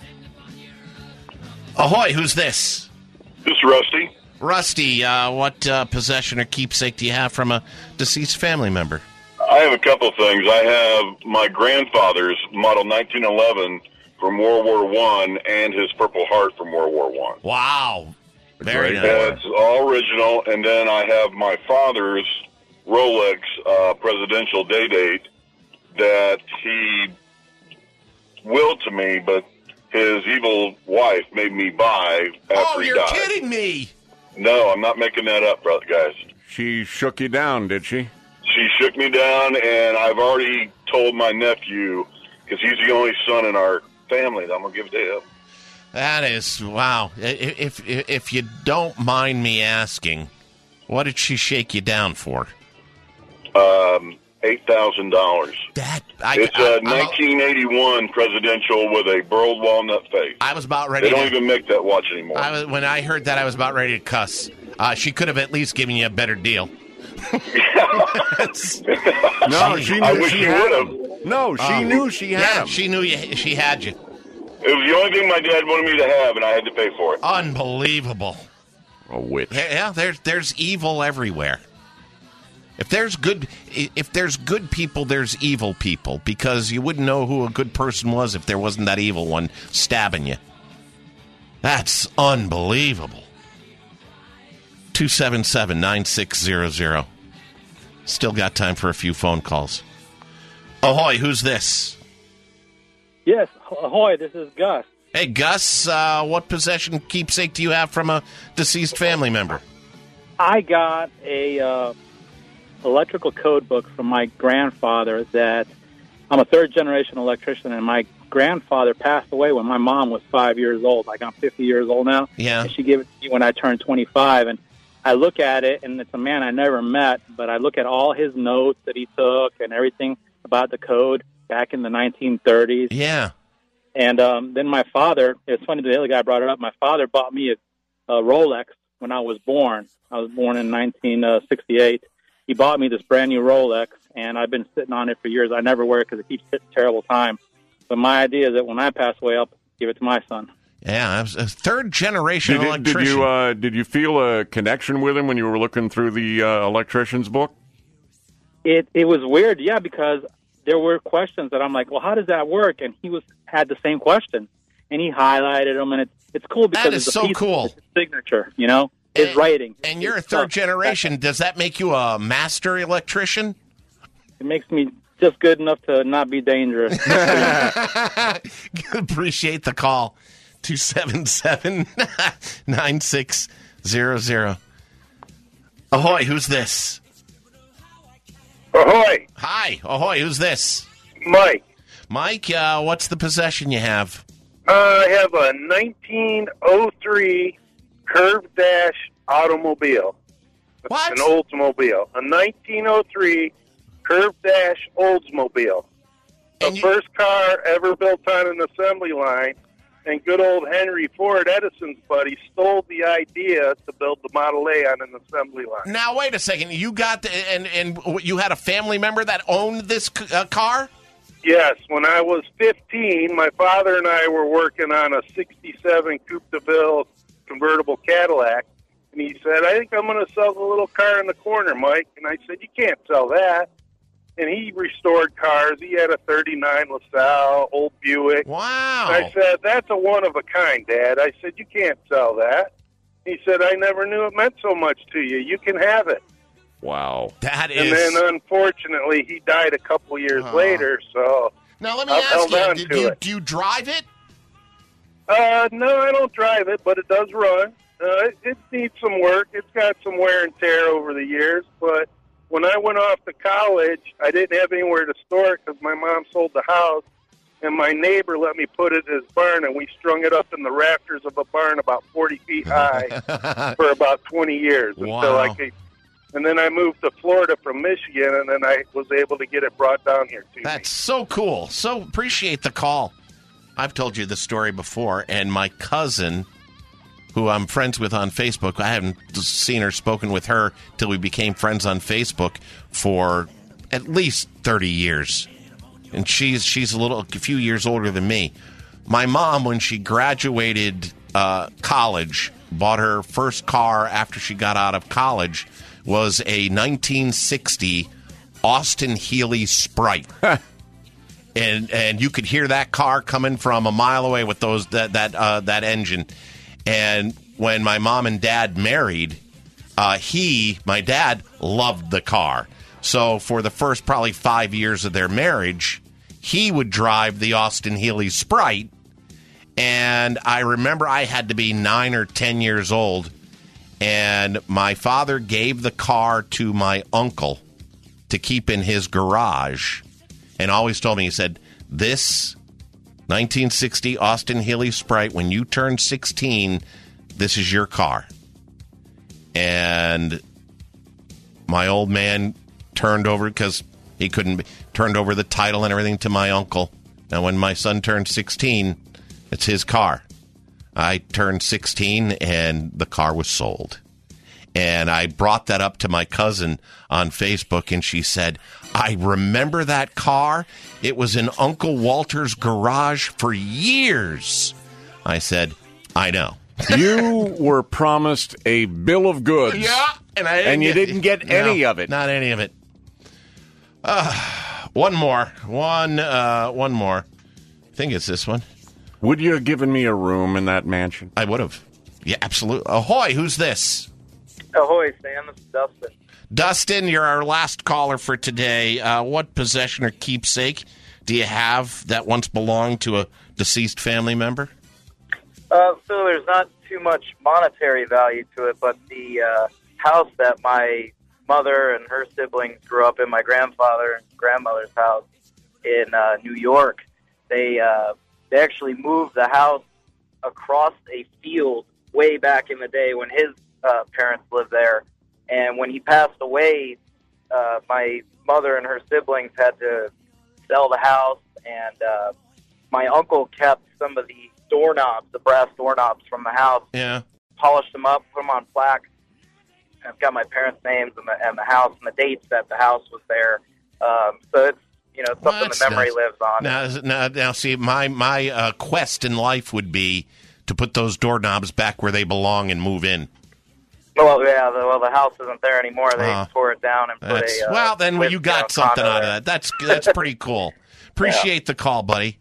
Ahoy, who's this? This is Rusty. Rusty, what possession or keepsake do you have from a deceased family member? I have a couple things. I have my grandfather's Model 1911 from World War I and his Purple Heart from World War I. Wow. Very nice. It's all original. And then I have my father's Rolex presidential day date that he willed to me, but his evil wife made me buy after he died. Oh, you're kidding me. No, I'm not making that up, brother, guys. She shook you down, did she? She shook me down, and I've already told my nephew, because he's the only son in our family, that I'm going to give it to him. That is, wow. If you don't mind me asking, what did she shake you down for? $8,000. It's a 1981 presidential with a burled walnut face. I was about ready They don't even make that watch anymore. When I heard that, I was about ready to cuss. She could have at least given you a better deal. No, she knew I wish she you had would have. him. No, she knew she had him. She knew she had you. It was the only thing my dad wanted me to have, and I had to pay for it. Unbelievable. A witch. Yeah, there's evil everywhere. If there's good people, there's evil people, because you wouldn't know who a good person was if there wasn't that evil one stabbing you. That's unbelievable. 277-9600. Still got time for a few phone calls. Ahoy, who's this? Yes, ahoy, this is Gus. Hey, Gus, what possession keepsake do you have from a deceased family member? I got a electrical code book from my grandfather that I'm a third-generation electrician, and my grandfather passed away when my mom was 5 years old. Like, I'm 50 years old now. Yeah. And she gave it to me when I turned 25, and I look at it, and it's a man I never met, but I look at all his notes that he took and everything about the code back in the 1930s. Yeah. And then my father, it's funny, the other guy brought it up, my father bought me a Rolex when I was born. I was born in 1968. He bought me this brand new Rolex, and I've been sitting on it for years. I never wear it because it keeps hitting terrible time. But my idea is that when I pass away, I'll give it to my son. Yeah, I was a third-generation electrician. Did you feel a connection with him when you were looking through the electrician's book? It was weird, yeah, because there were questions that I'm like, well, how does that work? And he had the same question, and he highlighted them, and it's cool because that is it's so cool. It's his signature, you know, his writing. And you're a third generation. Does that make you a master electrician? It makes me just good enough to not be dangerous. Appreciate the call. 277-9600. Ahoy, who's this? Ahoy. Hi. Ahoy, who's this? Mike. Mike, what's the possession you have? I have a 1903 Curve Dash automobile. What? An Oldsmobile. A 1903 Curve Dash Oldsmobile. The first car ever built on an assembly line. And good old Henry Ford, Edison's buddy, stole the idea to build the Model A on an assembly line. Now, wait a second. You got and you had a family member that owned this car? Yes. When I was 15, my father and I were working on a 67 Coupe de Ville convertible Cadillac. And he said, I think I'm going to sell the little car in the corner, Mike. And I said, you can't sell that. And he restored cars. He had a 39 LaSalle, old Buick. Wow. And I said, that's a one-of-a-kind, Dad. I said, you can't sell that. He said, I never knew it meant so much to you. You can have it. Wow. That is... And then, unfortunately, he died a couple years later, so... Now, let me ask you, do you drive it? No, I don't drive it, but it does run. It needs some work. It's got some wear and tear over the years, but... When I went off to college, I didn't have anywhere to store it because my mom sold the house, and my neighbor let me put it in his barn, and we strung it up in the rafters of a barn about 40 feet high for about 20 years. Until I could, and then I moved to Florida from Michigan, and then I was able to get it brought down here to me. That's so cool. So appreciate the call. I've told you the story before, and my cousin, who I'm friends with on Facebook. I haven't seen or spoken with her till we became friends on Facebook for at least 30 years. And she's a few years older than me. My mom, when she graduated college, bought her first car after she got out of college, was a 1960 Austin Healey Sprite. And you could hear that car coming from a mile away with that engine. And when my mom and dad married, my dad loved the car. So for the first probably 5 years of their marriage, he would drive the Austin Healey Sprite. And I remember I had to be 9 or 10 years old. And my father gave the car to my uncle to keep in his garage. And always told me, he said, this 1960 Austin Healey Sprite, when you turn 16, this is your car. And my old man turned over, because he turned over the title and everything to my uncle. Now, when my son turned 16, it's his car. I turned 16 and the car was sold. And I brought that up to my cousin on Facebook, and she said, I remember that car. It was in Uncle Walter's garage for years. I said, I know. You were promised a bill of goods And you didn't get any of it. Not any of it. One more. One more. I think it's this one. Would you have given me a room in that mansion? I would have. Yeah, absolutely. Ahoy, who's this? Ahoy, Sam. This is Dustin. Dustin, you're our last caller for today. What possession or keepsake do you have that once belonged to a deceased family member? So there's not too much monetary value to it, but the house that my mother and her siblings grew up in, my grandfather and grandmother's house in New York, they actually moved the house across a field way back in the day when his parents lived there. And when he passed away, my mother and her siblings had to sell the house, and my uncle kept some of the doorknobs, the brass doorknobs from the house, polished them up, put them on plaques. I've got my parents' names and the house and the dates that the house was there. So it's, something the memory lives on. Now, see, my quest in life would be to put those doorknobs back where they belong and move in. Well, yeah, the house isn't there anymore. They tore it down and put a... well, then you got something out of that. That's pretty cool. Appreciate the call, buddy.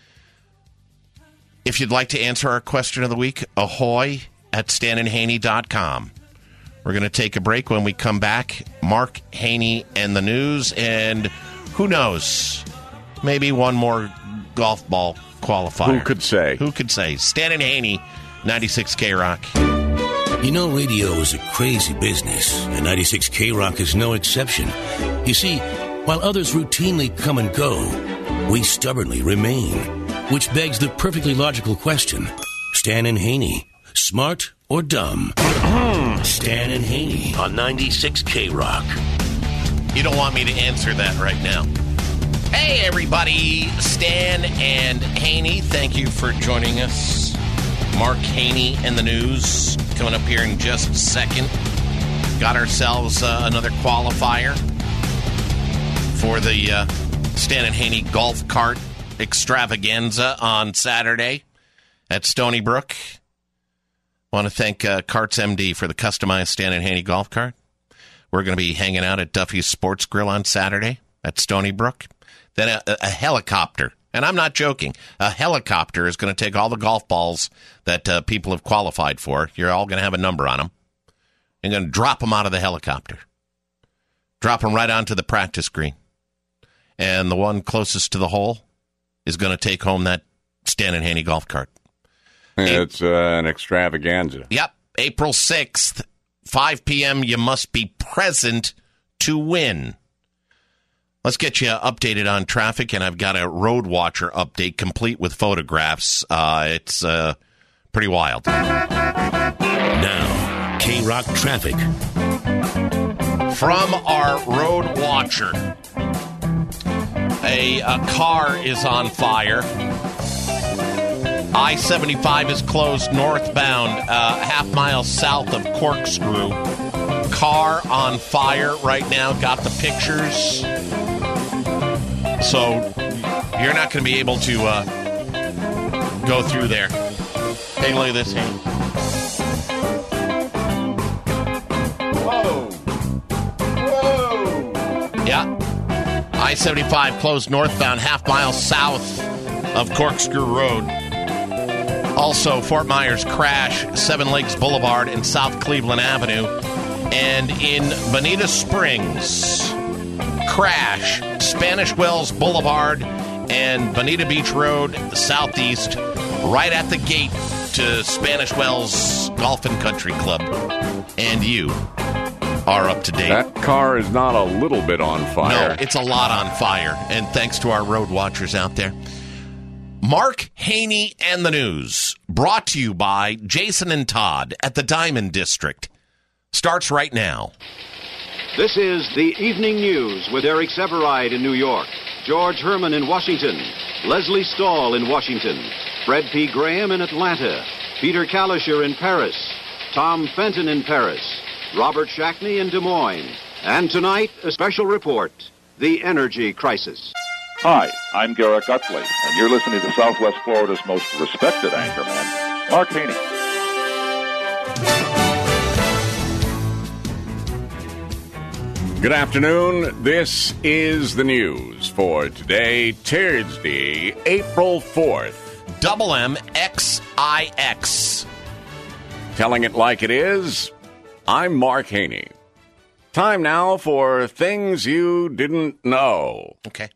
If you'd like to answer our question of the week, ahoy at StanandHaney.com. We're going to take a break. When we come back, Mark Haney and the news, and who knows, maybe one more golf ball qualifier. Who could say? Who could say? Stan and Haney, 96 K-Rock. You know, radio is a crazy business, and 96 K-Rock is no exception. You see, while others routinely come and go, we stubbornly remain, which begs the perfectly logical question, Stan and Haney, smart or dumb? Stan and Haney on 96 K-Rock. You don't want me to answer that right now. Hey, everybody. Stan and Haney, thank you for joining us. Mark Haney and the news coming up here in just a second. Got ourselves another qualifier for the Stan and Haney golf cart extravaganza on Saturday at Stony Brook. Want to thank Carts MD for the customized Stan and Haney golf cart. We're going to be hanging out at Duffy's Sports Grill on Saturday at Stony Brook. Then a helicopter, and I'm not joking, a helicopter is going to take all the golf balls that people have qualified for. You're all going to have a number on them. And going to drop them out of the helicopter. Drop them right onto the practice green. And the one closest to the hole is going to take home that Stan and Haney golf cart. It's an extravaganza. Yep. April 6th, 5 p.m., you must be present to win. Let's get you updated on traffic, and I've got a Road Watcher update complete with photographs. It's pretty wild. Now, K-Rock traffic. From our Road Watcher, a car is on fire. I-75 is closed northbound, half mile south of Corkscrew. Car on fire right now. Got the pictures. So you're not going to be able to go through there. Hey, look at this. Hey. Whoa. Whoa. Yeah. I-75 closed northbound, half mile south of Corkscrew Road. Also, Fort Myers crash, Seven Lakes Boulevard and South Cleveland Avenue. And in Bonita Springs, crash, Spanish Wells Boulevard and Bonita Beach Road southeast, right at the gate to Spanish Wells Golf and Country Club. And you are up to date. That car is not a little bit on fire. No, it's a lot on fire. And thanks to our road watchers out there. Mark Haney and the news, brought to you by Jason and Todd at the Diamond District. Starts right now. This is the Evening News with Eric Severide in New York, George Herman in Washington, Leslie Stahl in Washington, Fred P. Graham in Atlanta, Peter Kalischer in Paris, Tom Fenton in Paris, Robert Shackney in Des Moines, and tonight, a special report, the energy crisis. Hi, I'm Garrett Gutley, and you're listening to Southwest Florida's most respected anchorman, Mark Haney. Good afternoon. This is the news for today, Thursday, April 4th. Double MXIX. Telling it like it is, I'm Mark Haney. Time now for Things You Didn't Know. Okay.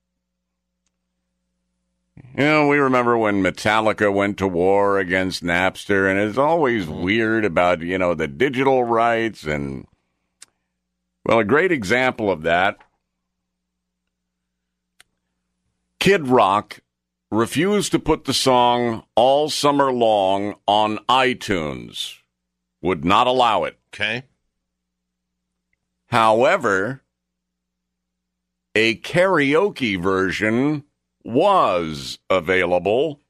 You know, we remember when Metallica went to war against Napster, and it's always weird about, the digital rights. And, well, a great example of that, Kid Rock refused to put the song All Summer Long on iTunes. Would not allow it. Okay. However, a karaoke version was available.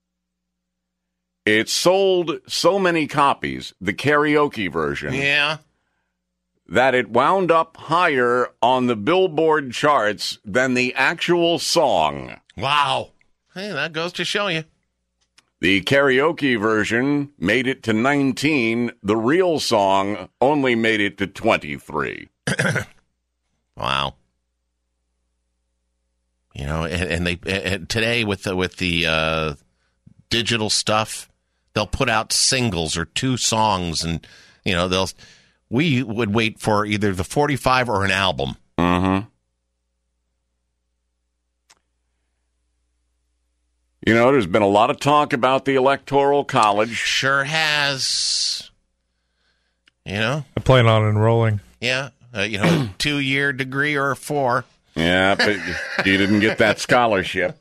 It sold so many copies, the karaoke version. Yeah. That it wound up higher on the Billboard charts than the actual song. Wow. Hey, that goes to show you. The karaoke version made it to 19. The real song only made it to 23. Wow. And they today with the digital stuff, they'll put out singles or two songs, and we would wait for either the 45 or an album. Mm-hmm. There's been a lot of talk about the Electoral College. Sure has. I plan on enrolling. Yeah. 2-year degree or 4. Yeah, but you didn't get that scholarship.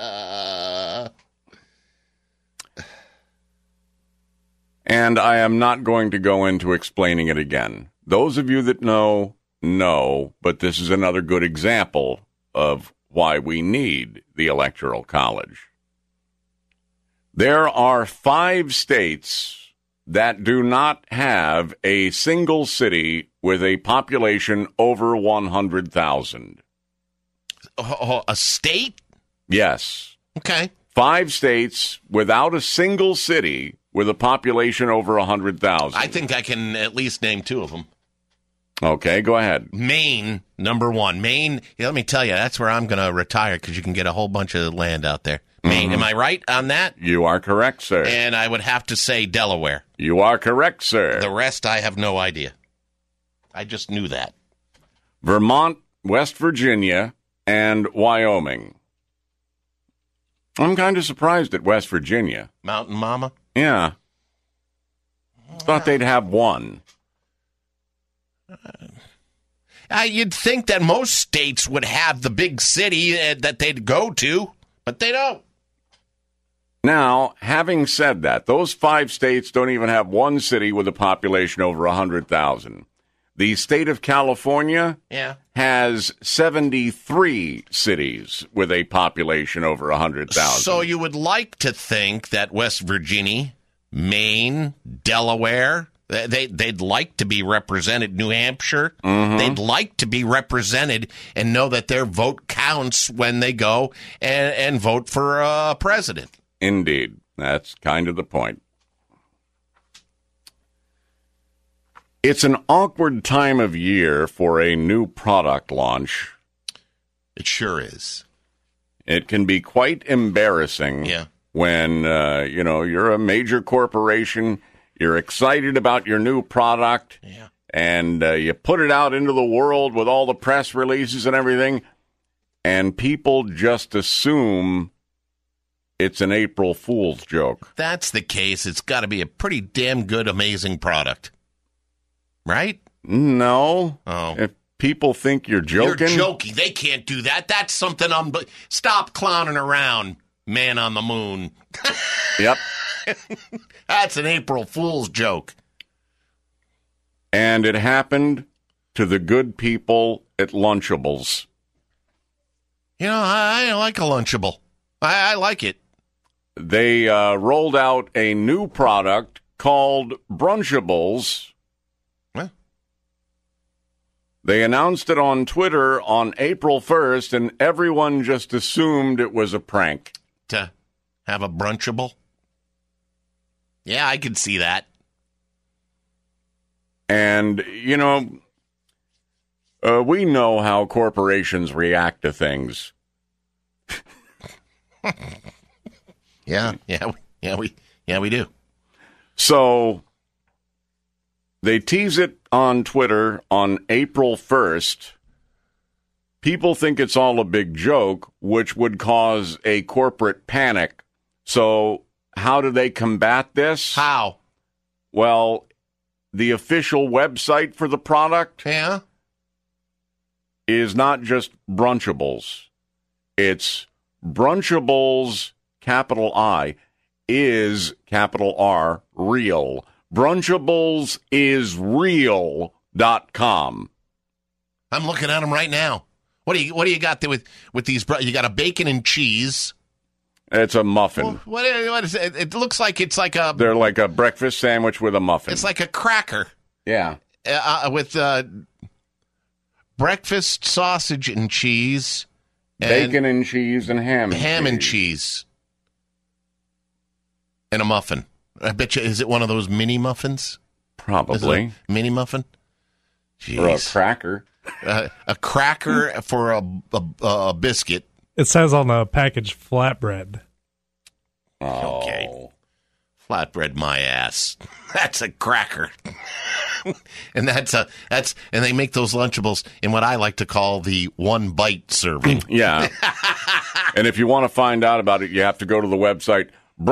And I am not going to go into explaining it again. Those of you that know, but this is another good example of why we need the Electoral College. There are 5 states that do not have a single city with a population over 100,000. A state? Yes. Okay. 5 states without a single city with a population over 100,000. I think I can at least name 2 of them. Okay, go ahead. Maine, number 1. Maine, let me tell you, that's where I'm going to retire because you can get a whole bunch of land out there. Maine, Am I right on that? You are correct, sir. And I would have to say Delaware. You are correct, sir. The rest, I have no idea. I just knew that. Vermont, West Virginia, and Wyoming. I'm kind of surprised at West Virginia. Mountain Mama? Yeah. Thought they'd have 1. You'd think that most states would have the big city that they'd go to, but they don't. Now, having said that, those 5 states don't even have 1 city with a population over 100,000. The state of California has 73 cities with a population over 100,000. So you would like to think that West Virginia, Maine, Delaware, they'd like to be represented. New Hampshire, they'd like to be represented and know that their vote counts when they go and vote for a president. Indeed. That's kind of the point. It's an awkward time of year for a new product launch. It sure is. It can be quite embarrassing when, you're a major corporation, you're excited about your new product, and you put it out into the world with all the press releases and everything, and people just assume it's an April Fool's joke. That's the case. It's got to be a pretty damn good, amazing product. Right? No. Oh. If people think you're joking. You're joking. They can't do that. That's something Stop clowning around, man on the moon. Yep. That's an April Fool's joke. And it happened to the good people at Lunchables. I like a Lunchable. I like it. They rolled out a new product called Brunchables. They announced it on Twitter on April 1st, and everyone just assumed it was a prank. To have a Brunchable? Yeah, I could see that. And, We know how corporations react to things. Yeah, we do. So they tease it on Twitter on April 1st. People think it's all a big joke, which would cause a corporate panic. So how do they combat this? How? Well, the official website for the product is not just Brunchables. It's Brunchables, capital I, is capital R, real. Brunchableisreal.com. I'm looking at them right now. What do you got there with these? You got a bacon and cheese. It's a muffin. Well, what is it? It looks like it's like a. They're like a breakfast sandwich with a muffin. It's like a cracker. Yeah. With breakfast sausage and cheese. Bacon and cheese and ham and cheese. And a muffin. I bet you, is it one of those mini muffins? Probably. Mini muffin? Jeez. Or a cracker. A cracker for a biscuit. It says on the package flatbread. Oh. Okay. Flatbread my ass. That's a cracker. And and they make those Lunchables in what I like to call the one bite serving. Yeah. And if you want to find out about it, you have to go to the website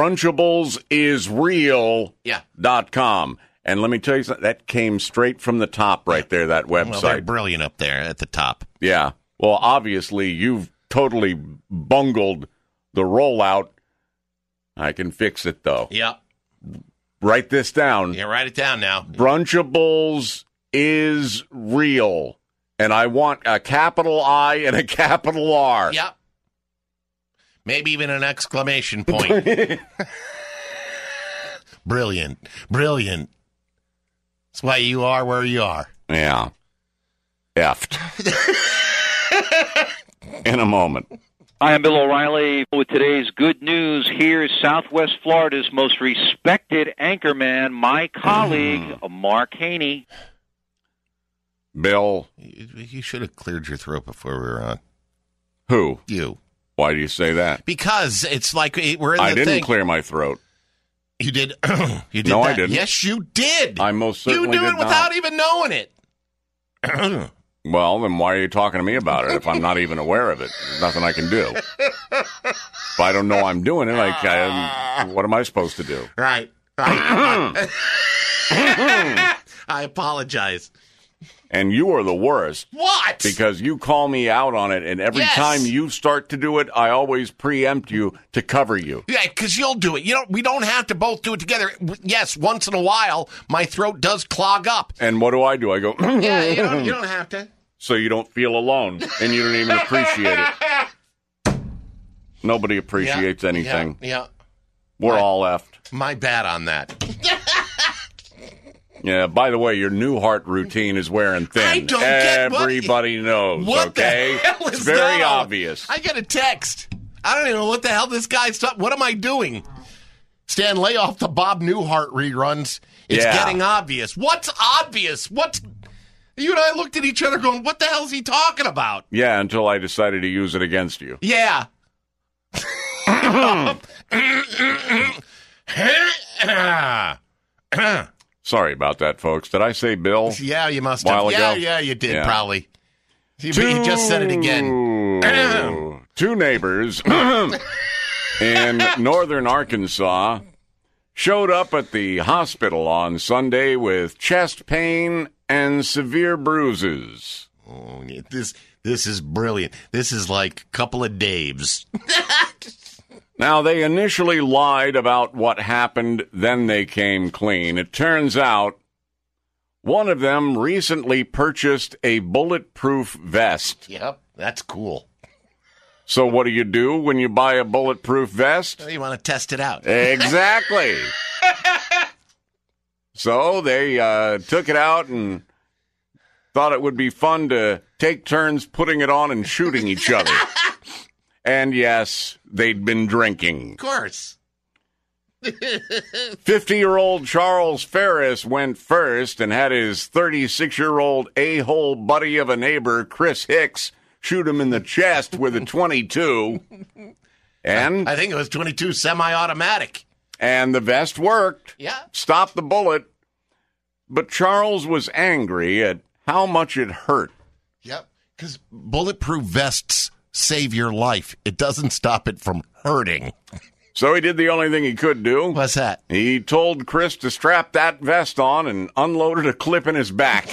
Brunchableisreal.com. And let me tell you something, that came straight from the top right there, that website. Well, they're brilliant up there at the top. Yeah. Well, obviously, you've totally bungled the rollout. I can fix it, though. Yep. Write this down. Yeah, write it down now. Brunchables is real. And I want a capital I and a capital R. Yep. Maybe even an exclamation point. Brilliant. Brilliant. That's why you are where you are. Yeah. Effed. In a moment. Hi, I'm Bill O'Reilly with today's good news. Here's Southwest Florida's most respected anchorman, my colleague, Mark Haney. Bill. You should have cleared your throat before we were on. Who? You. Why do you say that? Because it's like we're in the I didn't thing. clear my throat. You did? You did No, that? I didn't. Yes, you did. I most certainly You do did it without not. even knowing it. Well, then why are you talking to me about it if I'm not even aware of it? There's nothing I can do. If I don't know I'm doing it, what am I supposed to do? Right. I apologize. And you are the worst. What? Because you call me out on it, and every time you start to do it, I always preempt you to cover you. Yeah, because you'll do it. We don't have to both do it together. Yes, once in a while, my throat does clog up. And what do? I go, Yeah, you don't have to. So you don't feel alone, and you don't even appreciate it. Nobody appreciates anything. Yeah. We're all effed. My bad on that. Yeah, by the way, your Newhart routine is wearing thin. I don't get Everybody knows, what okay? the hell is it's very that? obvious. I get a text. I don't even know what the hell this guy's talking. What am I doing? Stan, lay off the Bob Newhart reruns. It's getting obvious. What's obvious? You and I looked at each other going, what the hell is he talking about? Yeah, until I decided to use it against you. Yeah. Sorry about that, folks. Did I say Bill? Yeah, you must While have. ago? Yeah, you did, Yeah. probably. You just said it again. Two neighbors in northern Arkansas showed up at the hospital on Sunday with chest pain and severe bruises. Oh, this is brilliant. This is like a couple of Daves. Now, they initially lied about what happened, then they came clean. It turns out one of them recently purchased a bulletproof vest. Yep, that's cool. So what do when you buy a bulletproof vest? You want to test it out. Exactly. So they took it out and thought it would be fun to take turns putting it on and shooting each other. And yes, they'd been drinking. Of course. 50-year-old Charles Ferris went first and had his 36-year-old a-hole buddy of a neighbor, Chris Hicks, shoot him in the chest with a .22. And I think it was 22 semi-automatic. And the vest worked. Yeah. Stopped the bullet. But Charles was angry at how much it hurt. Yep. Because bulletproof vests save your life. It doesn't stop it from hurting. So he did the only thing he could do. What's that? He told Chris to strap that vest on and unloaded a clip in his back.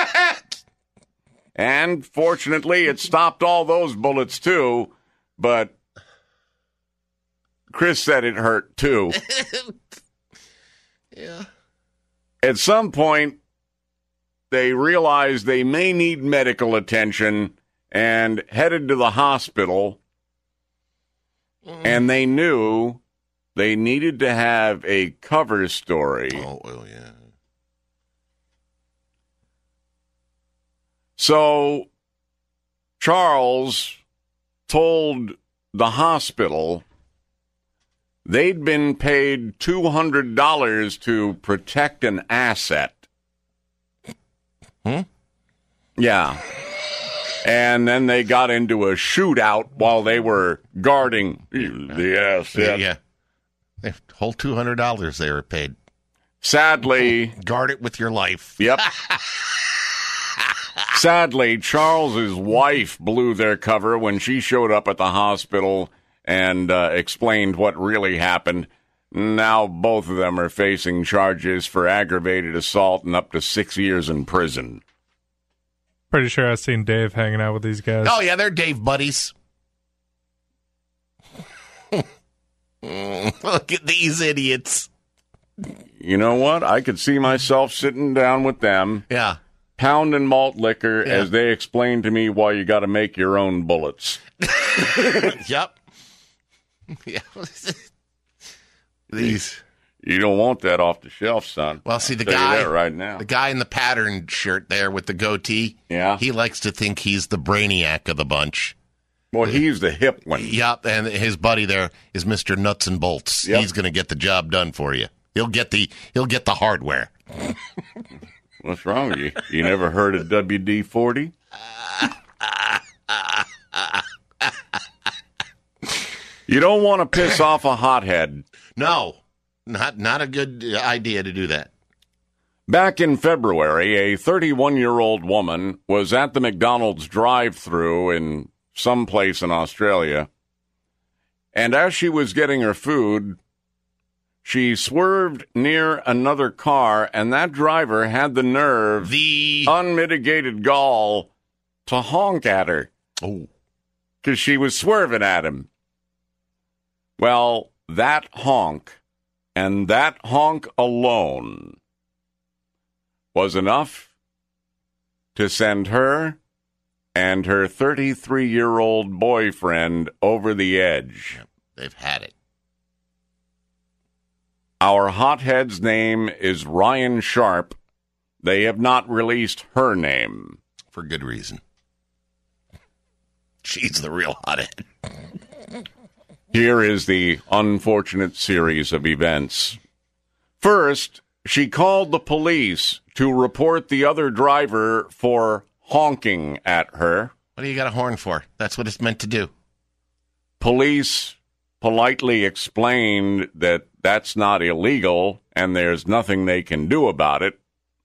And fortunately, it stopped all those bullets too. But Chris said it hurt too. Yeah. At some point, they realized they may need medical attention and headed to the hospital. And they knew they needed to have a cover story. Oh, well, yeah. So Charles told the hospital they'd been paid $200 to protect an asset. Yeah. And then they got into a shootout while they were guarding the asset. Yeah. The whole $200 they were paid. Sadly. Guard it with your life. Yep. Sadly, Charles's wife blew their cover when she showed up at the hospital and explained what really happened. Now both of them are facing charges for aggravated assault and up to 6 years in prison. Pretty sure I've seen Dave hanging out with these guys. Oh, yeah, they're Dave buddies. Look at these idiots. You know what? I could see myself sitting down with them. Yeah. Pounding malt liquor as they explain to me why you got to make your own bullets. Yep. Yeah. These. You don't want that off the shelf, son. Well, see, the I'll tell guy you that right now. The guy in the patterned shirt there with the goatee. Yeah. He likes to think he's the brainiac of the bunch. Well, he's the hip one. Yep, and his buddy there is Mr. Nuts and Bolts. Yep. He's going to get the job done for you. He'll get the hardware. What's wrong with you? You never heard of WD-40? You don't want to piss off a hothead. No, not a good idea to do that. Back in February, a 31-year-old woman was at the McDonald's drive-thru in some place in Australia, and as she was getting her food, she swerved near another car, and that driver had the nerve, the unmitigated gall, to honk at her. Oh. Because she was swerving at him. Well, that honk, and that honk alone, was enough to send her and her 33-year-old boyfriend over the edge. Yep, they've had it. Our hothead's name is Ryan Sharp. They have not released her name. For good reason. She's the real hothead. Here is the unfortunate series of events. First, she called the police to report the other driver for honking at her. What do you got a horn for? That's what it's meant to do. Police politely explained that that's not illegal and there's nothing they can do about it.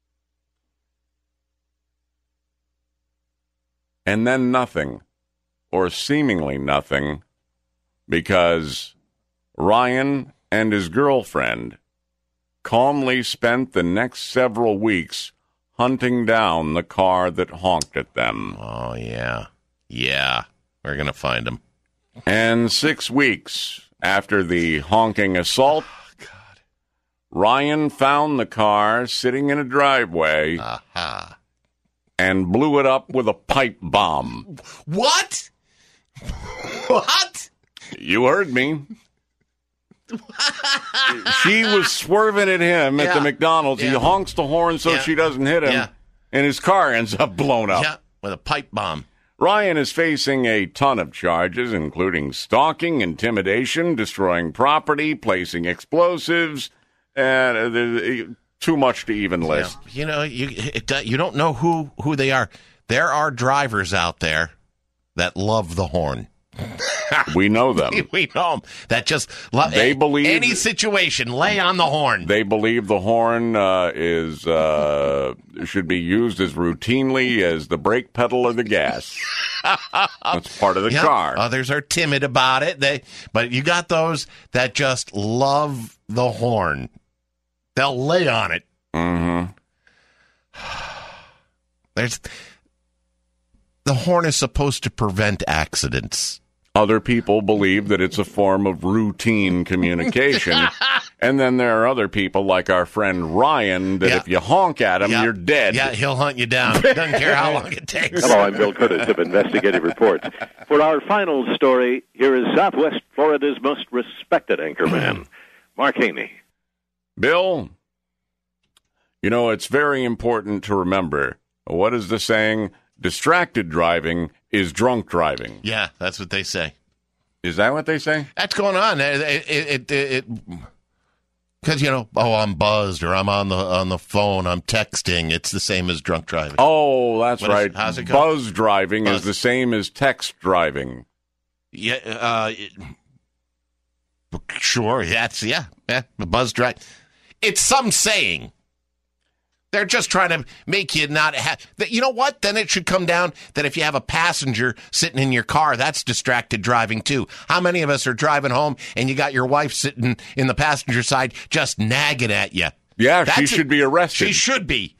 And then nothing, or seemingly nothing, because Ryan and his girlfriend calmly spent the next several weeks hunting down the car that honked at them. Oh, yeah. Yeah, we're going to find him. And 6 weeks after the honking assault, Ryan found the car sitting in a driveway and blew it up with a pipe bomb. What? What? You heard me. She was swerving at him at the McDonald's. He honks the horn so she doesn't hit him, and his car ends up blown up. Yeah, with a pipe bomb. Ryan is facing a ton of charges, including stalking, intimidation, destroying property, placing explosives, and too much to even list. Yeah. You don't know who they are. There are drivers out there that love the horn. We know them. We know them. That just they believe any situation, lay on the horn. They believe the horn should be used as routinely as the brake pedal or the gas. That's part of the car. Others are timid about it. But you got those that just love the horn. They'll lay on it. Mm-hmm. The horn is supposed to prevent accidents. Other people believe that it's a form of routine communication. And then there are other people like our friend Ryan that if you honk at him, you're dead. Yeah, he'll hunt you down. Doesn't care how long it takes. Hello, I'm Bill Curtis of Investigative Reports. For our final story, here is Southwest Florida's most respected anchorman, Mark Haney. Bill, it's very important to remember, what is the saying? Distracted driving is drunk driving. Yeah, that's what they say. Is that what they say? That's going on. Because I'm buzzed or I'm on the phone, I'm texting. It's the same as drunk driving. Oh, that's right. How's it go? Buzz driving is the same as text driving. Yeah. Sure. Buzz drive. It's some saying. They're just trying to make you not have... You know what? Then it should come down that if you have a passenger sitting in your car, that's distracted driving too. How many of us are driving home and you got your wife sitting in the passenger side just nagging at you? Yeah, she should be arrested. She should be.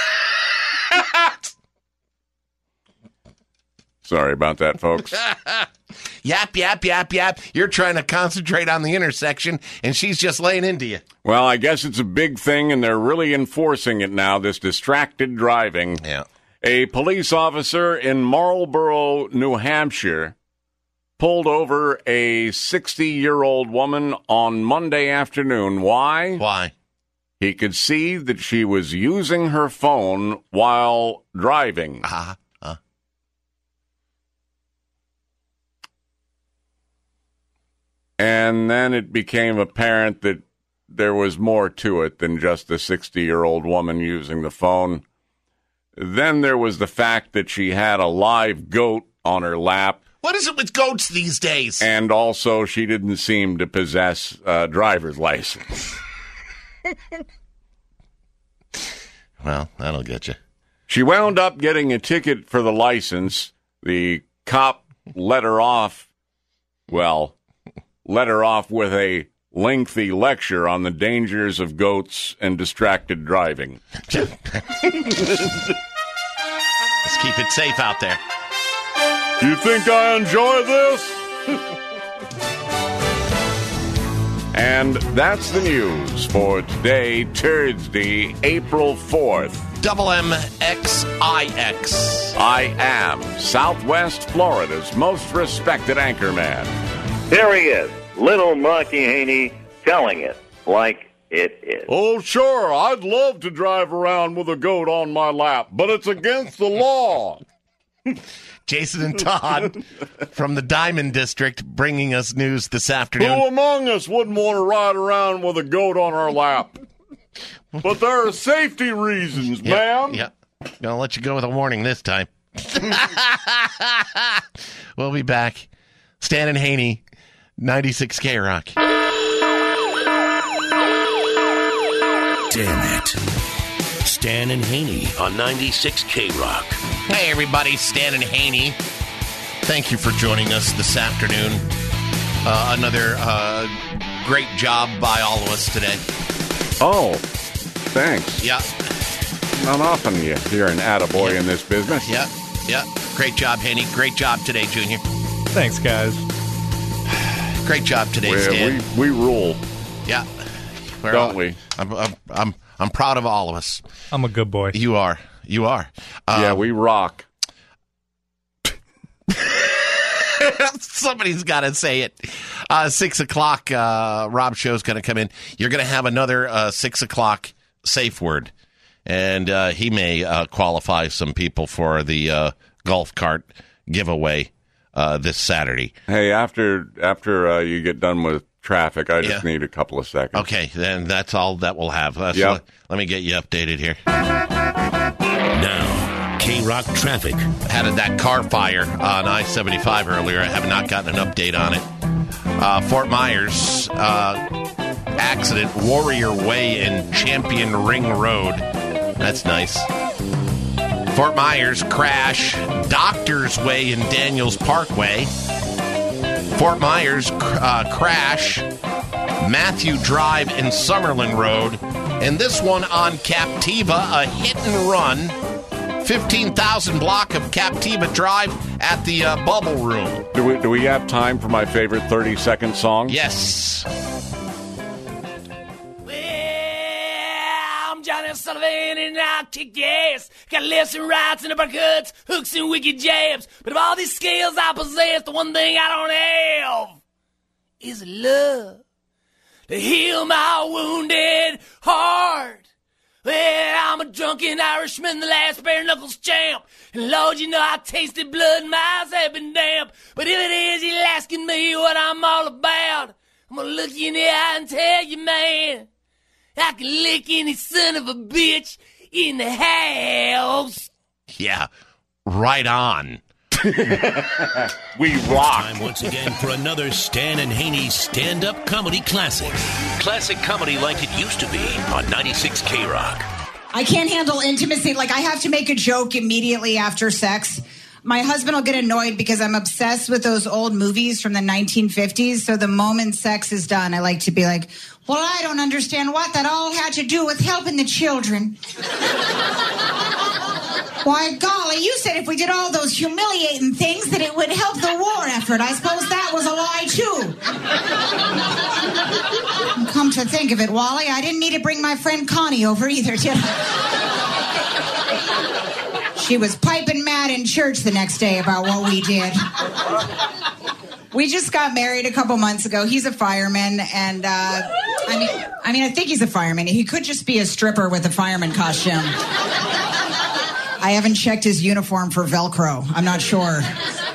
Sorry about that, folks. Yap, yap, yap, yap. You're trying to concentrate on the intersection, and she's just laying into you. Well, I guess it's a big thing, and they're really enforcing it now, this distracted driving. Yeah. A police officer in Marlborough, New Hampshire, pulled over a 60-year-old woman on Monday afternoon. Why? Why? He could see that she was using her phone while driving. And then it became apparent that there was more to it than just the 60-year-old woman using the phone. Then there was the fact that she had a live goat on her lap. What is it with goats these days? And also she didn't seem to possess a driver's license. Well, that'll get you. She wound up getting a ticket for the license. The cop let her off with a lengthy lecture on the dangers of goats and distracted driving. Let's keep it safe out there. You think I enjoy this? And that's the news for today, Thursday, April 4th. MXIX. I am Southwest Florida's most respected anchorman. There he is, little Marky Haney, telling it like it is. Oh, sure, I'd love to drive around with a goat on my lap, but it's against the law. Jason and Todd from the Diamond District bringing us news this afternoon. Who among us wouldn't want to ride around with a goat on our lap? But there are safety reasons, ma'am. Yeah, gonna let you go with a warning this time. We'll be back. Stan and Haney, 96 K-Rock. Damn it. Stan and Haney on 96 K-Rock. Hey, everybody. Stan and Haney. Thank you for joining us this afternoon. Another great job by all of us today. Oh, thanks. Yeah. Not often you hear an attaboy in this business. Yeah. Great job, Haney. Great job today, Junior. Thanks, guys. Great job today, Stan. We rule. Yeah. Don't we? I'm proud of all of us. I'm a good boy. You are. Yeah, we rock. Somebody's got to say it. 6 o'clock, Rob Show's going to come in. You're going to have another 6 o'clock safe word. And he may qualify some people for the golf cart giveaway this Saturday. Hey, after you get done with traffic, I just need a couple of seconds. Okay, then that's all that we'll have. So let me get you updated here. Now, K-Rock traffic. Had that car fire on I-75 earlier. I have not gotten an update on it. Fort Myers, accident, Warrior Way and Champion Ring Road. That's nice. Fort Myers, crash, Doctors Way and Daniels Parkway. Fort Myers, crash, Matthew Drive and Summerlin Road. And this one on Captiva, a hit and run. 15,000 block of Captiva Drive at the Bubble Room. Do we have time for my favorite 30-second song? Yes. I'm Johnny Sullivan and I kick ass. Got lefts and rights and uppercuts, hooks and wicked jabs. But of all these skills I possess, the one thing I don't have is love to heal my wounded heart. Well, I'm a drunken Irishman, the last bare knuckles champ. And Lord, you know I tasted blood and my eyes have been damp. But if it is you're asking me what I'm all about, I'm gonna look you in the eye and tell you, man, I can lick any son of a bitch in the house. Yeah, right on. We rock. Time once again for another Stan and Haney stand-up comedy classic. Classic comedy like it used to be on 96 K-Rock. I can't handle intimacy. Like, I have to make a joke immediately after sex. My husband will get annoyed because I'm obsessed with those old movies from the 1950s. So the moment sex is done, I like to be like, well, I don't understand what that all had to do with helping the children. Why, golly, you said if we did all those humiliating things that it would help the war effort. I suppose that was a lie, too. And come to think of it, Wally, I didn't need to bring my friend Connie over either, did I? She was piping mad in church the next day about what we did. We just got married a couple months ago. He's a fireman, and I think he's a fireman. He could just be a stripper with a fireman costume. I haven't checked his uniform for Velcro. I'm not sure.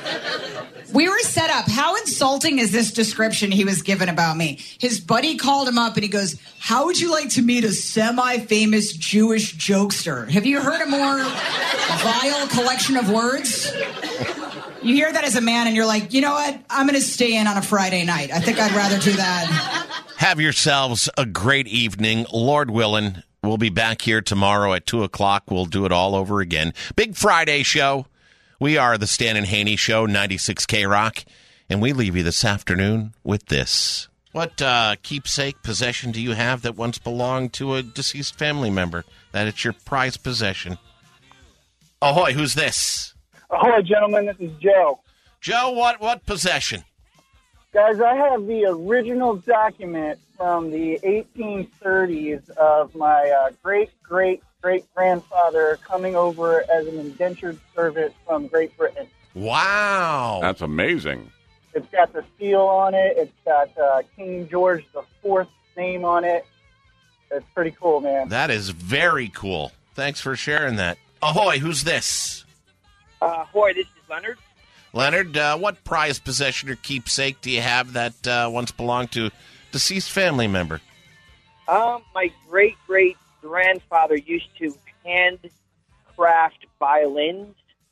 We were set up. How insulting is this description he was given about me? His buddy called him up and he goes, how would you like to meet a semi-famous Jewish jokester? Have you heard a more vile collection of words? You hear that as a man and you're like, you know what? I'm going to stay in on a Friday night. I think I'd rather do that. Have yourselves a great evening. Lord willing, we'll be back here tomorrow at 2 o'clock. We'll do it all over again. Big Friday show. We are the Stan and Haney Show, 96 K-Rock, and we leave you this afternoon with this. What keepsake possession do you have that once belonged to a deceased family member? That it's your prized possession. Ahoy, who's this? Ahoy, gentlemen, this is Joe. Joe, what possession? Guys, I have the original document from the 1830s of my great-great-great-grandfather coming over as an indentured servant from Great Britain. Wow. That's amazing. It's got the seal on it. It's got King George IV name on it. It's pretty cool, man. That is very cool. Thanks for sharing that. Ahoy, who's this? Ahoy, this is Leonard. Leonard, what prized possession or keepsake do you have that once belonged to a deceased family member? My great-great-grandfather used to handcraft violins,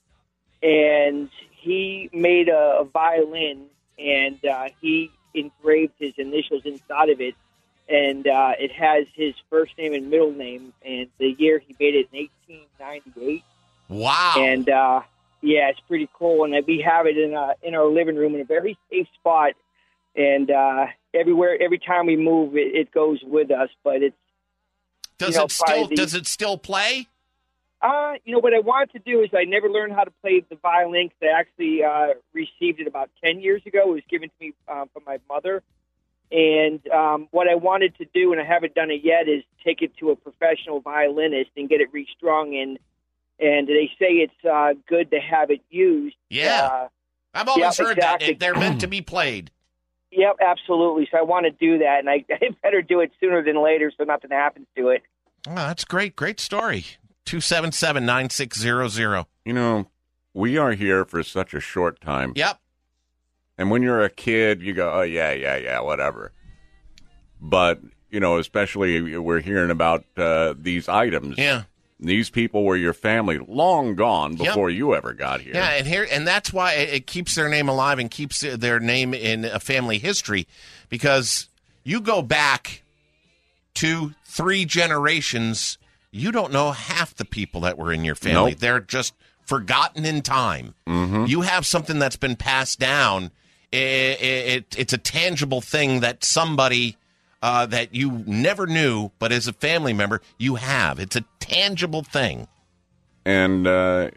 and he made a violin, and he engraved his initials inside of it, and it has his first name and middle name, and the year he made it in 1898. Wow. And, yeah, it's pretty cool, and we have it in our living room in a very safe spot, and every time we move, it goes with us, but it's... Does it still play? What I wanted to do is I never learned how to play the violin because I actually received it about 10 years ago. It was given to me from my mother. And what I wanted to do, and I haven't done it yet, is take it to a professional violinist and get it restrung. And they say it's good to have it used. Yeah. I've always heard exactly. that. They're meant to be played. Yep, absolutely. So I want to do that, and I better do it sooner than later so nothing happens to it. Oh, that's great. Great story. 277-9600. You know, we are here for such a short time. Yep. And when you're a kid, you go, oh, yeah, whatever. But, especially we're hearing about these items. Yeah. These people were your family long gone before you ever got here. Yeah, and that's why it keeps their name alive and keeps their name in a family history, because you go back 2-3 generations, you don't know half the people that were in your family. Nope. They're just forgotten in time. Mm-hmm. You have something that's been passed down. It's a tangible thing that somebody that you never knew, but as a family member, you have. It's a tangible thing. And,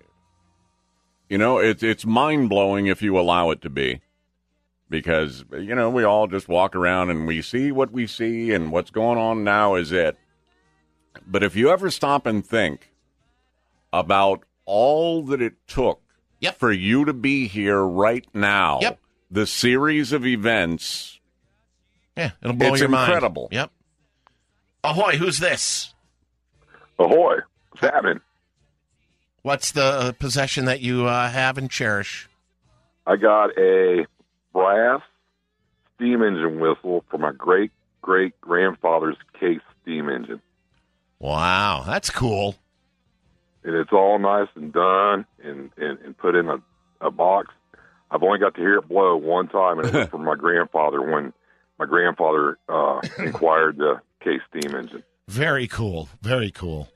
it's mind-blowing if you allow it to be. Because, we all just walk around and we see what we see, and what's going on now is it. But if you ever stop and think about all that it took for you to be here right now, the series of events... Yeah, it'll blow your mind. It's incredible. Yep. Ahoy, who's this? Ahoy, Salmon. What's the possession that you have and cherish? I got a brass steam engine whistle for my great-great-grandfather's Case steam engine. Wow, that's cool. And it's all nice and done and put in a box. I've only got to hear it blow one time, and it was from my grandfather when my grandfather acquired the Case steam engine. Very cool. Very cool.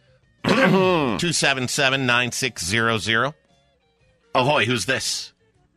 277-9600. Ahoy, who's this?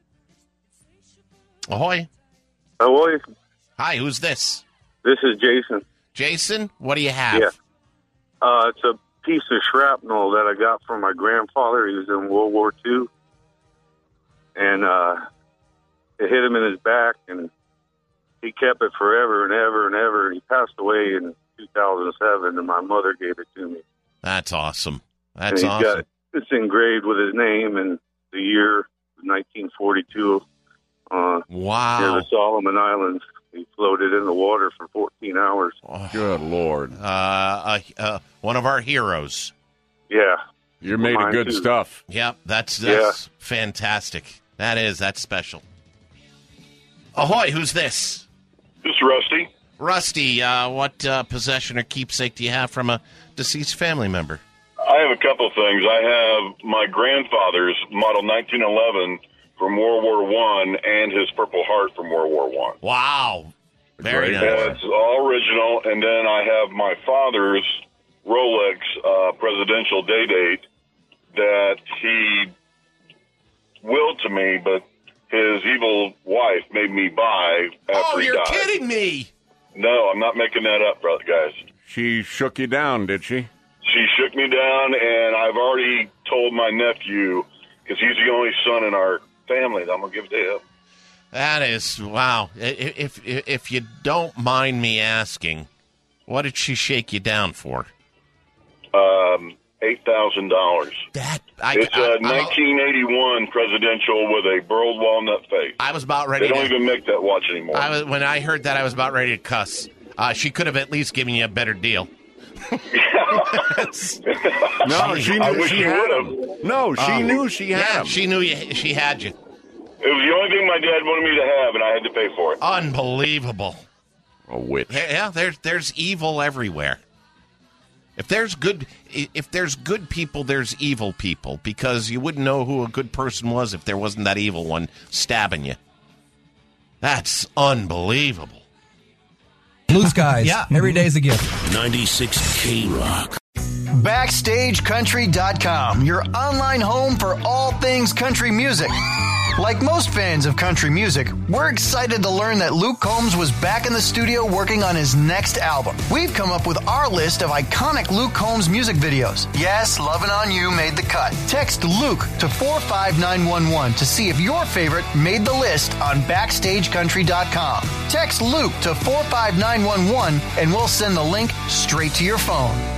Ahoy. Ahoy. Hi, who's this? This is Jason. Jason, what do you have? Yeah. It's a piece of shrapnel that I got from my grandfather. He was in World War II. And it hit him in his back, and he kept it forever and ever and ever. He passed away in 2007, and my mother gave it to me. That's awesome. That's awesome. It's engraved with his name and the year, 1942. Wow. Near the Solomon Islands. He floated in the water for 14 hours. Oh, good Lord. One of our heroes. Yeah. You're made of good stuff. Yep, that's fantastic. That's special. Ahoy, who's this? This is Rusty. Rusty, what possession or keepsake do you have from a deceased family member? I have a couple things. I have my grandfather's model 1911 from World War I and his Purple Heart from World War I. Wow. Very nice. It's all original. And then I have my father's Rolex presidential day date that he willed to me, but his evil wife made me buy after he died. Oh, you're kidding me. No, I'm not making that up, brother, guys. She shook you down, did she? She shook me down, and I've already told my nephew, because he's the only son in our family, that I'm going to give it to him. That is, wow. If you don't mind me asking, what did she shake you down for? $8,000. It's a 1981 presidential with a burled walnut face. I was about ready. They don't even make that watch anymore. When I heard that, I was about ready to cuss. She could have at least given you a better deal. No, she knew she had him. No, she knew she had him. She knew she had you. It was the only thing my dad wanted me to have, and I had to pay for it. Unbelievable. A witch. Yeah, there's evil everywhere. If there's good people, there's evil people, because you wouldn't know who a good person was if there wasn't that evil one stabbing you. That's unbelievable. Blue skies. Yeah. Every day's a gift. 96 K-Rock. BackstageCountry.com, your online home for all things country music. Like most fans of country music, we're excited to learn that Luke Combs was back in the studio working on his next album. We've come up with our list of iconic Luke Combs music videos. Yes, Lovin' On You made the cut. Text Luke to 45911 to see if your favorite made the list on BackstageCountry.com. Text Luke to 45911 and we'll send the link straight to your phone.